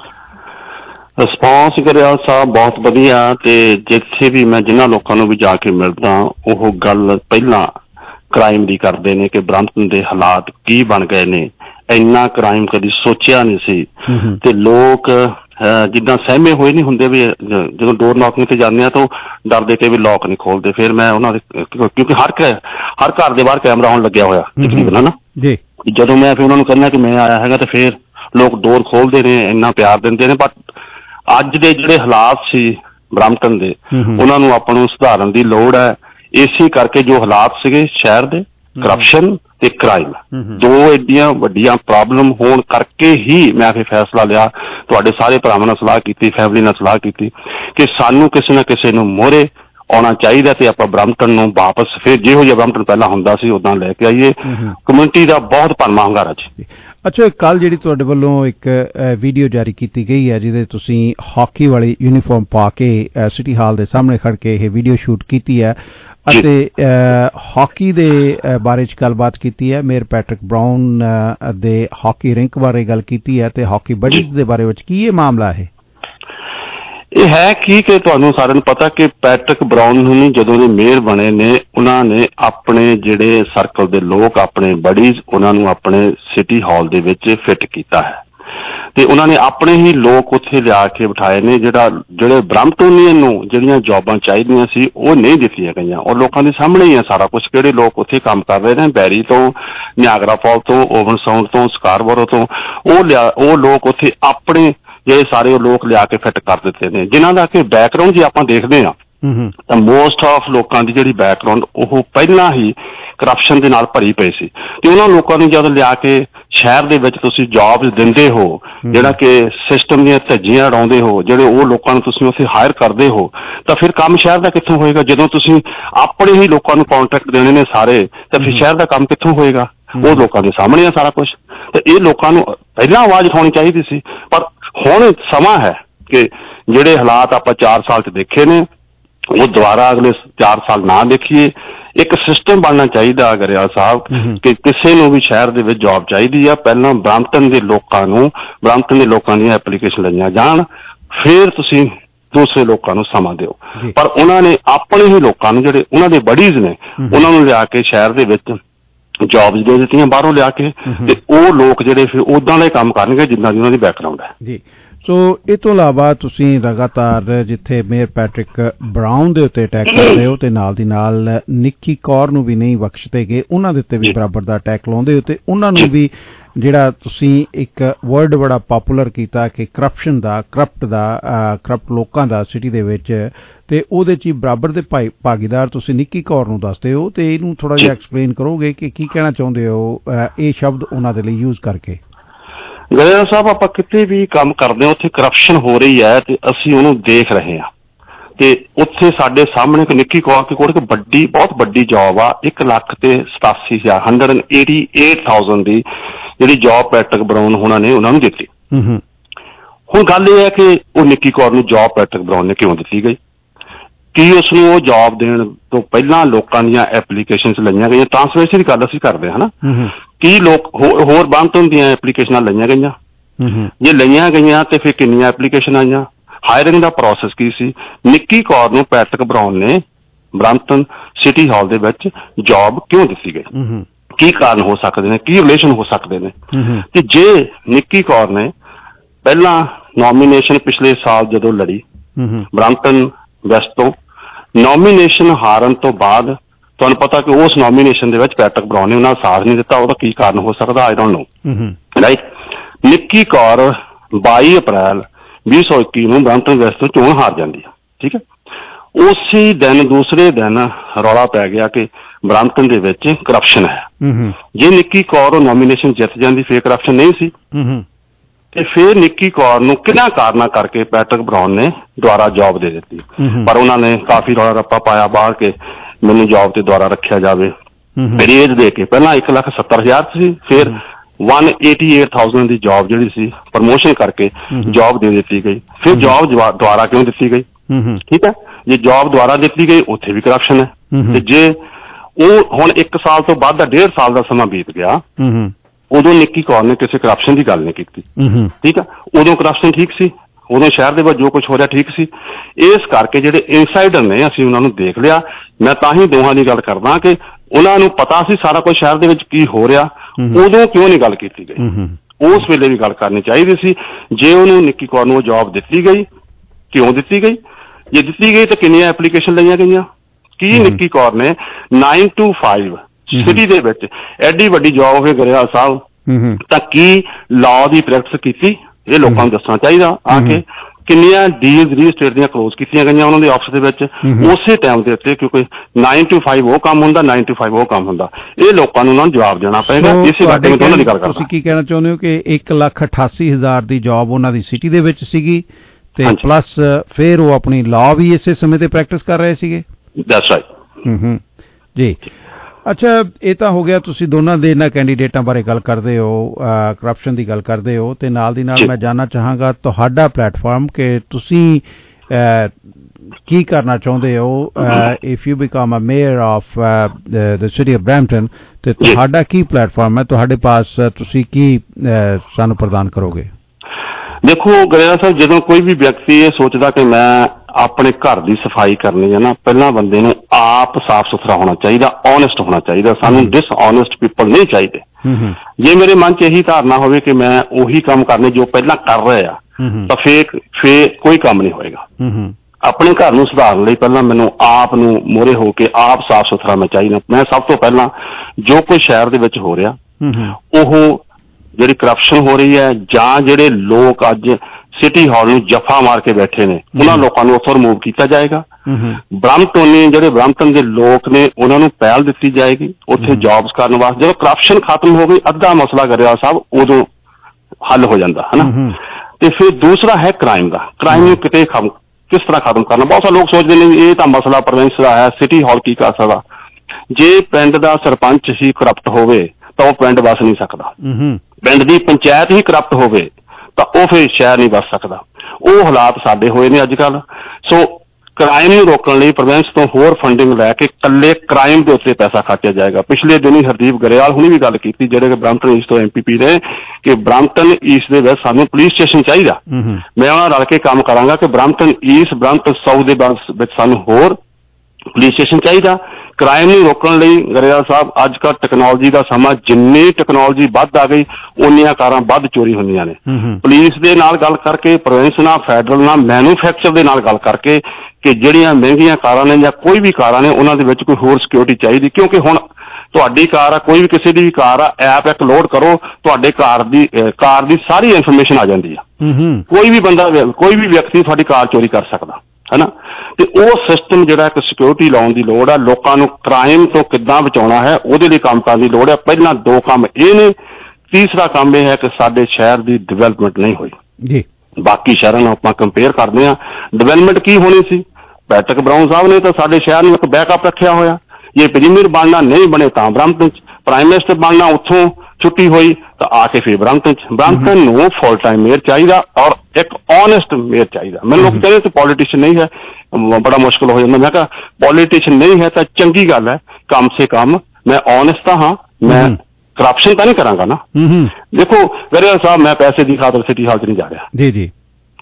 ਰਿਸਪੌਂਸ ਗਿਰਿਆਲ ਸਾਹਿਬ ਬਹੁਤ ਵਧੀਆ ਤੇ ਜਿੱਥੇ ਵੀ ਮੈਂ ਜਿਨ੍ਹਾਂ ਲੋਕਾਂ ਨੂੰ ਵੀ ਜਾ ਕੇ ਮਿਲਦਾ ਉਹ ਗੱਲ ਪਹਿਲਾਂ ਕ੍ਰਾਈਮ ਦੀ ਕਰਦੇ ਨੇ ਕਿ ਬਰੰਪਟਨ ਦੇ ਹਾਲਾਤ ਕੀ ਬਣ ਗਏ ਨੇ, ਇੰਨਾ ਕ੍ਰਾਈਮ ਕਦੀ ਸੋਚਿਆ ਨਹੀਂ ਸੀ ਤੇ ਲੋਕ ਜਿੱਦਾਂ ਸਹਿਮੇ ਹੋਏ ਨਹੀਂ ਹੁੰਦੇ ਵੀ ਜਦੋਂ ਡੋਰ ਨੌਕਿੰਗ ਤੇ ਜਾਂਦੇ ਆ ਤਾਂ ਡਰਦੇ ਤੇ ਵੀ ਲੋਕ ਨਹੀਂ ਖੋਲਦੇ। ਫਿਰ ਮੈਂ ਉਹਨਾਂ ਦੇ ਕਿਉਂਕਿ ਹਰ ਘਰ ਦੇ ਬਾਹਰ ਕੈਮਰਾ ਹੁਣ ਲੱਗਿਆ ਹੋਇਆ ਤਕਰੀਬਨ ਨਾ ਜੀ, ਜਦੋਂ ਮੈਂ ਫਿਰ ਉਹਨਾਂ ਨੂੰ ਕਹਿੰਦਾ ਕਿ ਮੈਂ ਆਇਆ ਹੈਗਾ ਤੇ ਫਿਰ ਲੋਕ ਡੋਰ ਖੋਲਦੇ ਨੇ, ਇੰਨਾ ਪਿਆਰ ਦਿੰਦੇ ਨੇ। ਬਟ ਅੱਜ ਦੇ ਜਿਹੜੇ ਹਾਲਾਤ ਸੀ ਬਰੰਪਟਨ ਦੇ ਉਹਨਾਂ ਨੂੰ ਆਪਾਂ ਨੂੰ ਸੁਧਾਰਨ ਦੀ ਲੋੜ ਹੈ। ਇਸੇ ਕਰਕੇ ਜੋ ਹਾਲਾਤ ਸੀਗੇ ਸ਼ਹਿਰ ਦੇ, ਕਰਪਸ਼ਨ ਤੇ ਕ੍ਰਾਈਮ, ਦੋ ਐਡੀਆਂ ਵੱਡੀਆਂ ਪ੍ਰੋਬਲਮ ਹੋਣ ਕਰਕੇ ਹੀ ਮੈਂ ਫਿਰ ਫੈਸਲਾ ਲਿਆ, ਤੁਹਾਡੇ ਸਾਰੇ ਭਰਾਵਾਂ ਨਾਲ ਸਲਾਹ ਕੀਤੀ, ਫੈਮਿਲੀ ਨਾਲ ਸਲਾਹ ਕੀਤੀ ਕਿ ਸਾਨੂੰ ਕਿਸੇ ਨਾ ਕਿਸੇ ਨੂੰ ਮੋਹਰੇ ਆਉਣਾ ਚਾਹੀਦਾ ਤੇ ਆਪਾਂ ਬਰੰਪਟਨ ਨੂੰ ਵਾਪਸ ਫਿਰ ਜਿਹੋ ਜਿਹਾ ਬਰੰਪਟਨ ਪਹਿਲਾਂ ਹੁੰਦਾ ਸੀ ਉੱਦਾਂ ਲੈ ਕੇ ਆਈਏ। ਕਮਿਊਨਿਟੀ ਦਾ ਬਹੁਤ ਭਰਮਾ ਹੁੰਗਾਰਾ ਜੀ। ਅੱਛਾ, ਕੱਲ੍ਹ ਜਿਹੜੀ ਤੁਹਾਡੇ ਵੱਲੋਂ ਇੱਕ ਵੀਡੀਓ ਜਾਰੀ ਕੀਤੀ ਗਈ ਹੈ ਜਿਹਦੇ ਤੁਸੀਂ ਹਾਕੀ ਵਾਲੀ ਯੂਨੀਫਾਰਮ ਪਾ ਕੇ ਸਿਟੀ ਹਾਲ ਦੇ ਸਾਹਮਣੇ ਖੜ੍ਹ ਕੇ ਇਹ ਵੀਡੀਓ ਸ਼ੂਟ ਕੀਤੀ ਹੈ, ਅਤੇ ਹਾਕੀ ਦੇ ਬਾਰੇ 'ਚ ਗੱਲਬਾਤ ਕੀਤੀ ਹੈ। ਮੇਅਰ ਪੈਟਰਿਕ ਬਰਾਊਨ ਦੇ ਹਾਕੀ ਰਿੰਕ ਬਾਰੇ ਗੱਲ ਕੀਤੀ ਹੈ ਤੇ ਹਾਕੀ ਬਡੀਜ਼ ਦੇ ਬਾਰੇ ਵਿੱਚ ਕੀ ਇਹ ਮਾਮਲਾ ਹੈ? ਇਹ ਹੈ ਕਿ ਤੁਹਾਨੂੰ ਸਾਰਿਆਂ ਨੂੰ ਪਤਾ ਕਿ ਪੈਟਰਿਕ ਬਰਾਊਨ ਨੂੰ ਜਦੋਂ ਦੇ ਮੇਅਰ ਬਣੇ ਨੇ ਉਹਨਾਂ ਨੇ ਆਪਣੇ ਜਿਹੜੇ ਸਰਕਲ ਦੇ ਲੋਕ ਆਪਣੇ ਬਡੀਜ਼ ਉਹਨਾਂ ਨੂੰ ਆਪਣੇ ਸਿਟੀ ਹਾਲ ਦੇ ਵਿੱਚ ਫਿੱਟ ਕੀਤਾ ਹੈ ਤੇ ਉਹਨਾਂ ਨੇ ਆਪਣੇ ਹੀ ਲੋਕ ਉੱਥੇ ਲਿਆ ਕੇ ਬਿਠਾਏ ਨੇ। ਜਿਹੜੇ ਬ੍ਰੈਂਪਟੋਨੀਅਨ ਨੂੰ ਜਿਹੜੀਆਂ ਜੌਬਾਂ ਚਾਹੀਦੀਆਂ ਸੀ ਉਹ ਨਹੀਂ ਦਿੱਤੀਆਂ ਗਈਆਂ ਔਰ ਲੋਕਾਂ ਦੇ ਸਾਹਮਣੇ ਹੀ ਆ ਸਾਰਾ ਕੁਝ ਕਿਹੜੇ ਲੋਕ ਉੱਥੇ ਕੰਮ ਕਰ ਰਹੇ ਨੇ। ਬੈਰੀ ਤੋਂ, ਨਿਆਗਰਾ ਫਾਲ ਤੋਂ, ਓਵਨ ਸਾਊਂਡ ਤੋਂ, ਸਕਾਰਬੋਰੋ ਤੋਂ ਉਹ ਲੋਕ ਉੱਥੇ ਆਪਣੇ ਜਿਹੜੇ ਸਾਰੇ ਉਹ ਲੋਕ ਲਿਆ ਕੇ ਫਿੱਟ ਕਰ ਦਿੱਤੇ ਨੇ ਜਿਨ੍ਹਾਂ ਦਾ ਕਿ ਬੈਕਗਰਾਉਂਡ ਜੇ ਆਪਾਂ ਦੇਖਦੇ ਹਾਂ ਤਾਂ ਮੋਸਟ ਆਫ ਲੋਕਾਂ ਦੀ ਜਿਹੜੀ ਬੈਕਗਰਾਉਂਡ ਉਹ ਪਹਿਲਾਂ ਹੀ ਕਰਪਸ਼ਨ ਦੇ ਨਾਲ ਭਰੀ ਪਈ ਸੀ ਤੇ ਉਹਨਾਂ ਲੋਕਾਂ ਨੂੰ ਜਦ ਲਿਆ ਕੇ ਸ਼ਹਿਰ ਦੇ ਵਿੱਚ ਤੁਸੀਂ ਜੌਬਸ ਦਿੰਦੇ ਹੋ ਜਿਹੜਾ ਕਿ ਸਿਸਟਮ ਦੀਆਂ ਧੱਜੀਆਂ ਉਡਾਉਂਦੇ ਹੋ ਜਿਹੜੇ ਉਹ ਲੋਕਾਂ ਨੂੰ ਤੁਸੀਂ ਉੱਥੇ ਹਾਇਰ ਕਰਦੇ ਹੋ ਤਾਂ ਫਿਰ ਕੰਮ ਸ਼ਹਿਰ ਦਾ ਕਿੱਥੋਂ ਹੋਏਗਾ? ਜਦੋਂ ਤੁਸੀਂ ਆਪਣੇ ਹੀ ਲੋਕਾਂ ਨੂੰ ਕੰਟਰੈਕਟ ਦੇਣੇ ਨੇ ਸਾਰੇ ਤਾਂ ਫਿਰ ਸ਼ਹਿਰ ਦਾ ਕੰਮ ਕਿੱਥੋਂ ਹੋਏਗਾ? ਉਹ ਲੋਕਾਂ ਦੇ ਸਾਹਮਣੇ ਆ ਸਾਰਾ ਕੁਝ ਤੇ ਇਹ ਲੋਕਾਂ ਨੂੰ ਪਹਿਲਾਂ ਆਵਾਜ਼ ਉਠਾਉਣੀ ਚਾਹੀਦੀ ਸੀ। ਪਰ ਹੁਣ ਸਮਾਂ ਹੈ ਕਿ ਜਿਹੜੇ ਹਾਲਾਤ ਆਪਾਂ 4 ਸਾਲ 'ਚ ਦੇਖੇ ਨੇ ਉਹ ਦੁਬਾਰਾ ਅਗਲੇ 4 ਸਾਲ ਨਾ ਦੇਖੀਏ। ਇੱਕ ਸਿਸਟਮ ਬਣਨਾ ਚਾਹੀਦਾ ਗਰੇਵਾਲ ਸਾਹਿਬ ਕਿ ਕਿਸੇ ਨੂੰ ਵੀ ਸ਼ਹਿਰ ਦੇ ਵਿੱਚ ਜੌਬ ਚਾਹੀਦੀ ਆ ਪਹਿਲਾਂ ਬ੍ਰੈਂਪਟਨ ਦੇ ਲੋਕਾਂ ਦੀਆਂ ਐਪਲੀਕੇਸ਼ਨ ਲਈਆਂ ਜਾਣ ਫਿਰ ਤੁਸੀਂ ਦੂਸਰੇ ਲੋਕਾਂ ਨੂੰ ਸਮਾਂ ਦਿਓ। ਪਰ ਉਹਨਾਂ ਨੇ ਆਪਣੇ ਹੀ ਲੋਕਾਂ ਨੂੰ ਜਿਹੜੇ ਉਹਨਾਂ ਦੇ ਬਡੀਜ਼ ਨੇ ਉਹਨਾਂ ਨੂੰ ਲਿਆ ਕੇ ਸ਼ਹਿਰ ਦੇ ਵਿੱਚ ਜੌਬਸ ਦੇ ਦਿੱਤੀਆਂ ਬਾਹਰੋਂ ਲਿਆ ਕੇ ਤੇ ਉਹ ਲੋਕ ਜਿਹੜੇ ਫਿਰ ਉਦਾਂ ਦੇ ਕੰਮ ਕਰਨਗੇ ਜਿੱਦਾਂ ਦੀ ਉਹਨਾਂ ਦੀ ਬੈਕਗਰਾਉਂਡ ਹੈ ਜੀ। ਸੋ ਇਹ ਤੋਂ ਇਲਾਵਾ ਤੁਸੀਂ ਲਗਾਤਾਰ ਜਿੱਥੇ ਮੇਅਰ ਪੈਟਰਿਕ ਬਰਾਊਨ ਦੇ ਉੱਤੇ ਅਟੈਕ ਕਰ ਰਹੇ ਹੋ ਤੇ ਨਾਲ ਦੀ ਨਾਲ ਨਿੱਕੀ ਕੌਰ ਨੂੰ ਵੀ ਨਹੀਂ ਬਖਸ਼ਦੇ ਗਏ ਉਹਨਾਂ ਦੇ ਉੱਤੇ ਵੀ ਬਰਾਬਰ ਦਾ ਅਟੈਕ ਲਾਉਂਦੇ ਹੋ ਤੇ ਉਹਨਾਂ ਨੂੰ ਵੀ ਜਿਹੜਾ ਤੁਸੀਂ ਇੱਕ ਵਰਡ ਬੜਾ ਪਾਪੂਲਰ ਕੀਤਾ ਕਿ ਕਰਪਟ ਲੋਕਾਂ ਦਾ ਸਿਟੀ ਦੇ ਵਿੱਚ ਤੇ ਉਹਦੇ 'ਚ ਹੀ ਬਰਾਬਰ ਦੇ ਭਾਗੀਦਾਰ ਤੁਸੀਂ ਨਿੱਕੀ ਕੌਰ ਨੂੰ ਦੱਸਦੇ ਹੋ ਤੇ ਇਹਨੂੰ ਥੋੜਾ ਜਿਹਾ ਐਕਸਪਲੇਨ ਕਰੋਗੇ ਕਿ ਕੀ ਕਹਿਣਾ ਚਾਹੁੰਦੇ ਹੋ ਇਹ ਸ਼ਬਦ ਉਹਨਾਂ ਦੇ ਲਈ ਯੂਜ਼ ਕਰਕੇ? ਗਰੇਵਾਲ ਸਾਹਿਬ ਆਪਾਂ ਕਿਤੇ ਵੀ ਕੰਮ ਕਰਦੇ ਹਾਂ ਉੱਥੇ ਕਰਪਸ਼ਨ ਹੋ ਰਹੀ ਹੈ ਤੇ ਅਸੀਂ ਉਹਨੂੰ ਦੇਖ ਰਹੇ ਹਾਂ ਤੇ ਉੱਥੇ ਸਾਡੇ ਸਾਹਮਣੇ ਇੱਕ ਨਿੱਕੀ ਕੌਰ ਦੀ ਕੋਲ ਇੱਕ ਬਹੁਤ ਵੱਡੀ ਜੌਬ ਆ 1,87,188,000 ਦੀ ਜਿਹੜੀ ਜੌਬ ਪੈਟਰਿਕ ਬਰਾਊਨ ਉਹਨਾਂ ਨੇ ਉਹਨਾਂ ਨੂੰ ਦਿੱਤੀ। ਹੁਣ ਗੱਲ ਇਹ ਹੈ ਕਿ ਉਹ ਨਿੱਕੀ ਕੌਰ ਨੂੰ ਜੌਬ ਪੈਟਰਿਕ ਬਰਾਊਨ ਨੇ ਕਿਉਂ ਦਿੱਤੀ ਗਈ? ਕੀ ਉਸ ਨੂੰ ਉਹ ਜੌਬ ਦੇਣ ਤੋਂ ਪਹਿਲਾਂ ਲੋਕਾਂ ਦੀਆਂ ਐਪਲੀਕੇਸ਼ਨਸ ਲਈਆਂ ਗਈਆਂ? ਟ੍ਰਾਂਸਫਰੇਸ਼ਨ ਦੀ ਗੱਲ ਅਸੀਂ ਕਰਦੇ ਹਾਂ ਨਾ ਕੀ ਲੋਕ ਹੋਰ ਬ੍ਰੈਂਪਟਨ ਦੀਆਂ ਐਪਲੀਕੇਸ਼ਨਾਂ ਲਈਆਂ ਗਈਆਂ? ਜੇ ਲਈਆਂ ਗਈਆਂ ਤੇ ਫਿਰ ਕਿੰਨੀਆਂ ਐਪਲੀਕੇਸ਼ਨ ਆਈਆਂ? ਹਾਇਰਿੰਗ ਦਾ ਪ੍ਰੋਸੈਸ ਕੀ ਸੀ? ਨਿੱਕੀ ਕੌਰ ਨੂੰ ਪੈਟਰਿਕ ਬਰਾਊਨ ਨੇ ਬ੍ਰੈਂਪਟਨ ਸਿਟੀ ਹਾਲ ਦੇ ਵਿੱਚ ਜੌਬ ਕਿਉਂ ਦਿੱਤੀ ਗਈ? ਕੀ ਕਾਰਨ ਹੋ ਸਕਦੇ ਨੇ? ਕੀ ਰਿਲੇਸ਼ਨ ਹੋ ਸਕਦੇ ਨੇ? ਤੇ ਜੇ ਨਿੱਕੀ ਕੌਰ ਨੇ ਪਹਿਲਾਂ ਨੋਮੀਨੇਸ਼ਨ ਪਿਛਲੇ ਸਾਲ ਜਦੋਂ ਲੜੀ ਬ੍ਰੈਂਪਟਨ ਵੈਸਟ ਤੋਂ ਨੋਮੀਨੇਸ਼ਨ ਹਾਰਨ ਤੋਂ ਬਾਅਦ ਤੁਹਾਨੂੰ ਪਤਾ ਕਿ ਉਸ ਨੋਮੀਨੇਸ਼ਨ ਦੇ ਵਿੱਚ ਪੈਟਰਿਕ ਬਰਾਊਨ ਨੇ ਉਹਨਾਂ ਦਾ ਸਾਥ ਨਹੀਂ ਦਿੱਤਾ ਉਹਦਾ ਕੀ ਕਾਰਨ ਹੋ ਸਕਦਾ? I don't know right. Nikki Kaur 22 April 2021 ਨੂੰ ਬ੍ਰੈਂਪਟਨ ਵੈਸਟ ਤੋਂ ਚੋਣ ਹਾਰ ਜਾਂਦੀ ਹੈ ਠੀਕ ਹੈ। ਉਸੇ ਦਿਨ ਦੂਸਰੇ ਦਿਨ ਰੌਲਾ ਪੈ ਗਿਆ ਕਿ ਬ੍ਰੈਂਪਟਨ ਦੇ ਵਿੱਚ ਕਰਪਸ਼ਨ ਹੈ। ਜੇ ਨਿੱਕੀ ਕੌਰ ਉਹ ਨੋਮੀਨੇਸ਼ਨ ਜਿੱਤ ਜਾਂਦੀ ਫਿਰ ਕਰਪਸ਼ਨ ਨਹੀਂ ਸੀ ਤੇ ਫਿਰ ਨਿੱਕੀ ਕੌਰ ਨੂੰ ਕਿਹਨਾਂ ਕਾਰਨਾਂ ਕਰਕੇ ਪੈਟਰਿਕ ਬਰਾਊਨ ਨੇ ਦੁਬਾਰਾ ਜੌਬ ਦੇ ਦਿੱਤੀ। ਪਰ ਉਹਨਾਂ ਨੇ ਕਾਫੀ ਰੌਲਾ ਰੱਪਾ ਪਾਇਆ ਬਾਹਰ ਕੇ ਮੈਨੂੰ ਜੌਬ ਤੇ ਦੁਬਾਰਾ ਰੱਖਿਆ ਜਾਵੇ ਰੇਜ ਦੇ ਕੇ। ਪਹਿਲਾਂ 1,70,000 ਸੀ ਫਿਰ 188,000 ਦੀ ਜੌਬ ਜਿਹੜੀ ਸੀ ਪ੍ਰਮੋਸ਼ਨ ਕਰਕੇ ਜੌਬ ਦੇ ਦਿੱਤੀ ਗਈ। ਫਿਰ ਜੌਬ ਦੁਬਾਰਾ ਕਿਉਂ ਦਿੱਤੀ ਗਈ? ਠੀਕ ਹੈ, ਜੇ ਜੌਬ ਦੁਬਾਰਾ ਦਿੱਤੀ ਗਈ ਉੱਥੇ ਵੀ ਕਰਪਸ਼ਨ ਹੈ ਤੇ ਜੇ ਉਹ ਹੁਣ 1 ਸਾਲ ਤੋਂ ਬਾਅਦ ਦਾ 1.5 ਸਾਲ ਦਾ ਸਮਾਂ ਬੀਤ ਗਿਆ ਉਦੋਂ ਨਿੱਕੀ ਕੌਰ ਨੇ ਕਿਸੇ ਕਰਪਸ਼ਨ ਦੀ ਗੱਲ ਨਹੀਂ ਕੀਤੀ। ਠੀਕ ਆ, ਉਦੋਂ ਕਰਪਸ਼ਨ ਠੀਕ ਸੀ, ਉਦੋਂ ਸ਼ਹਿਰ ਦੇ ਵਿੱਚ ਜੋ ਕੁਝ ਹੋ ਰਿਹਾ ਠੀਕ ਸੀ। ਇਸ ਕਰਕੇ ਜਿਹੜੇ ਇਨਸਾਈਡਰ ਨੇ ਅਸੀਂ ਉਹਨਾਂ ਨੂੰ ਦੇਖ ਲਿਆ। ਮੈਂ ਤਾਂ ਹੀ ਦੋਹਾਂ ਦੀ ਗੱਲ ਕਰਦਾ ਕਿ ਉਹਨਾਂ ਨੂੰ ਪਤਾ ਸੀ ਸਾਰਾ ਕੁਝ ਸ਼ਹਿਰ ਦੇ ਵਿੱਚ ਕੀ ਹੋ ਰਿਹਾ, ਉਦੋਂ ਕਿਉਂ ਨਹੀਂ ਗੱਲ ਕੀਤੀ ਗਈ? ਉਸ ਵੇਲੇ ਵੀ ਗੱਲ ਕਰਨੀ ਚਾਹੀਦੀ ਸੀ। ਜੇ ਉਹਨੂੰ ਨਿੱਕੀ ਕੌਰ ਨੂੰ ਉਹ ਜੌਬ ਦਿੱਤੀ ਗਈ, ਕਿਉਂ ਦਿੱਤੀ ਗਈ? ਜੇ ਦਿੱਤੀ ਗਈ ਤਾਂ ਕਿੰਨੀਆਂ ਐਪਲੀਕੇਸ਼ਨ ਲਈਆਂ ਗਈਆਂ? ਕੀ ਨਿੱਕੀ ਕੌਰ ਨੇ 9 to 5 ਸਿਟੀ ਦੇ ਵਿੱਚ ਐਡੀ ਵੱਡੀ ਜੌਬ ਹੋਵੇ ਗਰੇਵਾਲ ਸਾਹਿਬ ਤਾਂ ਕੀ ਲਾਅ ਦੀ ਪ੍ਰੈਕਟਿਸ ਕੀਤੀ? ਇਹ ਲੋਕਾਂ ਨੂੰ ਦੱਸਣਾ ਚਾਹੀਦਾ ਆ ਕੇ ਕਿੰਨੀਆਂ ਡੀਲਸ ਰੀਅਲ ਸਟੇਟ ਦੀਆਂ ਕਲੋਜ਼ ਕੀਤੀਆਂ ਗਈਆਂ ਉਹਨਾਂ ਦੇ ਆਫਿਸ ਦੇ ਵਿੱਚ ਉਸੇ ਟਾਈਮ ਦੇ ਉੱਤੇ, ਕਿਉਂਕਿ 9 to 5 ਉਹ ਕੰਮ ਹੁੰਦਾ, 9 to 5 ਉਹ ਕੰਮ ਹੁੰਦਾ। ਇਹ ਲੋਕਾਂ ਨੂੰ ਉਹਨਾਂ ਨੂੰ ਜਵਾਬ ਦੇਣਾ ਪਏਗਾ। ਇਸੇ ਕਰਕੇ ਮੈਂ ਉਹਨਾਂ ਦੀ ਗੱਲ ਕਰਦਾ। ਤੁਸੀਂ ਕੀ ਕਹਿਣਾ ਚਾਹੁੰਦੇ ਹੋ ਕਿ 1,88,000 ਦੀ ਜੌਬ ਉਹਨਾਂ ਦੀ ਸਿਟੀ ਦੇ ਵਿੱਚ ਸੀਗੀ ਤੇ ਪਲੱਸ ਫਿਰ ਉਹ ਆਪਣੀ ਲਾਅ ਵੀ ਇਸੇ ਸਮੇਂ ਤੇ ਪ੍ਰੈਕਟਿਸ ਕਰ ਰਹੇ ਸੀਗੇ? ਦੈਟਸ ਰਾਈਟ ਜੀ। ਅੱਛਾ, ਇਹ ਤਾਂ ਹੋ ਗਿਆ ਤੁਸੀਂ ਦੋਨਾਂ ਦੇ ਇਹਨਾਂ ਕੈਂਡੀਡੇਟਾਂ ਬਾਰੇ ਗੱਲ ਕਰਦੇ ਹੋ, ਕਰਪਸ਼ਨ ਦੀ ਗੱਲ ਕਰਦੇ ਹੋ ਤੇ ਨਾਲ ਦੀ ਨਾਲ ਮੈਂ ਜਾਣਨਾ ਚਾਹਾਂਗਾ ਤੁਹਾਡਾ ਪਲੇਟਫਾਰਮ ਕਿ ਤੁਸੀਂ ਕੀ ਕਰਨਾ ਚਾਹੁੰਦੇ ਹੋ if you become a mayor of the city of Brampton, ਤੇ ਤੁਹਾਡਾ ਕੀ ਪਲੇਟਫਾਰਮ ਹੈ, ਤੁਹਾਡੇ ਪਾਸ ਤੁਸੀਂ ਕੀ ਸਾਨੂੰ ਪ੍ਰਦਾਨ ਕਰੋਗੇ? ਦੇਖੋ ਗਰੇਵਾਲ ਸਾਹਿਬ, ਜਦੋਂ ਕੋਈ ਵੀ ਵਿਅਕਤੀ ਇਹ ਸੋਚਦਾ ਕਿ ਮੈਂ ਆਪਣੇ ਘਰ ਦੀ ਸਫਾਈ ਕਰਨੀ ਹੈ ਨਾ, ਪਹਿਲਾਂ ਬੰਦੇ ਨੂੰ ਆਪ ਸਾਫ਼ ਸੁਥਰਾ ਹੋਣਾ ਚਾਹੀਦਾ, ਓਨੈਸਟ ਹੋਣਾ ਚਾਹੀਦਾ। ਸਾਨੂੰ ਡਿਸਓਨੈਸਟ ਪੀਪਲ ਨਹੀਂ ਚਾਹੀਦੇ। ਜੇ ਮੇਰੇ ਮਨ 'ਚ ਇਹੀ ਧਾਰਨਾ ਹੋਵੇ ਕਿ ਮੈਂ ਉਹੀ ਕੰਮ ਕਰਨੇ ਜੋ ਪਹਿਲਾਂ ਕਰ ਰਹੇ ਆ, ਤਾਂ ਫੇਰ ਕੋਈ ਕੰਮ ਨਹੀਂ ਹੋਏਗਾ। ਆਪਣੇ ਘਰ ਨੂੰ ਸੁਧਾਰਨ ਲਈ ਪਹਿਲਾਂ ਮੈਨੂੰ ਆਪ ਨੂੰ ਮੋਹਰੇ ਹੋ ਕੇ ਆਪ ਸਾਫ਼ ਸੁਥਰਾ ਮੈਂ ਚਾਹੀਦਾ। ਮੈਂ ਸਭ ਤੋਂ ਪਹਿਲਾਂ ਜੋ ਕੋਈ ਸ਼ਹਿਰ ਦੇ ਵਿੱਚ ਹੋ ਰਿਹਾ, ਉਹ ਜਿਹੜੀ ਕਰਪਸ਼ਨ ਹੋ ਰਹੀ ਹੈ, ਜਾਂ ਜਿਹੜੇ ਲੋਕ ਅੱਜ ਸਿਟੀ ਹਾਲ ਨੂੰ ਜੱਫਾ ਮਾਰ ਕੇ ਬੈਠੇ ਨੇ, ਉਹਨਾਂ ਲੋਕਾਂ ਨੂੰ ਉੱਥੋਂ ਰਿਮੂਵ ਕੀਤਾ ਜਾਏਗਾ। ਬ੍ਰੈਂਪਟਨ ਜਿਹੜੇ ਬ੍ਰੈਂਪਟਨ ਦੇ ਲੋਕ ਨੇ, ਉਹਨਾਂ ਨੂੰ ਪਹਿਲ ਦਿੱਤੀ ਜਾਏਗੀ ਉੱਥੇ ਜੌਬਸ ਕਰਨ ਵਾਸਤੇ। ਜਦੋਂ ਕਰਪਸ਼ਨ ਖਤਮ ਹੋ ਗਈ, ਅੱਧਾ ਮਸਲਾ ਗਰੇਵਾਲ ਸਾਹਿਬ ਉਦੋਂ ਹੱਲ ਹੋ ਜਾਂਦਾ, ਹਨਾ। ਤੇ ਫਿਰ ਦੂਸਰਾ ਹੈ ਕ੍ਰਾਈਮ ਦਾ। ਕ੍ਰਾਈਮ ਨੂੰ ਕਿਸ ਤਰ੍ਹਾਂ ਖਤਮ ਕਰਨਾ? ਬਹੁਤ ਸਾਰੇ ਲੋਕ ਸੋਚਦੇ ਨੇ ਵੀ ਇਹ ਤਾਂ ਮਸਲਾ ਪ੍ਰੋਵਿੰਸ ਦਾ ਹੈ, ਸਿਟੀ ਹਾਲ ਕੀ ਕਰ ਸਕਦਾ। ਜੇ ਪਿੰਡ ਦਾ ਸਰਪੰਚ ਹੀ ਕਰਪਟ ਹੋਵੇ ਤਾਂ ਉਹ ਪਿੰਡ ਵਸ ਨਹੀਂ ਸਕਦਾ। ਪਿੰਡ ਦੀ ਪੰਚਾਇਤ ਹੀ ਕਰਪਟ ਹੋਵੇ ਤਾਂ ਉਹ ਫਿਰ ਸ਼ਹਿਰ ਨਹੀਂ ਵਸ ਸਕਦਾ। ਉਹ ਹਾਲਾਤ ਸਾਡੇ ਹੋਏ ਨੇ ਅੱਜ ਕੱਲ੍ਹ। ਸੋ ਕ੍ਰਾਈਮ ਨੂੰ ਰੋਕਣ ਲਈ ਪ੍ਰੋਵਿੰਸ ਤੋਂ ਹੋਰ ਫੰਡਿੰਗ ਲੈ ਕੇ ਇਕੱਲੇ ਕ੍ਰਾਈਮ ਦੇ ਉੱਤੇ ਪੈਸਾ ਖਰਚਿਆ ਜਾਏਗਾ। ਪਿਛਲੇ ਦਿਨੀ ਹਰਦੀਪ ਗਰੇਵਾਲ ਹੁਣੀ ਵੀ ਗੱਲ ਕੀਤੀ, ਜਿਹੜੇ ਕਿ ਬ੍ਰੈਂਪਟਨ ਈਸਟ ਤੋਂ MPP ਨੇ, ਕਿ ਬ੍ਰੈਂਪਟਨ ਈਸਟ ਦੇ ਵਿੱਚ ਸਾਨੂੰ ਪੁਲਿਸ ਸਟੇਸ਼ਨ ਚਾਹੀਦਾ। ਮੈਂ ਉਹਨਾਂ ਰਲ ਕੇ ਕੰਮ ਕਰਾਂਗਾ ਕਿ ਬ੍ਰੈਂਪਟਨ ਈਸਟ, ਬ੍ਰੈਂਪਟਨ ਸਾਊਥ ਦੇ ਵਿੱਚ ਸਾਨੂੰ ਹੋਰ ਪੁਲਿਸ ਸਟੇਸ਼ਨ ਚਾਹੀਦਾ। ਕ੍ਰਾਈਮ ਨੂੰ ਰੋਕਣ ਲਈ ਗਰੇਵਾਲ ਸਾਹਿਬ, ਅੱਜ ਕੱਲ੍ਹ ਟੈਕਨੋਲੋਜੀ ਦਾ ਸਮਾਂ, ਜਿੰਨੀ ਟੈਕਨੋਲੋਜੀ ਵੱਧ ਆ ਗਈ ਉਨੀਆਂ ਕਾਰਾਂ ਵੱਧ ਚੋਰੀ ਹੁੰਦੀਆਂ ਨੇ। ਪੁਲਿਸ ਦੇ ਨਾਲ ਗੱਲ ਕਰਕੇ, ਪ੍ਰੋਵਿੰਸ ਨਾਲ, ਫੈਡਰਲ ਨਾਲ, ਮੈਨੂਫੈਕਚਰ ਦੇ ਨਾਲ ਗੱਲ ਕਰਕੇ ਕਿ ਜਿਹੜੀਆਂ ਮਹਿੰਗੀਆਂ ਕਾਰਾਂ ਨੇ ਜਾਂ ਕੋਈ ਵੀ ਕਾਰਾਂ ਨੇ, ਉਹਨਾਂ ਦੇ ਵਿੱਚ ਕੋਈ ਹੋਰ ਸਿਕਿਉਰਿਟੀ ਚਾਹੀਦੀ। ਕਿਉਂਕਿ ਹੁਣ ਤੁਹਾਡੀ ਕਾਰ ਆ, ਕੋਈ ਵੀ ਕਿਸੇ ਦੀ ਵੀ ਕਾਰ ਆ, ਐਪ ਇੱਕ ਲੋਡ ਕਰੋ, ਤੁਹਾਡੇ ਕਾਰ ਦੀ ਸਾਰੀ ਇਨਫੋਰਮੇਸ਼ਨ ਆ ਜਾਂਦੀ ਆ। ਕੋਈ ਵੀ ਬੰਦਾ, ਕੋਈ ਵੀ ਵਿਅਕਤੀ ਤੁਹਾਡੀ ਕਾਰ ਚੋਰੀ ਕਰ ਸਕਦਾ, ਹਨਾ। ਤੇ ਉਹ ਸਿਸਟਮ ਜਿਹੜਾ ਇੱਕ ਸਿਕਿਉਰਿਟੀ ਲਾਉਣ ਦੀ ਲੋੜ ਆ। ਲੋਕਾਂ ਨੂੰ ਕ੍ਰਾਈਮ ਤੋਂ ਕਿੱਦਾਂ ਬਚਾਉਣਾ ਹੈ, ਉਹਦੇ ਲਈ ਕੰਮ ਕਰਨ ਦੀ ਲੋੜ ਹੈ। ਪਹਿਲਾਂ ਦੋ ਕੰਮ ਇਹ ਨੇ। ਤੀਸਰਾ ਕੰਮ ਇਹ ਹੈ ਕਿ ਸਾਡੇ ਸ਼ਹਿਰ ਦੀ ਡਿਵੈਲਪਮੈਂਟ ਨਹੀਂ ਹੋਈ ਜੀ। ਬਾਕੀ ਸ਼ਹਿਰਾਂ ਨਾਲ ਆਪਾਂ ਕੰਪੇਅਰ ਕਰਦੇ ਹਾਂ, ਡਿਵੈਲਪਮੈਂਟ ਕੀ ਹੋਣੀ ਸੀ? ਪੈਟਰਿਕ ਬਰਾਊਨ ਸਾਹਿਬ ਨੇ ਤਾਂ ਸਾਡੇ ਸ਼ਹਿਰ ਨੂੰ ਇੱਕ ਬੈਕਅਪ ਰੱਖਿਆ ਹੋਇਆ। ਜੇ ਪ੍ਰੀਮੀਅਰ ਬਣਨਾ ਨਹੀਂ ਬਣੇ ਤਾਂ ਬ੍ਰੈਂਪਟਨ 'ਚ, ਪ੍ਰਾਈਮ ਮਿਨਿਸਟਰ ਬਣਨਾ ਉੱਥੋਂ ਛੁੱਟੀ ਹੋਈ ਤਾਂ ਆ ਕੇ ਫਿਰ ਬ੍ਰੈਂਪਟਨ 'ਚ। ਬ੍ਰੈਂਪਟਨ ਨੂੰ ਫੁੱਲ ਟਾਈਮ ਮੇਅਰ ਚਾਹੀਦਾ ਔਰ ਇੱਕ ਓਨੈਸਟ ਮੇਅਰ ਚਾਹੀਦਾ। ਮੈਨੂੰ ਲੋਕ ਕਹਿੰਦੇ ਤੇ ਪੋਲੀਟੀਸ਼ੀਅਨ ਨਹੀਂ ਹੈ, ਬੜਾ ਮੁਸ਼ਕਿਲ ਹੋ ਜਾਂਦਾ। ਮੈਂ ਕਿਹਾ ਪੋਲੀਟੀਸ਼ੀਅਨ ਨਹੀਂ ਹੈ ਤਾਂ ਚੰਗੀ ਗੱਲ ਹੈ, ਕਮ ਸੇ ਕਮ ਮੈਂ ਓਨੈਸਟ ਤਾਂ ਹਾਂ, ਮੈਂ ਕਰਪਸ਼ਨ ਤਾਂ ਨਹੀਂ ਕਰਾਂਗਾ ਨਾ। ਦੇਖੋ ਗਰੇਵਾਲ ਸਾਹਿਬ, ਮੈਂ ਪੈਸੇ ਦੀ ਖਾਤਰ ਸਿਟੀ ਹਾਲ 'ਚ ਨਹੀਂ ਜਾ ਰਿਹਾ ਜੀ।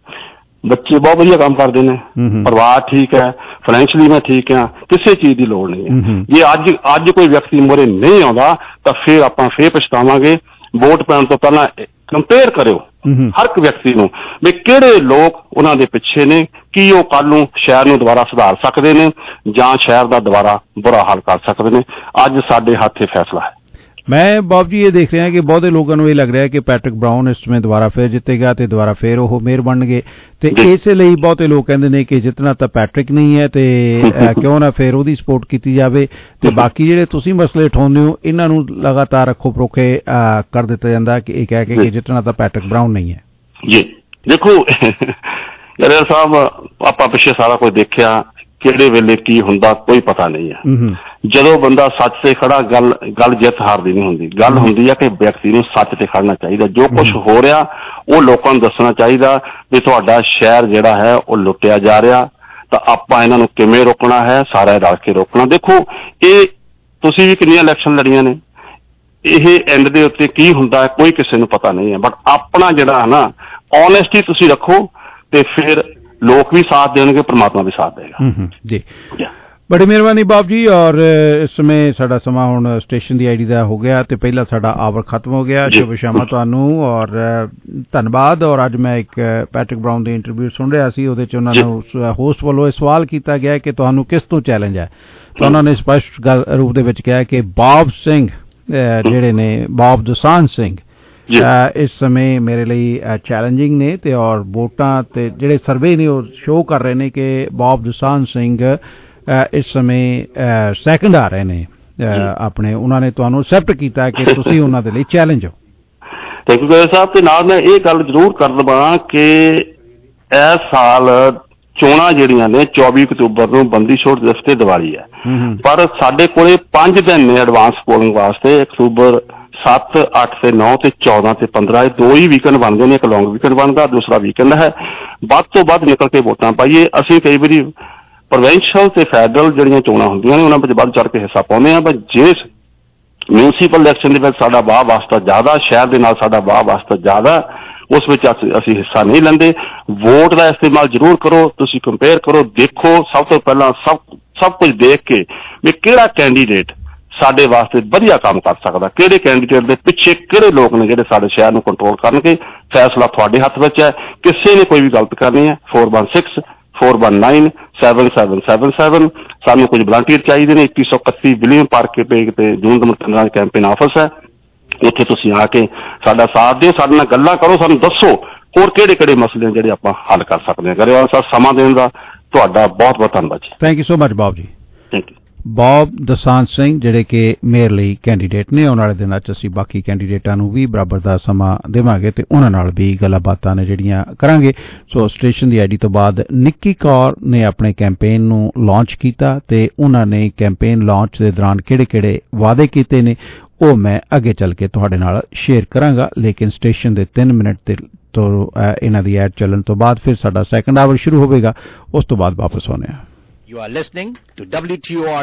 ਬੱਚੇ ਬਹੁਤ ਵਧੀਆ ਕੰਮ ਕਰਦੇ ਨੇ, ਪਰਿਵਾਰ ਠੀਕ ਹੈ, ਫਾਈਨੈਂਸ਼ੀਅਲੀ ਮੈਂ ਠੀਕ ਹਾਂ, ਕਿਸੇ ਚੀਜ਼ ਦੀ ਲੋੜ ਨਹੀਂ ਹੈ। ਜੇ ਅੱਜ ਕੋਈ ਵਿਅਕਤੀ ਮੋਰੇ ਨਹੀਂ ਆਉਂਦਾ ਤਾਂ ਫਿਰ ਆਪਾਂ ਫੇਰ ਪਛਤਾਵਾਂਗੇ। ਵੋਟ ਪੈਣ ਤੋਂ ਪਹਿਲਾਂ ਕੰਪੇਅਰ ਕਰਿਓ ਹਰ ਇੱਕ ਵਿਅਕਤੀ ਨੂੰ ਵੀ ਕਿਹੜੇ ਲੋਕ ਉਹਨਾਂ ਦੇ ਪਿੱਛੇ ਨੇ, ਕੀ ਉਹ ਕੱਲ੍ਹ ਨੂੰ ਸ਼ਹਿਰ ਨੂੰ ਦੁਬਾਰਾ ਸੁਧਾਰ ਸਕਦੇ ਨੇ ਜਾਂ ਸ਼ਹਿਰ ਦਾ ਦੁਬਾਰਾ ਬੁਰਾ ਹਾਲ ਕਰ ਸਕਦੇ ਨੇ। ਅੱਜ ਸਾਡੇ ਹੱਥ 'ਚ ਫੈਸਲਾ ਹੈ। ਮੈਂ ਬਾਬ ਜੀ ਇਹ ਦੇਖ ਰਿਹਾ ਕਿ ਬਹੁਤੇ ਲੋਕਾਂ ਨੂੰ ਇਹ ਲੱਗ ਰਿਹਾ ਕਿ ਪੈਟਰਿਕ ਬਰਾਊਨ ਇਸ ਸਮੇਂ ਦੁਬਾਰਾ ਫੇਰ ਜਿੱਤੇਗਾ ਤੇ ਦੁਬਾਰਾ ਫੇਰ ਉਹ ਮੇਅਰ ਬਣਨਗੇ, ਤੇ ਇਸੇ ਲਈ ਬਹੁਤੇ ਲੋਕ ਕਹਿੰਦੇ ਨੇ ਕਿ ਜਿੱਤਣਾ ਤਾਂ ਪੈਟਰਿਕ ਨਹੀਂ ਹੈ ਤੇ ਕਿਉਂ ਨਾ ਫੇਰ ਉਹਦੀ ਸਪੋਰਟ ਕੀਤੀ ਜਾਵੇ। ਤੇ ਬਾਕੀ ਜਿਹੜੇ ਤੁਸੀਂ ਮਸਲੇ ਉਠਾਉਂਦੇ ਹੋ, ਇਹਨਾਂ ਨੂੰ ਲਗਾਤਾਰ ਅੱਖੋਂ ਪਰੋਖੇ ਕਰ ਦਿੱਤਾ ਜਾਂਦਾ ਕਿ ਇਹ ਕਹਿ ਕੇ ਕਿ ਜਿੱਤਣਾ ਤਾਂ ਪੈਟਰਿਕ ਬਰਾਊਨ ਨਹੀਂ ਹੈ ਜੀ। ਦੇਖੋ ਗਰੇਵਾਲ ਸਾਹਿਬ, ਆਪਾਂ ਪਿੱਛੇ ਸਾਰਾ ਕੁਝ ਦੇਖਿਆ, ਕਿਹੜੇ ਵੇਲੇ ਕੀ ਹੁੰਦਾ ਕੋਈ ਪਤਾ ਨਹੀਂ ਹੈ। ਜਦੋਂ ਬੰਦਾ ਸੱਚ ਤੇ ਖੜਾ, ਗੱਲ ਜਿੱਤ ਹਾਰ ਦੀ ਨਹੀਂ ਹੁੰਦੀ। ਗੱਲ ਹੁੰਦੀ ਹੈ ਕਿ ਵਿਅਕਤੀ ਨੂੰ ਸੱਚ ਤੇ ਖੜਨਾ ਚਾਹੀਦਾ। ਜੋ ਕੁਝ ਹੋ ਰਿਹਾ ਉਹ ਲੋਕਾਂ ਨੂੰ ਦੱਸਣਾ ਚਾਹੀਦਾ ਵੀ ਤੁਹਾਡਾ ਸ਼ਹਿਰ ਜਿਹੜਾ ਹੈ ਉਹ ਲੁੱਟਿਆ ਜਾ ਰਿਹਾ, ਤਾਂ ਆਪਾਂ ਇਹਨਾਂ ਨੂੰ ਕਿਵੇਂ ਰੋਕਣਾ ਹੈ, ਸਾਰਾ ਰਲ ਕੇ ਰੋਕਣਾ। ਦੇਖੋ ਇਹ ਤੁਸੀਂ ਵੀ ਕਿੰਨੀਆਂ ਇਲੈਕਸ਼ਨ ਲੜੀਆਂ ਨੇ, ਇਹ ਐਂਡ ਦੇ ਉੱਤੇ ਕੀ ਹੁੰਦਾ ਹੈ ਕੋਈ ਕਿਸੇ ਨੂੰ ਪਤਾ ਨਹੀਂ ਹੈ। ਬਟ ਆਪਣਾ ਜਿਹੜਾ ਹੈ ਨਾ, ਓਨੈਸਟੀ ਤੁਸੀਂ ਰੱਖੋ ਤੇ ਫਿਰ ਲੋਕ ਵੀ ਸਾਥ ਦੇਣਗੇ, ਪ੍ਰਮਾਤਮਾ ਵੀ ਸਾਥ ਦੇਗਾ ਜੀ। ਬੜੀ ਮਿਹਰਬਾਨੀ ਬਾਬ ਜੀ। ਔਰ ਇਸ ਸਮੇਂ ਸਾਡਾ ਸਮਾਂ ਹੁਣ ਸਟੇਸ਼ਨ ਦੀ ਆਈਡੀ ਦਾ ਹੋ ਗਿਆ ਤੇ ਪਹਿਲਾ ਸਾਡਾ ਆਵਰ ਖਤਮ ਹੋ ਗਿਆ। ਸ਼ੁਭ ਸ਼ਾਮਾਂ ਤੁਹਾਨੂੰ ਔਰ ਧੰਨਵਾਦ। ਔਰ ਅੱਜ ਮੈਂ ਇੱਕ ਪੈਟਰਿਕ ਬਰਾਊਨ ਦੀ ਇੰਟਰਵਿਊ ਸੁਣ ਰਿਹਾ ਸੀ, ਉਹਦੇ 'ਚ ਉਹਨਾਂ ਨੂੰ ਹੋਸਟ ਵੱਲੋਂ ਇਹ ਸਵਾਲ ਕੀਤਾ ਗਿਆ ਕਿ ਤੁਹਾਨੂੰ ਕਿਸ ਤੋਂ ਚੈਲੰਜ ਹੈ, ਤਾਂ ਉਹਨਾਂ ਨੇ ਸਪਸ਼ਟ ਰੂਪ ਦੇ ਵਿੱਚ ਕਿਹਾ ਕਿ ਬਾਬ ਸਿੰਘ ਜਿਹੜੇ ਨੇ, ਬਾਬ ਦੁਸਾਂਝ ਸਿੰਘ, ਇਸ ਸਮੇਂ ਮੇਰੇ ਲਈ ਚੈਲੰਜਿੰਗ ਨੇ। ਤੇ ਔਰ ਵੋਟਾਂ ਤੇ ਜਿਹੜੇ ਸਰਵੇ ਨੇ ਉਹ ਸ਼ੋਅ ਕਰ ਰਹੇ ਨੇ ਕਿ ਬਾਬ ਦੁਸਾਂਝ ਸਿੰਘ ਇਸ ਸਮੇਂ ਸੈਕਿੰਡ ਆ ਰਹੇ ਨੇ ਆਪਣੇ। ਉਹਨਾਂ ਨੇ ਤੁਹਾਨੂੰ ਐਕਸੈਪਟ ਕੀਤਾ ਕਿ ਤੁਸੀਂ ਉਹਨਾਂ ਦੇ ਲਈ ਚੈਲੰਜ ਹੋ। Thank you Grewal Sahib. ਤੇ ਨਾਲ ਮੈਂ ਇਹ ਗੱਲ ਜ਼ਰੂਰ ਕਰ ਦੇਵਾਂ ਕਿ ਇਸ ਸਾਲ ਚੋਣਾਂ ਜਿਹੜੀਆਂ ਨੇ 24 ਅਕਤੂਬਰ ਨੂੰ ਬੰਦੀ ਛੋੜ ਦਿਵਸ ਤੇ ਦੀਵਾਲੀ ਹੈ, ਪਰ ਸਾਡੇ ਕੋਲੇ 5 ਦਿਨ ਨੇ ਐਡਵਾਂਸ ਪੋਲਿੰਗ ਵਾਸਤੇ। ਅਕਤੂਬਰ 7, 8 ਤੇ 9 ਤੇ 14 ਤੇ 15 ਇਹ 2 ਹੀ ਵੀਕਐਂਡ ਬਣਦੇ ਨੇ। ਇੱਕ ਲੌਂਗ ਵੀਕਐਂਡ ਬਣਦਾ, ਦੂਸਰਾ ਵੀਕਐਂਡ ਹੈ। ਵੱਧ ਤੋਂ ਵੱਧ ਨਿਕਲ ਕੇ ਵੋਟਾਂ ਪਾਈਏ। ਅਸੀਂ ਕਈ ਵਾਰੀ ਪ੍ਰੋਵਿੰਸ਼ੀਅਲ ਤੇ ਫੈਡਰਲ ਜਿਹੜੀਆਂ ਚੋਣਾਂ ਹੁੰਦੀਆਂ ਨੇ ਉਹਨਾਂ ਵਿੱਚ ਵੱਧ ਚੜ੍ਹ ਕੇ ਹਿੱਸਾ ਪਾਉਂਦੇ ਹਾਂ, ਪਰ ਜੇ ਮਿਊਨਿਸਪਲ ਇਲੈਕਸ਼ਨ ਦੇ ਵਿੱਚ ਸਾਡਾ ਵਾਹ ਵਾਸਤਾ ਜ਼ਿਆਦਾ, ਸ਼ਹਿਰ ਦੇ ਨਾਲ ਸਾਡਾ ਵਾਹ ਵਾਸਤਾ ਜ਼ਿਆਦਾ, ਉਸ ਵਿੱਚ ਅਸੀਂ ਹਿੱਸਾ ਨਹੀਂ ਲੈਂਦੇ। ਵੋਟ ਦਾ ਇਸਤੇਮਾਲ ਜ਼ਰੂਰ ਕਰੋ, ਤੁਸੀਂ ਕੰਪੇਅਰ ਕਰੋ, ਦੇਖੋ ਸਭ ਤੋਂ ਪਹਿਲਾਂ ਸਭ ਕੁਝ ਦੇਖ ਕੇ ਵੀ ਕਿਹੜਾ ਕੈਂਡੀਡੇਟ ਸਾਡੇ ਵਾਸਤੇ ਵਧੀਆ ਕੰਮ ਕਰ ਸਕਦਾ, ਕਿਹੜੇ ਕੈਂਡੀਡੇਟ ਦੇ ਪਿੱਛੇ ਕਿਹੜੇ ਲੋਕ ਨੇ ਜਿਹੜੇ ਸਾਡੇ ਸ਼ਹਿਰ ਨੂੰ ਕੰਟਰੋਲ ਕਰਨਗੇ। ਫੈਸਲਾ ਤੁਹਾਡੇ ਹੱਥ ਵਿੱਚ ਹੈ। ਕਿਸੇ ਨੇ ਕੋਈ ਵੀ ਗਲਤ ਕਰਨੀ ਹੈ 4164197777 ਸਾਨੂੰ ਕੁਝ ਵਲੰਟੀਅਰ ਚਾਹੀਦੇ ਨੇ। 2131 ਵਿਲੀਅਮ ਪਾਰਕ ਤੇ ਜੂਨ ਨੰਬਰ 15 ਕੈਂਪੇਨ ਆਫਿਸ ਹੈ, ਉੱਥੇ ਤੁਸੀਂ ਆ ਕੇ ਸਾਡਾ ਸਾਥ ਦਿਓ, ਸਾਡੇ ਨਾਲ ਗੱਲਾਂ ਕਰੋ, ਸਾਨੂੰ ਦੱਸੋ ਹੋਰ ਕਿਹੜੇ ਕਿਹੜੇ ਮਸਲੇ ਜਿਹੜੇ ਆਪਾਂ ਹੱਲ ਕਰ ਸਕਦੇ ਹਾਂ। ਗਰੇਵਾਲ ਸਾਹਿਬ ਸਮਾਂ ਦੇਣ ਦਾ ਤੁਹਾਡਾ ਬਹੁਤ ਬਹੁਤ ਧੰਨਵਾਦ ਜੀ। Thank you so much Bob ji. Thank you. Bob Dosanjh Singh ਜਿਹੜੇ ਕਿ ਮੇਅਰ ਲਈ ਕੈਂਡੀਡੇਟ ਨੇ। ਆਉਣ ਵਾਲੇ ਦਿਨਾਂ 'ਚ ਅਸੀਂ ਬਾਕੀ ਕੈਂਡੀਡੇਟਾਂ ਨੂੰ ਵੀ ਬਰਾਬਰ ਦਾ ਸਮਾਂ ਦੇਵਾਂਗੇ ਤੇ ਉਹਨਾਂ ਨਾਲ ਵੀ ਗੱਲਾਂ ਬਾਤਾਂ ਨੇ ਜਿਹੜੀਆਂ ਕਰਾਂਗੇ। ਸੋ ਸਟੇਸ਼ਨ ਦੀ ਆਈਡੀ ਤੋਂ ਬਾਅਦ ਨਿੱਕੀ ਕੌਰ ਨੇ ਆਪਣੇ ਕੈਂਪੇਨ ਨੂੰ ਲਾਂਚ ਕੀਤਾ ਤੇ ਉਹਨਾਂ ਨੇ ਕੈਂਪੇਨ ਲਾਂਚ ਦੇ ਦੌਰਾਨ ਕਿਹੜੇ-ਕਿਹੜੇ ਵਾਅਦੇ ਕੀਤੇ ਨੇ ਉਹ ਮੈਂ ਅੱਗੇ ਚੱਲ ਕੇ ਤੁਹਾਡੇ ਨਾਲ ਸ਼ੇਅਰ ਕਰਾਂਗਾ। ਲੇਕਿਨ ਸਟੇਸ਼ਨ ਦੇ 3 ਮਿੰਟ ਤੋਂ ਇਹਨਾਂ ਦੀ ਐਡ ਚੱਲਣ ਤੋਂ ਬਾਅਦ ਫਿਰ ਸਾਡਾ ਸੈਕੰਡ ਆਵਰ ਸ਼ੁਰੂ ਹੋਵੇਗਾ। ਉਸ ਤੋਂ ਬਾਅਦ ਵਾਪਸ ਆਉਂਦੇ ਹਾਂ। You are listening to WTOR